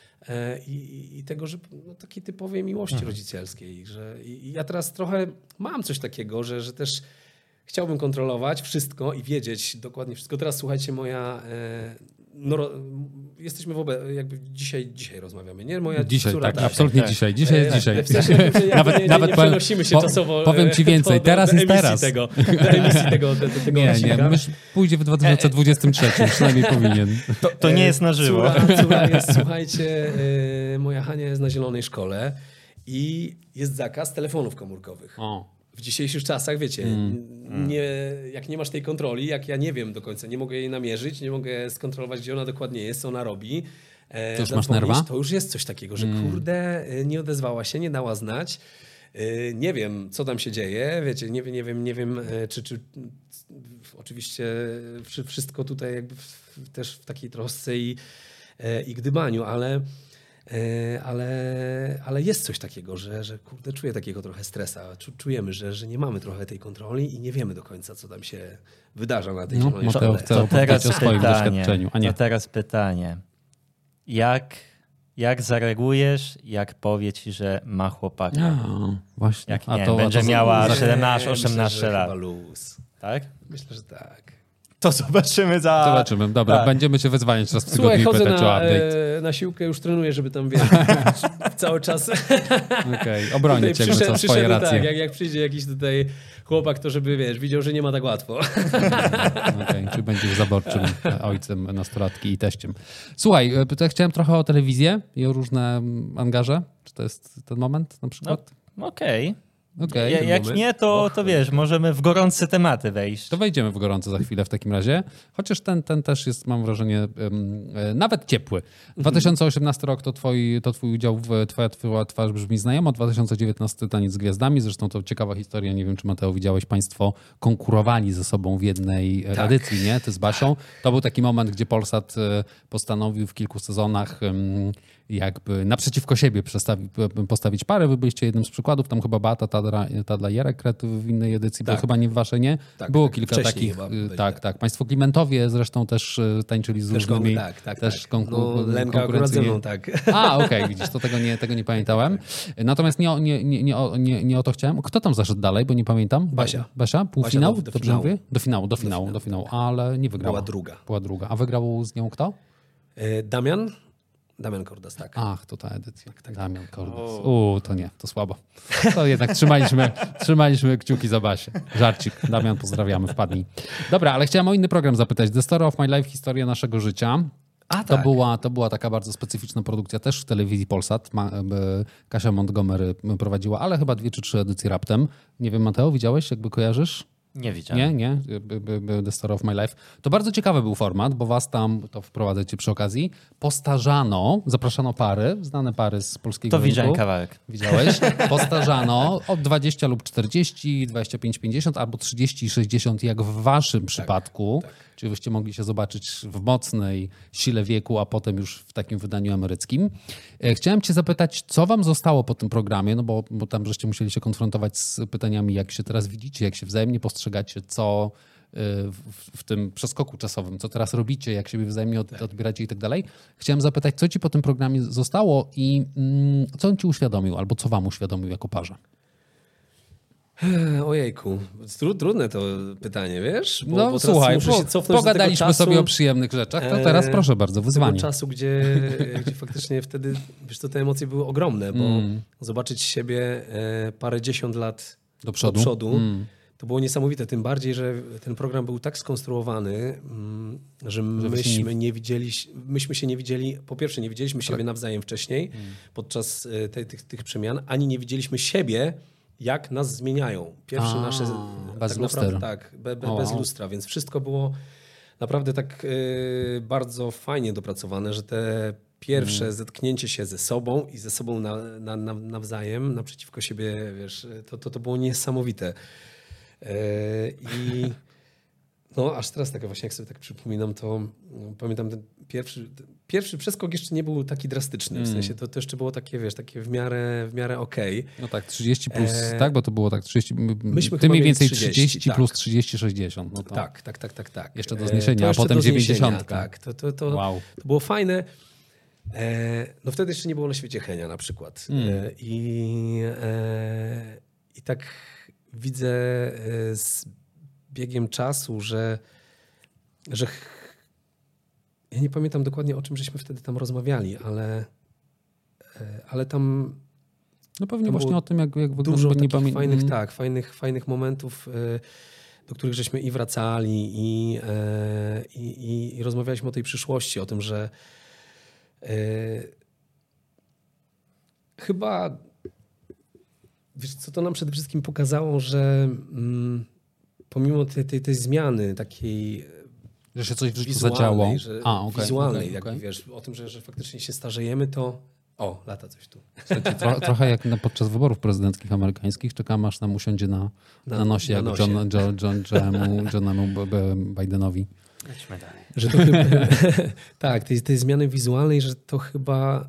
I, i tego, że no, takiej typowej miłości mhm. rodzicielskiej. Że, i, I ja teraz trochę mam coś takiego, że, że też chciałbym kontrolować wszystko i wiedzieć dokładnie wszystko. Teraz słuchajcie, moja... E, no, jesteśmy w ogóle, jakby dzisiaj, dzisiaj rozmawiamy, nie? Moja
dzisiaj,
córa,
tak, absolutnie tak. dzisiaj. Dzisiaj jest
e,
dzisiaj.
W sensie, nawet nie, nawet nie przenosimy się po, czasowo.
Powiem ci więcej,
do,
teraz
do
jest teraz.
Tego, do emisji tego do, do tego
Nie, odcinka. nie, mysz pójdzie w dwa tysiące dwudziestym trzecim, przynajmniej powinien.
To, to nie jest na żywo.
Córa, córa jest, słuchajcie, e, moja Hania jest na zielonej szkole i jest zakaz telefonów komórkowych. O. W dzisiejszych czasach, wiecie, mm. nie, jak nie masz tej kontroli, jak ja nie wiem do końca, nie mogę jej namierzyć, nie mogę skontrolować, gdzie ona dokładnie jest, co ona robi.
To już masz nerwa?
To już jest coś takiego, że mm. kurde, nie odezwała się, nie dała znać. Nie wiem, co tam się dzieje, wiecie, nie, nie wiem, nie wiem, czy, czy oczywiście wszystko tutaj jakby w, też w takiej trosce i, i gdybaniu, ale ale, ale jest coś takiego, że, że kurde, czuję takiego trochę stresa. Czujemy, że, że nie mamy trochę tej kontroli i nie wiemy do końca, co tam się wydarza na tej
no,
zielonej
Mateo
szkole.
chce
To teraz
opowiedzieć o swoim
pytanie,
doświadczeniu. A nie.
to teraz pytanie. Jak, jak zareagujesz, jak powie ci, że ma chłopaka?
A, właśnie.
Jak
A
nie,
to,
będzie
a to,
miała
za-
siedemnaście
Myślę,
osiemnaście
że
lat.
chyba luz.
Tak?
Myślę, że tak.
To zobaczymy za...
Zobaczymy. Dobra,
tak.
będziemy cię wyzwaniać raz w tygodniu
Słuchaj,
i
chodzę
pytać o
na,
update.
e, na siłkę, już trenuję, żeby tam wiesz, cały czas
Okej, obronię cię
przyszedł-
za swoje
przyszedł
racje.
Tak, jak, jak przyjdzie jakiś tutaj chłopak, to żeby wiesz, widział, że nie ma tak łatwo.
Okej, czy będziesz zaborczym ojcem nastolatki i teściem. Słuchaj, to ja chciałem trochę o telewizję i o różne angaże. Czy to jest ten moment na przykład?
Okej.
Okej.
Ja- Jak
moment.
nie, to,
Och,
to wiesz, możemy w gorące tematy wejść.
To wejdziemy w gorąco za chwilę w takim razie. Chociaż ten, ten też jest, mam wrażenie, um, e, nawet ciepły. dwa tysiące osiemnasty rok to twój, to twój udział w Twoja, twoja twarz brzmi znajomo. dwa tysiące dziewiętnasty Taniec z Gwiazdami. Zresztą to ciekawa historia. Nie wiem, czy Mateo widziałeś. Państwo konkurowali ze sobą w jednej
Tak.
edycji, nie? Ty z Basią. To był taki moment, gdzie Polsat e, postanowił w kilku sezonach em, jakby naprzeciwko siebie przestawi, postawić parę. Wy byliście jednym z przykładów. Tam chyba Beata Tadra, Tadla Jarek kradł w innej edycji, bo
Tak.
chyba nie w waszej, nie?
Tak,
Było
tak.
kilka
Wcześniej
takich.
chyba
y,
byli,
tak,
tak.
tak. Państwo Klimentowie zresztą też y, tańczyli z
Też
różnymi.
kon- tak, tak,
też
tak.
konku-
No, Lenka akurat ze
konkurencyjnie.
mną, tak.
A, okej, widzisz, to tego nie, tego nie pamiętałem. Natomiast nie, o- nie, nie, nie, o- nie, nie o to chciałem. Kto tam zaszedł dalej, bo nie pamiętam? Ba-
Basia.
Basia? Półfinał?
Basia do- do
Dobrze
finału.
mówię? Do finału, do finału, do finału, ale nie wygrała.
Była druga.
Była druga. A wygrał z nią kto?
E, Damian? Damian Kordas, tak.
Ach, to ta edycja.
tak.
Damian Kordas. U, to nie, to słabo. To jednak trzymaliśmy, trzymaliśmy kciuki za Basię. Żarcik. Damian, pozdrawiamy, wpadnij. Dobra, ale chciałem o inny program zapytać. The Story of My Life, historia naszego życia.
A,
To,
tak.
była, to była taka bardzo specyficzna produkcja też w telewizji Polsat. Ma, e, Kasia Montgomery prowadziła, ale chyba dwie czy trzy edycje raptem. Nie wiem, Mateo, widziałeś? Jakby kojarzysz?
Nie widziałem.
Nie, nie. By- by- by The Story of My Life. To bardzo ciekawy był format, bo was tam, to wprowadzę cię przy okazji, postarzano, zapraszano pary, znane pary z polskiego
To
rynku.
widziałem kawałek.
Widziałeś? Postarzano od dwadzieścia lub czterdzieści, dwadzieścia pięć pięćdziesiąt albo trzydzieści sześćdziesiąt, jak w waszym przypadku. Czyli byście mogli się zobaczyć w mocnej sile wieku, a potem już w takim wydaniu emeryckim. E, Chciałem cię zapytać, co wam zostało po tym programie, no bo, bo tam żeście musieli się konfrontować z pytaniami, jak się teraz widzicie, jak się wzajemnie postrzegacie, co y, w, w tym przeskoku czasowym, co teraz robicie, jak siebie wzajemnie od, odbieracie i tak dalej. Chciałem zapytać, co ci po tym programie zostało i mm, co on ci uświadomił, albo co wam uświadomił jako parze?
Ojejku, Tru- trudne to pytanie, wiesz? Bo,
No
bo teraz
słuchaj,
muszę
po,
się cofnąć
pogadaliśmy
do tego czasu,
sobie o przyjemnych rzeczach, to teraz
e,
proszę bardzo, wyzwanie.
tego czasu, gdzie, gdzie faktycznie wtedy, wiesz co, te emocje były ogromne, bo
Mm.
zobaczyć siebie e, parędziesiąt lat
Do przodu.
do przodu
Mm.
to było niesamowite, tym bardziej, że ten program był tak skonstruowany, mm, że
wy się
myśmy nie widzieli, myśmy się nie widzieli, po pierwsze nie widzieliśmy
Tak.
siebie nawzajem wcześniej
Mm.
podczas e, te, tych, tych przemian, ani nie widzieliśmy siebie, jak nas zmieniają. Pierwsze
A,
nasze...
bez
tak
luster.
naprawdę, tak, be, be,
O,
bez
wow.
lustra, więc wszystko było naprawdę tak e, bardzo fajnie dopracowane, że te pierwsze
Mm.
zetknięcie się ze sobą i ze sobą na, na, na, nawzajem, naprzeciwko siebie, wiesz, to, to, to było niesamowite. E, I no, aż teraz tak właśnie, jak sobie tak przypominam, to mm, pamiętam ten pierwszy, ten pierwszy przeskok jeszcze nie był taki drastyczny, w
Mm.
sensie to, to jeszcze było takie, wiesz, takie w miarę, w miarę okej.
No tak, trzydzieści plus,
E,
tak, bo to było tak trzydzieści,
myśmy
ty
chyba
mniej
mieli
więcej
trzydzieści,
trzydzieści
tak.
plus trzydzieści, sześćdziesiąt. No to
Tak, tak, tak, tak, tak.
Jeszcze do
E,
zniesienia,
to
a
jeszcze
potem
do zniesienia,
dziewięćdziesiątka.
Tak, to, to, to,
Wow.
to było fajne. E, no wtedy jeszcze nie było na świecie Henia na przykład.
Mm.
E, i, e, I tak widzę e, z biegiem czasu, że, że ch- ja nie pamiętam dokładnie, o czym żeśmy wtedy tam rozmawiali, ale, e, ale tam
No pewnie
To
właśnie
było
o tym, jak, jak wygląda.
dużo
nie
takich
pamię-
fajnych,
mm.
tak, fajnych, fajnych momentów, e, do których żeśmy i wracali i, e, i, i, i rozmawialiśmy o tej przyszłości, o tym, że e, chyba wiesz co, to nam przede wszystkim pokazało, że mm, pomimo tej, tej, tej zmiany takiej
Że się coś w życiu
wizualnej,
zadziało.
że,
A, okay,
wizualnej,
okay,
jakby
okay.
wiesz, o tym, że, że faktycznie się starzejemy, to o, lata coś tu.
Słuchajcie, tro, trochę jak na, podczas wyborów prezydenckich amerykańskich, czekam aż nam usiądzie na, na,
Na-
nosie,
na
jak
nosie.
John, John, John, Johnemu, Johnemu B- B- Bidenowi.
Lećmy dalej.
Że to chyba, tak, tej, tej zmiany wizualnej, że to chyba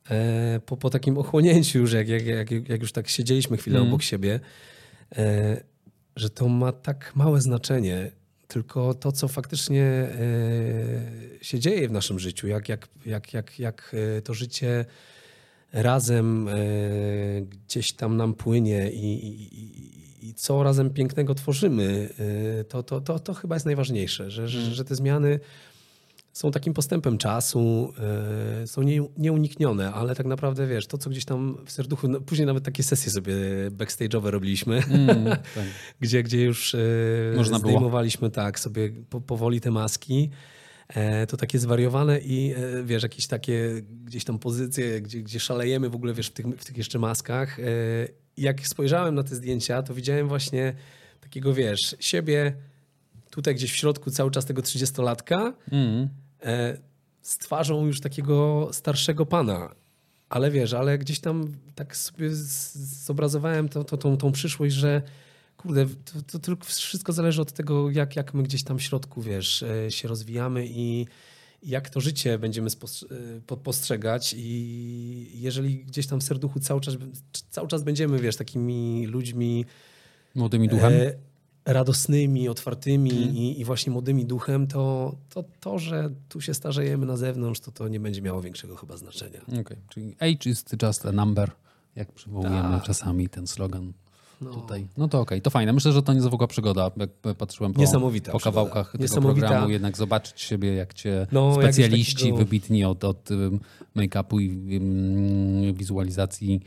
e, po, po takim ochłonięciu już, jak, jak, jak, jak już tak siedzieliśmy chwilę mm. obok siebie, e, że to ma tak małe znaczenie, tylko to, co faktycznie e, się dzieje w naszym życiu, jak, jak, jak, jak, jak to życie razem e, gdzieś tam nam płynie i, i, i co razem pięknego tworzymy, e, to, to, to, to chyba jest najważniejsze, że, że, że te zmiany są takim postępem czasu, e, są nie, nieuniknione, ale tak naprawdę wiesz, to co gdzieś tam w serduchu, no, później nawet takie sesje sobie backstage'owe robiliśmy, mm, tak. gdzie, gdzie już e, Można zdejmowaliśmy było. tak sobie po, powoli te maski. To takie zwariowane i wiesz, jakieś takie gdzieś tam pozycje, gdzie, gdzie szalejemy w ogóle wiesz, w tych, w tych jeszcze maskach. I jak spojrzałem na te zdjęcia, to widziałem właśnie takiego, wiesz, siebie tutaj gdzieś w środku cały czas tego trzydziestolatka mm. z twarzą już takiego starszego pana. Ale wiesz, ale gdzieś tam tak sobie zobrazowałem to, to, tą, tą przyszłość, że kurde, to, to tylko wszystko zależy od tego, jak, jak my gdzieś tam w środku, wiesz, się rozwijamy i jak to życie będziemy postrzegać i jeżeli gdzieś tam w serduchu cały czas, cały czas będziemy, wiesz, takimi ludźmi
młodymi duchem, e,
radosnymi, otwartymi hmm. i, i właśnie młodymi duchem, to, to to, że tu się starzejemy na zewnątrz, to to nie będzie miało większego chyba znaczenia.
Okay. Czyli age is just a number, jak przywołujemy Ta. czasami ten slogan. No. Tutaj. No to okej, okay. To fajne. Myślę, że to niezwykła przygoda. Jak patrzyłem po, po kawałkach tego programu, jednak zobaczyć siebie, jak cię no, specjaliści takiego... wybitni od, od make-upu i um, wizualizacji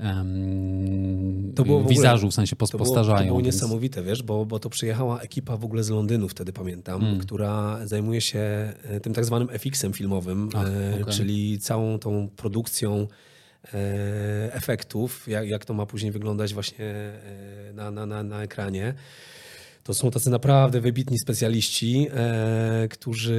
um, to było w wizażu, ogóle, w sensie
to
postarzają.
Było, to było
więc...
niesamowite, wiesz, bo, bo to przyjechała ekipa w ogóle z Londynu, wtedy pamiętam, hmm. która zajmuje się tym tak zwanym F X-em filmowym, Ach, okay. czyli całą tą produkcją efektów, jak, jak to ma później wyglądać właśnie na, na, na, na ekranie. To są tacy naprawdę wybitni specjaliści, e, którzy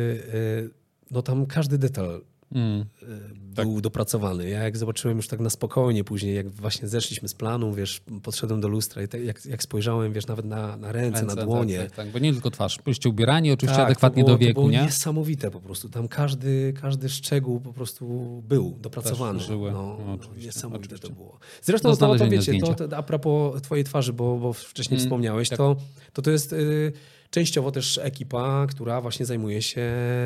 e, no tam każdy detal mm, był tak. dopracowany. Ja jak zobaczyłem już tak na spokojnie później, jak właśnie zeszliśmy z planu, wiesz, podszedłem do lustra i te, jak, jak spojrzałem, wiesz, nawet na, na ręce, ręce, na dłonie.
Tak, tak, tak, bo nie tylko twarz. Byliście ubierani oczywiście tak, adekwatnie
było,
do wieku,
to było
nie?
niesamowite po prostu. Tam każdy, każdy szczegół po prostu był dopracowany.
Żyły.
No,
no, oczywiście,
niesamowite
oczywiście.
to było. Zresztą to, to wiecie, to, to a propos twojej twarzy, bo, bo wcześniej mm, wspomniałeś, tak. to, to to jest y, częściowo też ekipa, która właśnie zajmuje się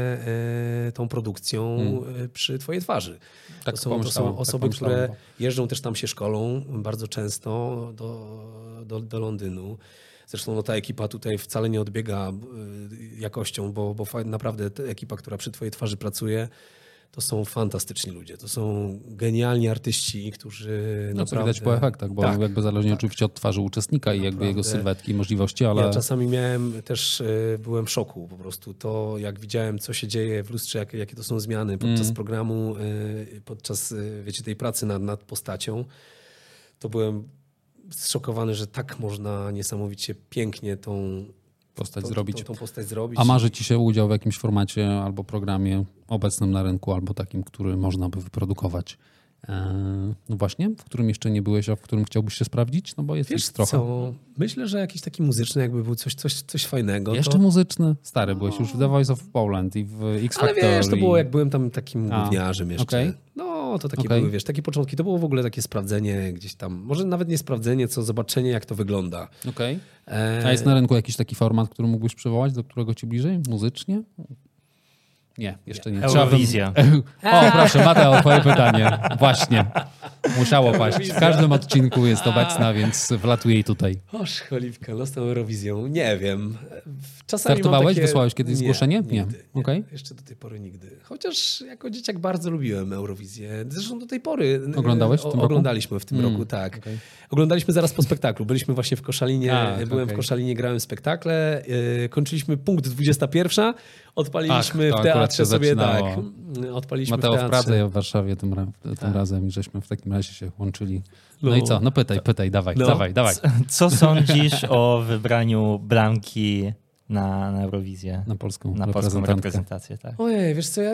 y, tą produkcją mm. y, przy twojej twarzy.
Tak,
to, są, to są osoby, tak które jeżdżą też tam się szkolą bardzo często do, do, do Londynu. Zresztą no, ta ekipa tutaj wcale nie odbiega jakością, bo, bo naprawdę ta ekipa, która przy twojej twarzy pracuje, to są fantastyczni ludzie. To są genialni artyści, którzy
no,
naprawdę...
co widać po efektach, bo tak, jakby zależnie tak. oczywiście od twarzy uczestnika naprawdę. I jakby jego sylwetki, możliwości, ale... Ja
czasami miałem też, byłem w szoku po prostu. To jak widziałem, co się dzieje w lustrze, jakie, jakie to są zmiany podczas mm. programu, podczas, wiecie, tej pracy nad, nad postacią, to byłem zszokowany, że tak można niesamowicie pięknie tą
postać
tą,
zrobić.
Tą, tą postać zrobić.
A marzy ci się udział w jakimś formacie albo programie obecnym na rynku, albo takim, który można by wyprodukować? Eee, no właśnie, w którym jeszcze nie byłeś, a w którym chciałbyś się sprawdzić? No bo jest
Wiesz
ich trochę.
Co? Myślę, że jakiś taki muzyczny jakby był coś, coś, coś fajnego.
Jeszcze
to...
muzyczny? Stary, byłeś już w The Voice of Poland i w X Factor.
Ale wiesz, to było jak byłem tam takim a, gówniarzem jeszcze.
Okay.
No, to takie
okay.
były, wiesz, takie początki. To było w ogóle takie sprawdzenie gdzieś tam, może nawet nie sprawdzenie, co zobaczenie, jak to wygląda.
Okej. Okay. A jest na rynku jakiś taki format, który mógłbyś przywołać, do którego ci bliżej? Muzycznie? Nie, jeszcze nie.
Eurowizja.
O, proszę, Mateo, twoje pytanie. Właśnie. Musiało paść. W każdym odcinku jest obecna, więc wlatuje jej tutaj.
Oż, cholipka, los tą Eurowizją. Nie wiem. Czasami
Startowałeś?
takie...
Wysłałeś kiedyś
nie,
zgłoszenie?
Nigdy,
nie.
nie.
Okay.
Jeszcze do tej pory nigdy. Chociaż jako dzieciak bardzo lubiłem Eurowizję. Zresztą do tej pory...
Oglądałeś w tym
o,
roku?
Oglądaliśmy w tym mm, roku, tak. Okay. Oglądaliśmy zaraz po spektaklu. Byliśmy właśnie w Koszalinie. A, byłem okay. w Koszalinie, grałem spektakle. Yy, kończyliśmy punkt dwudziesta pierwsza. Odpaliliśmy Ach, w teatrze sobie tak. Odpaliliśmy
Mateo
w teatrze.
w Pradze, ja w Warszawie tym, ra tym tak. razem i żeśmy w takim razie się łączyli. No, no i co? No pytaj, pytaj, dawaj, no. dawaj, dawaj.
Co sądzisz o wybraniu Blanki na, na Eurowizję?
Na polską,
na polską reprezentację, tak.
Ojej, wiesz co, ja...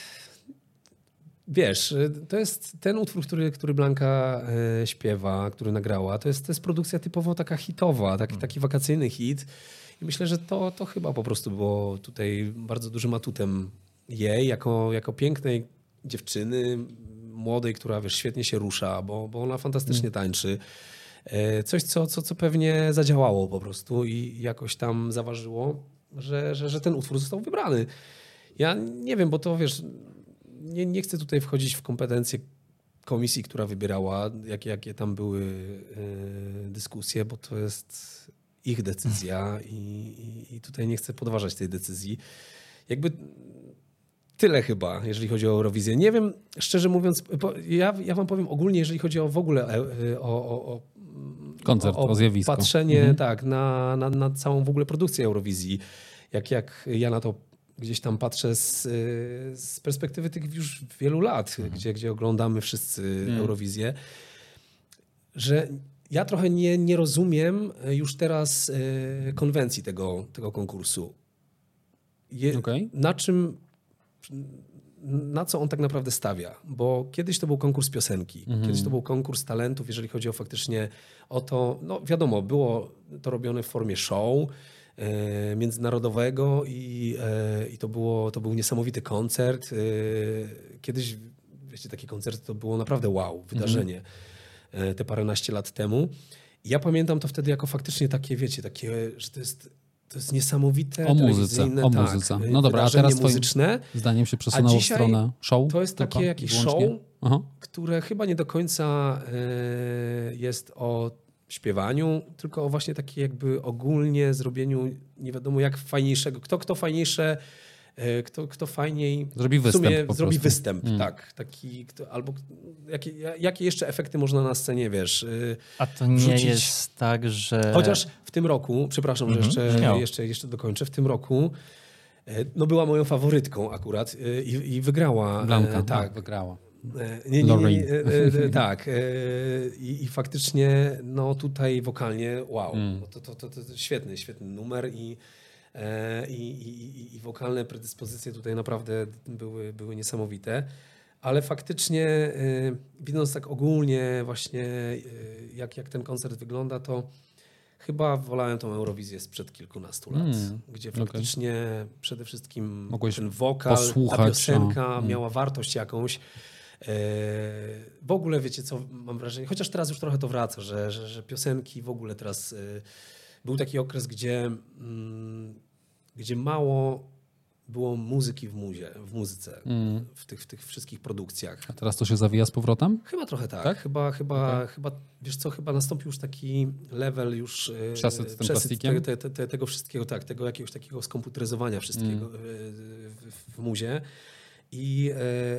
Wiesz, to jest ten utwór, który, który Blanka e, śpiewa, który nagrała. To jest, to jest produkcja typowo taka hitowa, taki, taki wakacyjny hit. I myślę, że to, to chyba po prostu było tutaj bardzo dużym atutem jej, jako, jako pięknej dziewczyny, młodej, która wiesz, świetnie się rusza, bo, bo ona fantastycznie tańczy. Coś, co, co, co pewnie zadziałało po prostu i jakoś tam zaważyło, że, że, że ten utwór został wybrany. Ja nie wiem, bo to wiesz, nie, nie chcę tutaj wchodzić w kompetencje komisji, która wybierała, jakie, jakie tam były y, dyskusje, bo to jest ich decyzja i, i, i tutaj nie chcę podważać tej decyzji. Jakby tyle chyba, jeżeli chodzi o Eurowizję. Nie wiem, szczerze mówiąc, ja, ja wam powiem ogólnie, jeżeli chodzi o w ogóle o, o, o
koncert, o, o
zjawisko. Patrzenie mhm. tak, na, na, na całą w ogóle produkcję Eurowizji. Jak, jak ja na to gdzieś tam patrzę z, z perspektywy tych już wielu lat, mhm. gdzie, gdzie oglądamy wszyscy mhm. Eurowizję, że ja trochę nie, nie rozumiem już teraz konwencji tego, tego konkursu. Je, okay. Na czym, na co on tak naprawdę stawia? Bo kiedyś to był konkurs piosenki, mhm. kiedyś to był konkurs talentów, jeżeli chodzi o faktycznie o to, no wiadomo, było to robione w formie show e, międzynarodowego i, e, i to, było, to był niesamowity koncert. E, kiedyś, wiecie, taki koncert to było naprawdę wow, wydarzenie mhm. e, te paręnaście lat temu. I ja pamiętam to wtedy jako faktycznie takie, wiecie, takie, że to jest... To jest niesamowite.
O muzyce, o
tak,
muzyce. No dobra, a teraz twoim
muzyczne.
zdaniem się przesunęło w stronę show?
To jest
tylko,
takie jakieś show, Aha. które chyba nie do końca y, jest o śpiewaniu, tylko o właśnie takie jakby ogólnie zrobieniu nie wiadomo jak fajniejszego. Kto, kto fajniejsze, y, kto, kto fajniej
zrobi występ.
W sumie
po
zrobi
prostu.
występ, mm. tak. Taki, kto, albo jakie, jakie jeszcze efekty można na scenie, wiesz. Y,
A to nie wrzucić. Jest tak, że...
Chociaż w tym roku, przepraszam, mm-hmm. że jeszcze, jeszcze, jeszcze dokończę, w tym roku no była moją faworytką akurat i, i wygrała.
Blanka,
e, tak,
wygrała.
Nie, nie, nie, nie, e, e, tak. E, i, I faktycznie no tutaj wokalnie wow. Mm. To, to, to, to świetny, świetny numer i, e, i, i, i wokalne predyspozycje tutaj naprawdę były, były niesamowite. Ale faktycznie e, widząc tak ogólnie właśnie e, jak, jak ten koncert wygląda, to chyba wolałem tą Eurowizję sprzed kilkunastu lat, mm, gdzie faktycznie okay. przede wszystkim Mogłeś ten wokal,
posłuchać,
ta piosenka
no.
miała wartość jakąś. W ogóle wiecie co, mam wrażenie, chociaż teraz już trochę to wraca, że, że, że piosenki w ogóle teraz... Był taki okres, gdzie, gdzie mało było muzyki w muzie, w muzyce, mm. w, tych, w tych wszystkich produkcjach.
A teraz to się zawija z powrotem?
Chyba trochę tak. tak? Chyba, chyba, okay. chyba, wiesz co, chyba nastąpił już taki level już
przesyt z tym plastikiem?
Te, te, te, tego wszystkiego, tak, tego jakiegoś takiego skomputeryzowania wszystkiego mm. w, w muzie. I,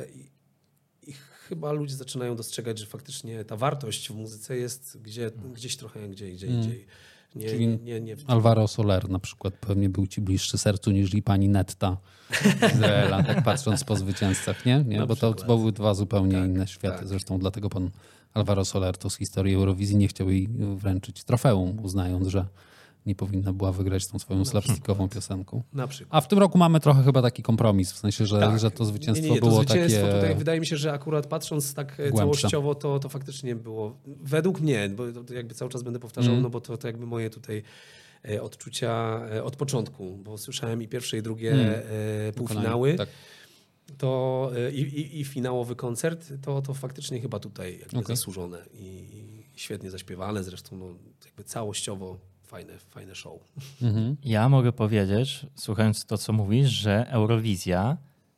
I chyba ludzie zaczynają dostrzegać, że faktycznie ta wartość w muzyce jest gdzie, gdzieś trochę gdzie, gdzie mm. indziej. Nie,
Czyli
nie, nie, nie.
Alvaro Soler na przykład pewnie był ci bliższy sercu niż i pani Netta z Izraela, tak patrząc po zwycięzcach, nie? nie? Bo to były dwa zupełnie tak, inne światy. Tak. Zresztą dlatego pan Alvaro Soler to z historii Eurowizji nie chciał jej wręczyć trofeum, uznając, że nie powinna była wygrać tą swoją slapstickową piosenką.
Na przykład.
A w tym roku mamy trochę chyba taki kompromis, w sensie, że, tak. że to zwycięstwo nie, nie, nie, to było zwycięstwo takie...
Tutaj wydaje mi się, że akurat patrząc tak głębsze. Całościowo, to, to faktycznie było, według mnie, bo to jakby cały czas będę powtarzał, mm. no bo to, to jakby moje tutaj odczucia od początku, bo słyszałem i pierwsze, i drugie mm. półfinały. Tak. To i, i, i finałowy koncert, to, to faktycznie chyba tutaj jakby okay. zasłużone i, i świetnie zaśpiewane, zresztą no, jakby całościowo Fajne, fajne show.
Mhm. Ja mogę powiedzieć, słuchając to, co mówisz, że Eurowizja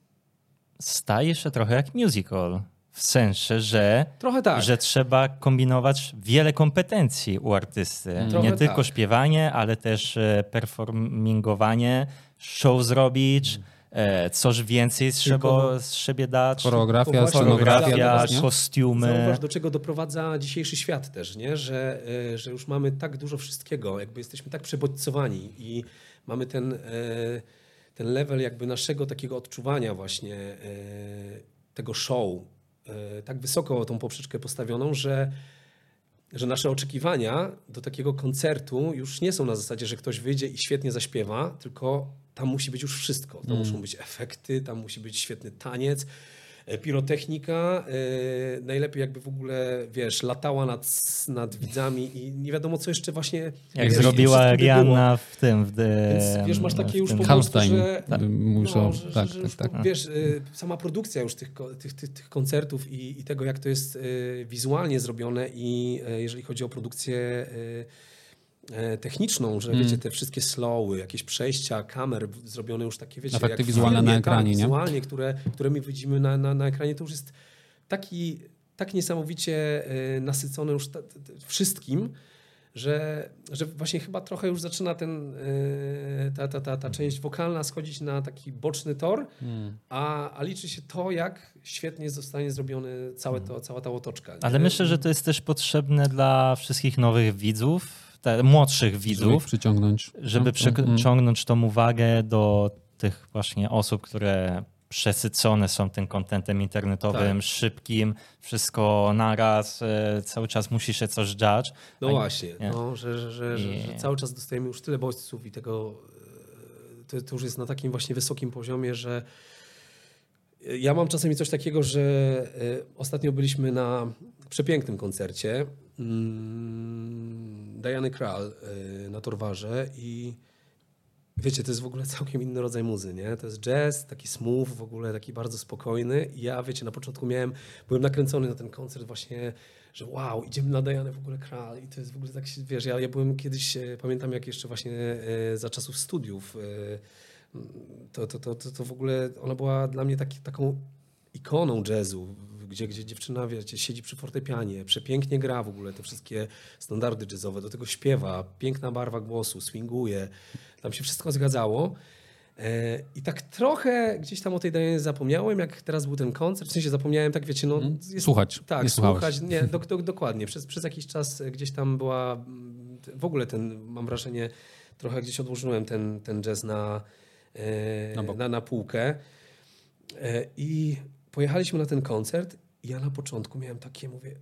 staje się trochę jak musical. W sensie, że,
trochę tak.
że trzeba kombinować wiele kompetencji u artysty.
Mhm.
Nie
Trochę
tylko
tak.
śpiewanie, ale też performingowanie, show zrobić, mhm. coś więcej trzeba sobie dać.
Choreografia,
scenografia, kostiumy.
Zauważ, do czego doprowadza dzisiejszy świat też, nie? Że, że już mamy tak dużo wszystkiego, jakby jesteśmy tak przebodźcowani i mamy ten, ten level jakby naszego takiego odczuwania właśnie tego show tak wysoko tą poprzeczkę postawioną, że że nasze oczekiwania do takiego koncertu już nie są na zasadzie, że ktoś wyjdzie i świetnie zaśpiewa, tylko tam musi być już wszystko. Tam mm. muszą być efekty, tam musi być świetny taniec, pirotechnika, yy, najlepiej jakby w ogóle, wiesz, latała nad, nad widzami i nie wiadomo co jeszcze właśnie...
Jak
wiesz,
zrobiła Rihanna w tym, w, de,
Więc, wiesz, masz takie już
tym
po prostu, że...
Tak,
No, że,
tak,
że,
tak,
że,
tak.
Wiesz, yy, sama produkcja już tych, tych, tych, tych koncertów i, i tego, jak to jest yy, wizualnie zrobione i yy, jeżeli chodzi o produkcję... Yy, techniczną, że mm. wiecie, te wszystkie slowy, jakieś przejścia kamer zrobione już takie, wiecie,
efekty
jak
wizualne
filmie,
na ekranie,
tak,
nie?
wizualnie, które, które my widzimy na, na, na ekranie, to już jest taki, tak niesamowicie nasycone już ta, ta, wszystkim, że, że właśnie chyba trochę już zaczyna ten, ta, ta, ta, ta część wokalna schodzić na taki boczny tor, mm. a, a liczy się to, jak świetnie zostanie zrobione całe to, cała ta otoczka. Nie?
Ale myślę, że to jest też potrzebne dla wszystkich nowych widzów, te młodszych widzów,
żeby przyciągnąć,
żeby przyciągnąć tą uwagę do tych właśnie osób, które przesycone są tym kontentem internetowym, tak. szybkim, wszystko naraz, cały czas musi się coś dziać.
No właśnie, no, że, że, że, że, że cały czas dostajemy już tyle bodźców i tego, to, to już jest na takim właśnie wysokim poziomie, że ja mam czasami coś takiego, że ostatnio byliśmy na przepięknym koncercie Diany Krall na Torwarze i wiecie, to jest w ogóle całkiem inny rodzaj muzy, nie? To jest jazz, taki smooth, w ogóle taki bardzo spokojny i ja, wiecie, na początku miałem, byłem nakręcony na ten koncert właśnie, że wow, idziemy na Dianę w ogóle Krall i to jest w ogóle tak, wiesz, ja, ja byłem kiedyś, pamiętam jak jeszcze właśnie za czasów studiów, to, to, to, to, to w ogóle ona była dla mnie taki, taką ikoną jazzu, gdzie, gdzie dziewczyna, wiecie, siedzi przy fortepianie, przepięknie gra w ogóle te wszystkie standardy jazzowe, do tego śpiewa, piękna barwa głosu, swinguje, tam się wszystko zgadzało. I tak trochę gdzieś tam o tej Dianie zapomniałem, jak teraz był ten koncert, w sensie zapomniałem, tak wiecie, no... Jest,
słuchać.
Tak,
nie
słuchać, nie, do, do, dokładnie. Przez, przez jakiś czas gdzieś tam była, w ogóle ten, mam wrażenie, trochę gdzieś odłożyłem ten, ten jazz na, na, na, na półkę. I pojechaliśmy na ten koncert i ja na początku miałem takie, mówię,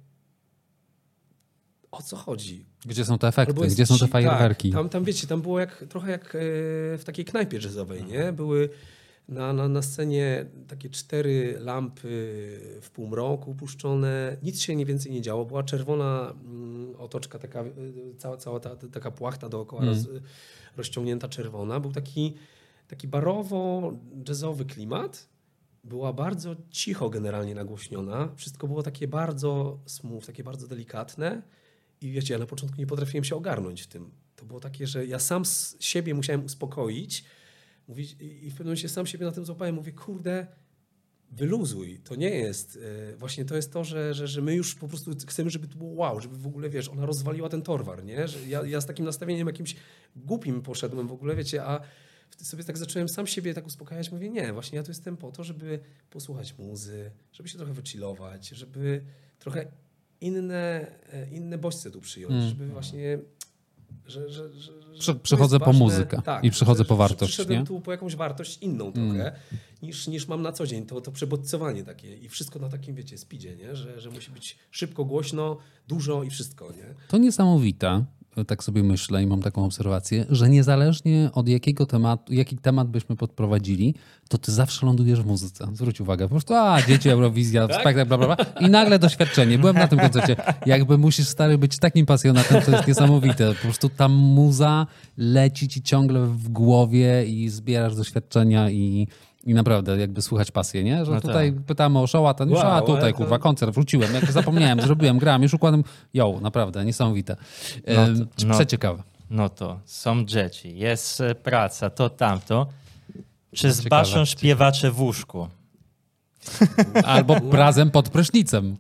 o co chodzi?
Gdzie są te efekty? Gdzie są te fajerwerki?
Tak, tam, tam wiecie, tam było jak, trochę jak w takiej knajpie jazzowej, nie? Były na, na, na scenie takie cztery lampy w półmroku puszczone, nic się nie więcej nie działo, była czerwona mm, otoczka, taka, cała, cała ta, taka płachta dookoła mm. roz, rozciągnięta czerwona. Był taki, taki barowo-jazzowy klimat. Była bardzo cicho generalnie nagłośniona. Wszystko było takie bardzo smooth, takie bardzo delikatne. I wiecie, ja na początku nie potrafiłem się ogarnąć w tym. To było takie, że ja sam z siebie musiałem uspokoić. Mówić, i w pewnym momencie sam siebie na tym złapałem. Mówię, kurde, wyluzuj. To nie jest... Właśnie to jest to, że, że, że my już po prostu chcemy, żeby to było wow, żeby w ogóle, wiesz, ona rozwaliła ten Torwar, nie? Że ja, ja z takim nastawieniem jakimś głupim poszedłem w ogóle, wiecie, a sobie tak zacząłem sam siebie tak uspokajać. Mówię, nie, właśnie ja tu jestem po to, żeby posłuchać muzy, żeby się trochę wychillować, żeby trochę inne, inne bodźce tu przyjąć, mm. żeby właśnie... Że, że, że, że
przychodzę po
ważne,
muzykę
tak,
i przychodzę
że,
po wartość.
Przyszedłem
nie?
tu po jakąś wartość inną
mm.
trochę, niż, niż mam na co dzień. To, to przebodźcowanie takie i wszystko na takim, wiecie, speedzie, nie? Że, że musi być szybko, głośno, dużo i wszystko. Nie?
To niesamowite. Tak sobie myślę i mam taką obserwację, że niezależnie od jakiego tematu, jaki temat byśmy podprowadzili, to ty zawsze lądujesz w muzyce. Zwróć uwagę, po prostu a, dzieci, Eurowizja, tak? spektakl, bla, bla, bla. I nagle doświadczenie. Byłem na tym koncercie. Jakby musisz, stary, być takim pasjonatem, to jest niesamowite. Po prostu ta muza leci ci ciągle w głowie i zbierasz doświadczenia i I naprawdę jakby słuchać pasję, nie? Że no tutaj tak. pytamy o show, a ten wow, a tutaj kurwa koncert, wróciłem, jak zapomniałem, zrobiłem, grałem, już układam. Jo, naprawdę, niesamowite.
No to, no,
przeciekawe.
No to są dzieci, jest praca, to tamto. Czy z Baszą śpiewacze w łóżku?
Albo razem pod prysznicem.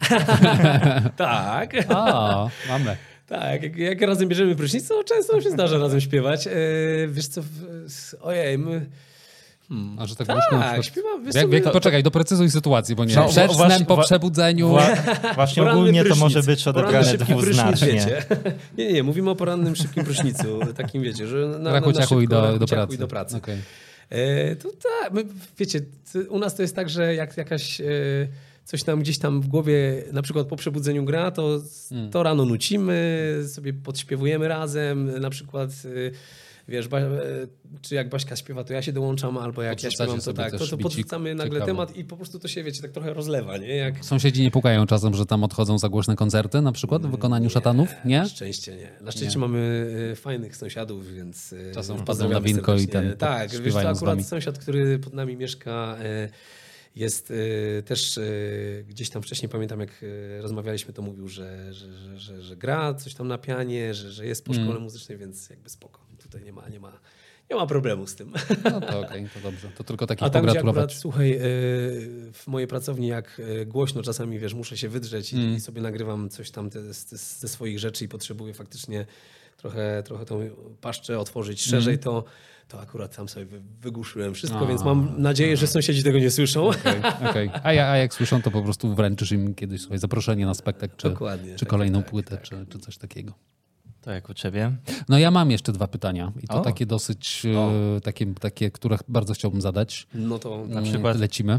Tak.
O, mamy.
Tak, jak, jak razem bierzemy prysznic, to często się zdarza razem śpiewać. Yy, wiesz co, ojej, my...
Hmm. A że tak,
tak śpiewam.
Jak, jak, poczekaj, doprecyzuj sytuację, bo nie no, przed właśnie, snem, po przebudzeniu.
Wła, właśnie ogólnie to może być odebrane dwuznacznie.
Nie, nie, nie, mówimy o porannym szybkim prysznicu, takim wiecie, że na,
rachu,
na, na
ciachu
szybko,
i do,
rachu,
do pracy.
I do pracy.
Okay.
E, to tak, my, wiecie, u nas to jest tak, że jak jakaś e, coś nam gdzieś tam w głowie, na przykład po przebudzeniu gra, to, hmm. to rano nucimy, sobie podśpiewujemy razem, na przykład... E, wiesz, ba, czy jak Baśka śpiewa, to ja się dołączam, albo jak ja śpiewam, to tak, to, to podrzucamy nagle
Ciekawe.
temat i po prostu to się, wiecie, tak trochę rozlewa, nie? Jak...
Sąsiedzi nie pukają czasem, że tam odchodzą za głośne koncerty na przykład w wykonaniu
nie,
szatanów? Nie?
Na szczęście nie. Na szczęście nie. mamy fajnych sąsiadów, więc
czasem wchodzą na winko i ten
tak, wiesz, to akurat sąsiad, który pod nami mieszka, jest y, też y, gdzieś tam wcześniej, pamiętam jak y, rozmawialiśmy, to mówił, że, że, że, że, że gra coś tam na pianie, że, że jest po szkole mm. muzycznej, więc jakby spoko. Tutaj nie ma, nie ma, nie ma problemu z tym.
No to okej, okay, to dobrze. To tylko takich
A tam,
pogratulować.
Akurat, słuchaj, y, w mojej pracowni jak głośno czasami, wiesz, muszę się wydrzeć mm. i, i sobie nagrywam coś tam te, te, ze swoich rzeczy i potrzebuję faktycznie trochę, trochę tą paszczę otworzyć szerzej, mm. to to akurat tam sobie wygłuszyłem wszystko, a, więc mam nadzieję, że sąsiedzi tego nie słyszą. Okay,
okay. A, ja, a jak słyszą, to po prostu wręczysz im kiedyś słuchaj, zaproszenie na spektakl, czy, czy kolejną tak, płytę, tak, czy, tak. czy coś takiego.
To jak u ciebie?
No ja mam jeszcze dwa pytania i to
o.
takie dosyć, e, takie, takie, które bardzo chciałbym zadać.
No to
na przykład
lecimy.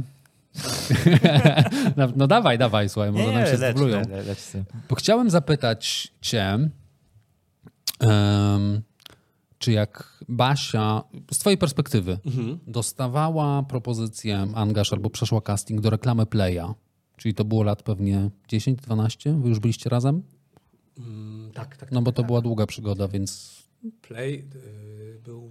no, no dawaj, dawaj, słuchaj, może
nie,
nam się
lecz,
zdublują.
le, le,
Bo chciałem zapytać cię, um, czy jak Basia, z twojej perspektywy, mhm. dostawała propozycję, angaż albo przeszła casting do reklamy Playa, czyli to było lat pewnie dziesięć dwanaście? Wy już byliście razem?
Mm, tak, tak.
No bo
tak,
to
tak.
była długa przygoda, więc...
Play y, był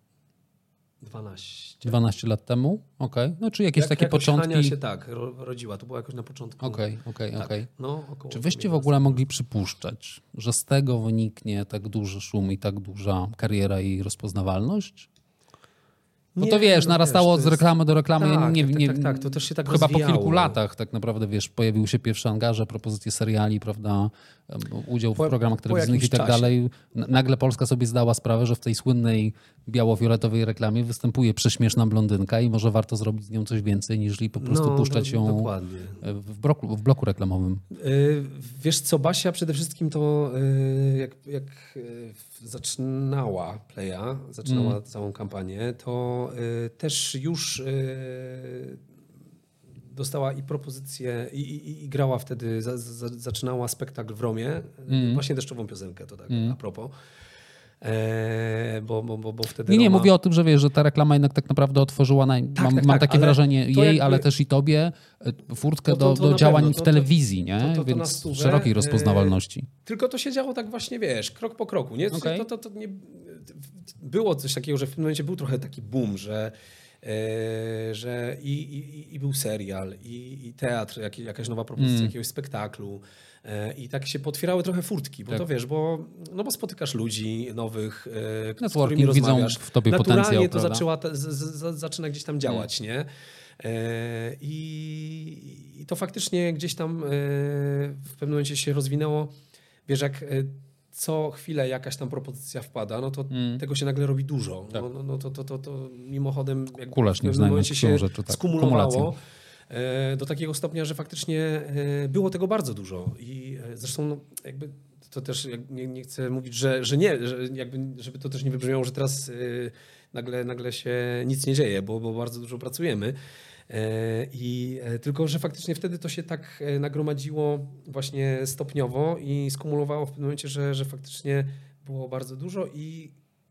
dwanaście.
dwanaście lat temu? Okej. Okay. No czy jakieś
Jak,
takie początki...
Hania się tak ro, rodziła, to było jakoś na początku.
Okej, okay, okej, okay, okej.
Okay. No,
czy wyście w ogóle mogli przypuszczać, że z tego wyniknie tak duży szum i tak duża kariera i rozpoznawalność? Bo to wiesz, no narastało wiesz, z reklamy do reklamy.
Tak,
nie,
tak,
nie,
tak, tak, to też się tak
chyba
rozwijało.
Po kilku latach tak naprawdę, wiesz, pojawiły się pierwsze angaże, propozycje seriali, prawda, udział w po, programach telewizyjnych i tak czasie. dalej. Nagle Polska sobie zdała sprawę, że w tej słynnej biało-fioletowej reklamie występuje prześmieszna blondynka i może warto zrobić z nią coś więcej, niż po prostu no, puszczać ją
dokładnie.
w bloku, w bloku reklamowym.
Yy, wiesz co, Basia przede wszystkim to yy, jak, jak yy, zaczynała Playa, zaczynała mm. całą kampanię, to yy, też już yy, dostała i propozycję i, i, i grała wtedy, za, za, zaczynała spektakl w Romie, mm. właśnie deszczową piosenkę, to tak mm. a propos. Eee, bo, bo, bo, bo wtedy
nie, nie,
Roma...
mówię o tym, że wiesz, że ta reklama jednak tak naprawdę otworzyła, na,
tak,
mam,
tak,
mam
tak,
takie
ale
wrażenie jej,
jakby...
ale też i tobie, furtkę
to, to, to
do, do działań
pewno,
w telewizji, nie?
To, to, to
więc
na stówę,
szerokiej rozpoznawalności.
E, tylko to się działo tak właśnie, wiesz, krok po kroku. Nie?
Okay.
To, to, to nie... Było coś takiego, że w pewnym momencie był trochę taki boom, że Yy, że i, i, i był serial, i, i teatr, jak, jakaś nowa propozycja mm. jakiegoś spektaklu. Yy, I tak się potwierały trochę furtki, bo tak. to wiesz, bo, no bo spotykasz ludzi nowych, yy, z którymi rozmawiasz.
W tobie
naturalnie
potencjał,
to zaczęła, z, z, zaczyna gdzieś tam działać, mm. nie? Yy, i, I to faktycznie gdzieś tam yy, w pewnym momencie się rozwinęło. Wiesz, jak yy, co chwilę jakaś tam propozycja wpada, no to mm. tego się nagle robi dużo. Tak. No, no, no to, to, to, to mimochodem jak
Kulasz,
w pewnym momencie się
rzeczy, tak.
skumulowało e, do takiego stopnia, że faktycznie e, było tego bardzo dużo. I e, zresztą no, jakby to też nie, nie chcę mówić, że, że nie, że jakby, żeby to też nie wybrzmiało, że teraz e, nagle, nagle się nic nie dzieje, bo, bo bardzo dużo pracujemy. I tylko, że faktycznie wtedy to się tak nagromadziło właśnie stopniowo i skumulowało w pewnym momencie, że, że faktycznie było bardzo dużo i,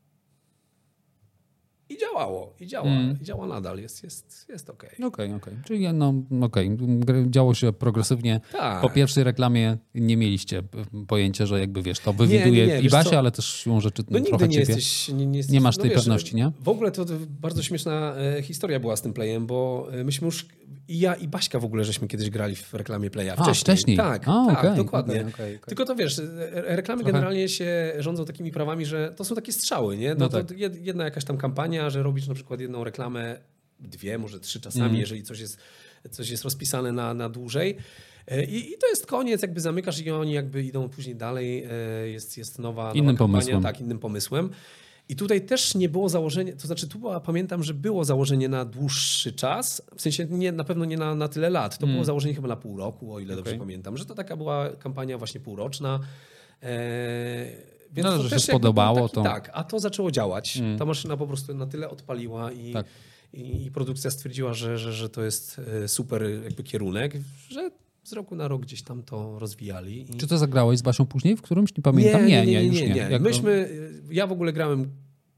i działało, i działa, mm. i działa nadal, jest, jest, jest okej.
Okay. Okej, okay, okej. Okay. Czyli no okej, okay. działo się progresywnie.
Tak.
Po pierwszej reklamie nie mieliście pojęcia, że jakby wiesz, to wywiduje nie, nie, nie. i Basia, ale też siłą rzeczy
no
trochę
nie
ciebie.
Jesteś, nie, nie, jesteś,
nie masz
no
tej
wiesz,
pewności, nie?
W ogóle to, to bardzo śmieszna e, historia była z tym Playem, bo myśmy już i ja i Baśka w ogóle żeśmy kiedyś grali w reklamie Playa. Wcześniej.
A, wcześniej?
Tak,
A,
tak
okay,
dokładnie.
Okay, okay, okay.
Tylko to wiesz, reklamy Trochę. generalnie się rządzą takimi prawami, że to są takie strzały, nie? No, no tak. To jedna jakaś tam kampania, że robisz na przykład jedną reklamę, dwie, może trzy czasami, mm. jeżeli coś jest, coś jest rozpisane na, na dłużej. I, I to jest koniec, jakby zamykasz i oni jakby idą później dalej, jest, jest nowa,
innym
nowa kampania,
pomysłem.
tak, innym pomysłem. I tutaj też nie było założenia, to znaczy tu była, pamiętam, że było założenie na dłuższy czas, w sensie nie, na pewno nie na, na tyle lat, to mm. było założenie chyba na pół roku, o ile okay. dobrze pamiętam, że to taka była kampania właśnie półroczna. E, więc
no,
to
że
też
się spodobało.
Taki,
to...
Tak, a to zaczęło działać.
Mm.
Ta maszyna po prostu na tyle odpaliła i, tak. i, i produkcja stwierdziła, że, że, że to jest super jakby kierunek, że z roku na rok gdzieś tam to rozwijali. I...
Czy to zagrałeś z Basią później w którymś? Nie pamiętam.
Nie, nie, nie. nie,
już
nie, nie.
nie.
Myśmy, ja w ogóle grałem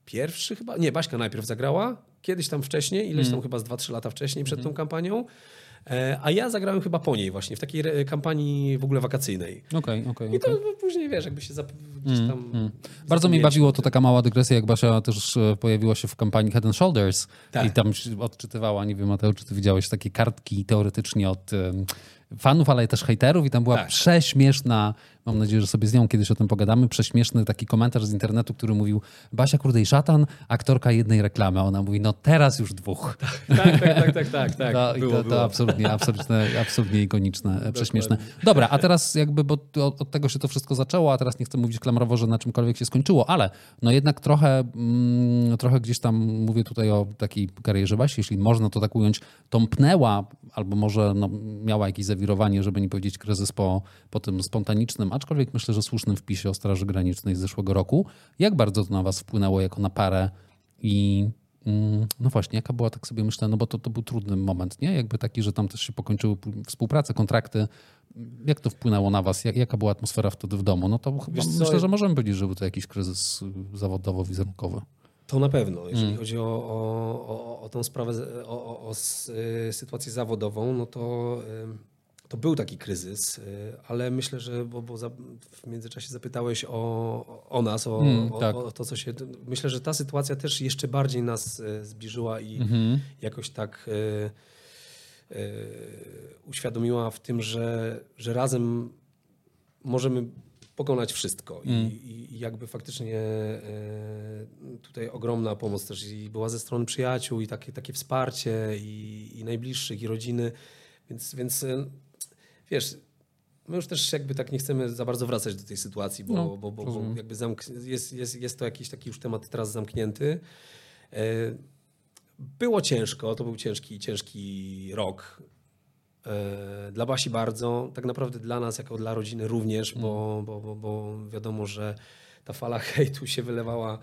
pierwszy chyba, nie, Baśka najpierw zagrała, kiedyś tam wcześniej, ileś tam mm. chyba z dwa trzy lata wcześniej przed mm. tą kampanią. A ja zagrałem chyba po niej właśnie, w takiej kampanii w ogóle wakacyjnej.
Okej, okay, okej.
Okay, I to okay. później, wiesz, jakby się zap... gdzieś tam... Mm, mm.
Bardzo mnie bawiło to taka mała dygresja, jak Basia też pojawiła się w kampanii Head and Shoulders tak. i tam odczytywała, nie wiem Mateusz, czy ty widziałeś takie kartki teoretycznie od um, fanów, ale też hejterów i tam była tak. prześmieszna, mam nadzieję, że sobie z nią kiedyś o tym pogadamy, prześmieszny taki komentarz z internetu, który mówił: Basia Kurde i Szatan, aktorka jednej reklamy. A ona mówi: no teraz już dwóch.
Tak, tak, tak, tak, tak. tak.
To, było, to, to było. absolutnie, absolutnie, absolutnie ikoniczne, prześmieszne. Dobra, a teraz jakby, bo od, od tego się to wszystko zaczęło, a teraz nie chcę mówić klamrowo, że na czymkolwiek się skończyło, ale no jednak trochę, mm, trochę gdzieś tam mówię tutaj o takiej karierze Basi, jeśli można to tak ująć, tąpnęła, albo może no, miała jakieś zawirowanie, żeby nie powiedzieć kryzys po, po tym spontanicznym, aczkolwiek myślę, że słusznym wpisie o Straży Granicznej z zeszłego roku. Jak bardzo to na was wpłynęło jako na parę i mm, no właśnie, jaka była, tak sobie myślę, no bo to, to był trudny moment, nie? Jakby taki, że tam też się pokończyły współprace, kontrakty. Jak to wpłynęło na was? Jak, jaka była atmosfera wtedy w domu? No to chyba myślę, że możemy powiedzieć, że był to jakiś kryzys zawodowo-wizerunkowy.
To na pewno. Jeżeli hmm. chodzi o, o, o, o tą sprawę, o, o, o sytuację zawodową, no to, to był taki kryzys, ale myślę, że bo, bo za, w międzyczasie zapytałeś o, o nas, o, hmm, tak. o, o to, co się... Myślę, że ta sytuacja też jeszcze bardziej nas zbliżyła i hmm. jakoś tak y, y, uświadomiła w tym, że, że razem możemy pokonać wszystko. Mm. I, I jakby faktycznie e, tutaj ogromna pomoc też i była ze strony przyjaciół i takie, takie wsparcie i, i najbliższych i rodziny. Więc, więc wiesz, my już też jakby tak nie chcemy za bardzo wracać do tej sytuacji, bo, no, bo, bo, bo jakby zamk- jest, jest, jest to jakiś taki już temat teraz zamknięty. E, było ciężko, to był ciężki, ciężki rok. Dla Basi bardzo, tak naprawdę dla nas, jako dla rodziny również, bo, bo, bo, bo wiadomo, że ta fala hejtu się wylewała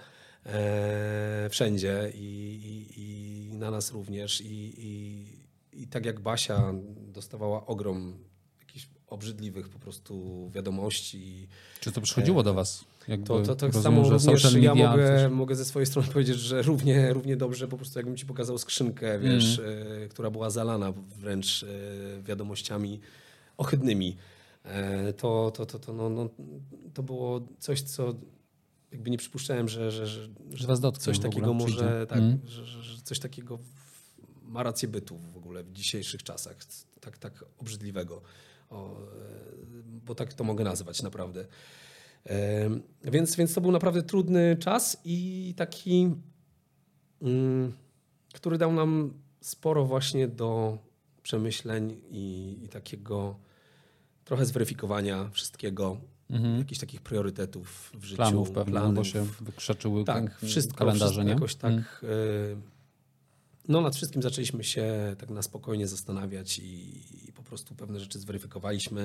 e, wszędzie i, i, i na nas również. I, i, I tak jak Basia dostawała ogrom jakichś obrzydliwych po prostu wiadomości.
Czy to przychodziło e, do was? Jakby
to to tak samo również ja mogę, mogę ze swojej strony powiedzieć, że równie, równie dobrze po prostu jakbym ci pokazał skrzynkę, wiesz, mm. y, która była zalana wręcz y, wiadomościami ohydnymi. Y, to, to, to, to, no, no, to było coś, co jakby nie przypuszczałem, że, że, że, że
was
coś takiego może, tak, mm. że, że, że coś takiego ma rację bytu w ogóle w dzisiejszych czasach. Tak, tak obrzydliwego. O, bo tak to mogę nazywać naprawdę. Więc, więc to był naprawdę trudny czas i taki, mm, który dał nam sporo właśnie do przemyśleń i, i takiego trochę zweryfikowania wszystkiego, mhm. jakichś takich priorytetów w życiu.
Planów pewnie, planów. Bo się wykrzeczyły
tak, wszystko,
kalendarze,
wszystko
nie?
jakoś tak... Mhm. No nad wszystkim zaczęliśmy się tak na spokojnie zastanawiać i, i po prostu pewne rzeczy zweryfikowaliśmy.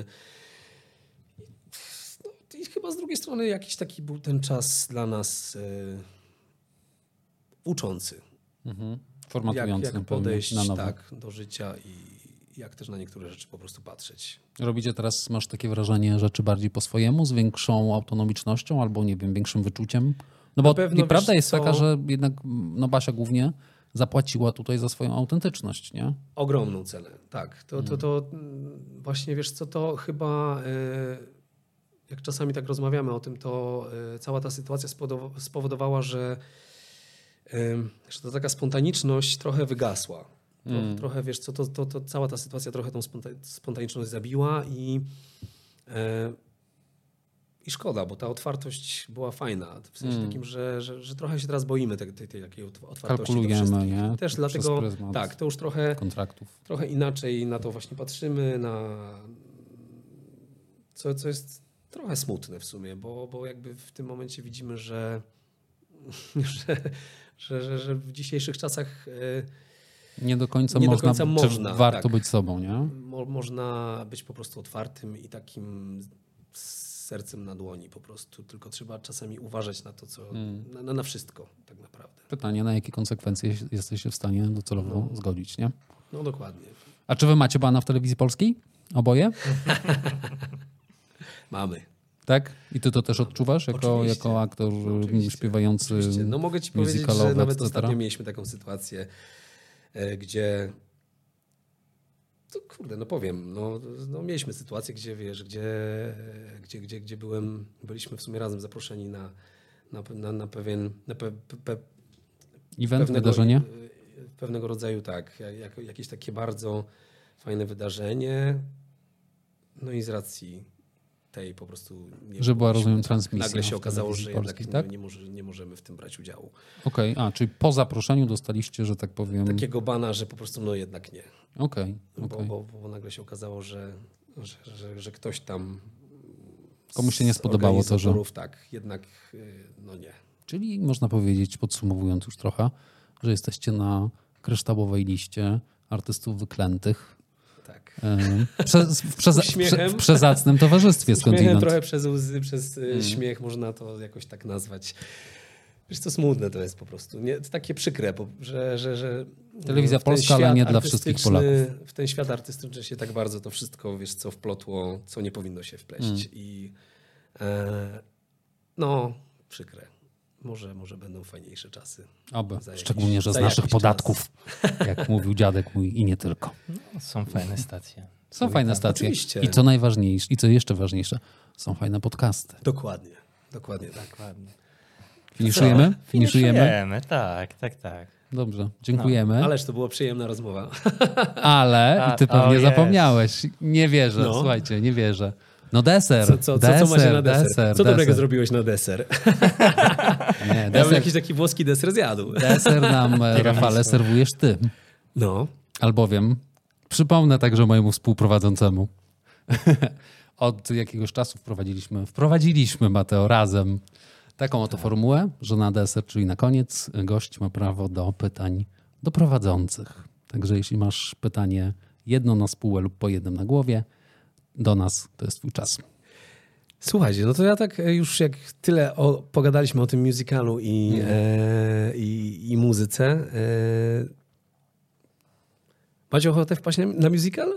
No, i chyba z drugiej strony jakiś taki był ten czas dla nas e, uczący.
Mhm. Formatujący.
Jak, jak podejść na nowo. Tak, do życia i jak też na niektóre rzeczy po prostu patrzeć.
Robicie teraz, masz takie wrażenie, rzeczy bardziej po swojemu, z większą autonomicznością albo nie wiem, większym wyczuciem? No bo pewno, prawda jest co? taka, że jednak no Basia głównie zapłaciła tutaj za swoją autentyczność, nie?
Ogromną cenę, tak. To, to, to właśnie, wiesz co, to chyba jak czasami tak rozmawiamy o tym, to cała ta sytuacja spowodowała, że, że ta taka spontaniczność trochę wygasła. Mm. Trochę, wiesz co, to, to, to cała ta sytuacja trochę tą spontaniczność zabiła i I szkoda, bo ta otwartość była fajna. W sensie mm. takim, że, że, że trochę się teraz boimy tej, tej, tej takiej otwartości.
Kalkulujemy, nie?
Też dlatego, tak, to już trochę,
kontraktów.
trochę inaczej na to właśnie patrzymy, na co, co jest trochę smutne w sumie, bo, bo jakby w tym momencie widzimy, że, że, że, że, że w dzisiejszych czasach
nie do końca
nie
można,
do końca można
warto
tak,
być sobą, nie?
Mo, można być po prostu otwartym i takim sercem na dłoni po prostu, tylko trzeba czasami uważać na to, co hmm. na, na wszystko tak naprawdę.
Pytanie, na jakie konsekwencje jesteście w stanie docelowo no. zgodzić, nie?
No dokładnie.
A czy wy macie pana w telewizji polskiej? Oboje?
Mamy.
Tak? I ty to też odczuwasz jako, jako aktor Oczywiście. śpiewający?
Oczywiście. No mogę ci powiedzieć, że nawet ostatnio mieliśmy taką sytuację, gdzie to kurde, no powiem, no, no mieliśmy sytuację, gdzie wiesz, gdzie, gdzie, gdzie, gdzie byłem, byliśmy w sumie razem zaproszeni na, na, na, na pewien na pe, pe,
event,
pewnego,
wydarzenie?
Pewnego rodzaju tak, jak, jakieś takie bardzo fajne wydarzenie. No i z racji tej po prostu... Nie
że była, rozumiem, transmisja.
Nagle się okazało, że
Polski,
jednak
tak?
nie, nie, może, nie możemy w tym brać udziału.
Okej, okay. A, czyli po zaproszeniu dostaliście, że tak powiem...
Takiego bana, że po prostu no jednak nie.
Okej. Okay,
okay. bo, bo, bo nagle się okazało, że, że, że, że ktoś tam...
Komuś się nie spodobało to, że...
Tak, jednak no nie.
Czyli można powiedzieć, podsumowując już trochę, że jesteście na kryształowej liście artystów wyklętych.
Tak.
Prze, w, przeza, prze, w przezacnym towarzystwie skądinąd.
Trochę przez łzy, przez hmm. śmiech można to jakoś tak nazwać. Wiesz co, smutne to jest po prostu. Nie, to takie przykre, że... że, że
Telewizja polska, ale nie dla wszystkich Polaków.
W ten świat artystyczny się tak bardzo to wszystko, wiesz co, wplotło, co nie powinno się wpleść. Hmm. I e, no, przykre. Może, może będą fajniejsze czasy.
Oby. Szczególnie, że z naszych podatków, czas. Jak mówił dziadek mój i nie tylko.
No, są fajne stacje.
Są fajne tak, stacje.
Oczywiście.
I co najważniejsze, i co jeszcze ważniejsze, są fajne podcasty.
Dokładnie. Dokładnie tak.
Dokładnie.
Finiszujemy? Finiszujemy?
Finiszujemy, tak, tak, tak.
Dobrze, dziękujemy.
No, ależ to była przyjemna rozmowa.
Ale,
A,
i ty pewnie
oh
zapomniałeś. Nie wierzę,
no.
Słuchajcie, nie wierzę. No deser,
co, co,
deser,
co, co macie na deser?
deser
Co dobrego
deser.
zrobiłeś na deser?
Nie, deser.
Ja bym jakiś taki włoski deser zjadł.
Deser nam, Rafale, serwujesz ty.
No.
Albowiem, przypomnę także mojemu współprowadzącemu. Od jakiegoś czasu wprowadziliśmy, wprowadziliśmy, Mateo, razem taką oto formułę, że na deser, czyli na koniec, gość ma prawo do pytań do prowadzących. Także jeśli masz pytanie jedno na spółę lub po jednym na głowie, do nas to jest twój czas.
Słuchajcie, no to ja tak już jak tyle o, pogadaliśmy o tym musicalu i,
mm.
e, i, i muzyce. E, macie ochotę wpaść na, na musical?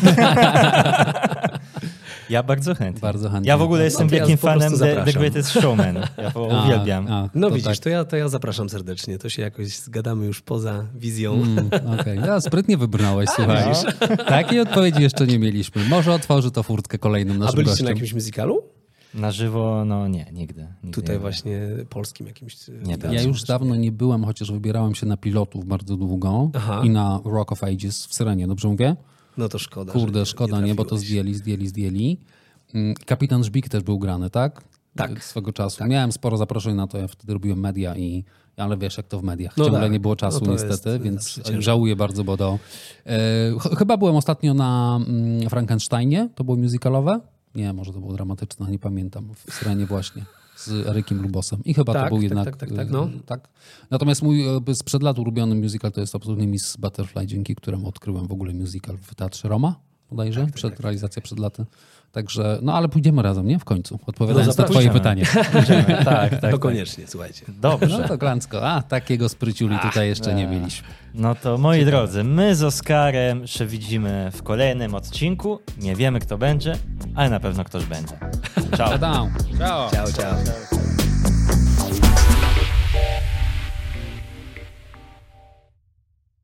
Ja bardzo chętnie.
Bardzo chętnie.
Ja w ogóle jestem
no
wielkim
ja
fanem The, The Greatest Showman. Ja to uwielbiam.
A,
no
to
widzisz,
tak.
to, ja, to ja zapraszam serdecznie. To się jakoś zgadamy już poza wizją.
Mm, Okej, okay. Ja sprytnie wybrnąłeś, słuchaj. No. Takiej odpowiedzi jeszcze nie mieliśmy. Może otworzy to furtkę kolejnym naszym
A byliście
gościom.
na jakimś musicalu?
Na żywo, no nie, nigdy. nigdy
Tutaj
nie
właśnie polskim jakimś...
Nie,
ja już dawno nie byłem, chociaż wybierałem się na pilotów bardzo długo.
Aha.
I na Rock of Ages w Syrenie, dobrze mówię?
No to szkoda.
Kurde, szkoda, nie, nie, bo to zdjęli, zdjęli, zdjęli. Kapitan Żbik też był grany, tak?
Tak.
Swego czasu.
Tak.
Miałem sporo zaproszeń na to, ja wtedy robiłem media i ale wiesz, jak to w mediach.
No
Ciągle
tak.
nie było czasu
no
niestety, więc żałuję bardzo, bo to... E, ch- chyba byłem ostatnio na mm, Frankensteinie, to było musicalowe? Nie, może to było dramatyczne, nie pamiętam. W Syrenie właśnie, z Erykiem Lubosem. I chyba
tak,
to był
tak,
jednak...
Tak, tak, tak, no.
tak. Natomiast mój sprzed lat ulubiony musical to jest absolutnie Miss Butterfly, dzięki któremu odkryłem w ogóle musical w Teatrze Roma, bodajże, tak, przed tak, realizacją tak. przed laty. Także, no ale pójdziemy razem, nie? W końcu, odpowiadając no, na twoje pytanie.
tak, tak.
To
tak.
koniecznie, słuchajcie.
Dobrze.
No to Glancko. A, takiego spryciuli tutaj jeszcze
Ach,
nie mieliśmy.
No to moi Ciekawe. drodzy, my z Oskarem się widzimy w kolejnym odcinku. Nie wiemy, kto będzie, ale na pewno ktoś będzie. Ciao.
Ciao. Ciao.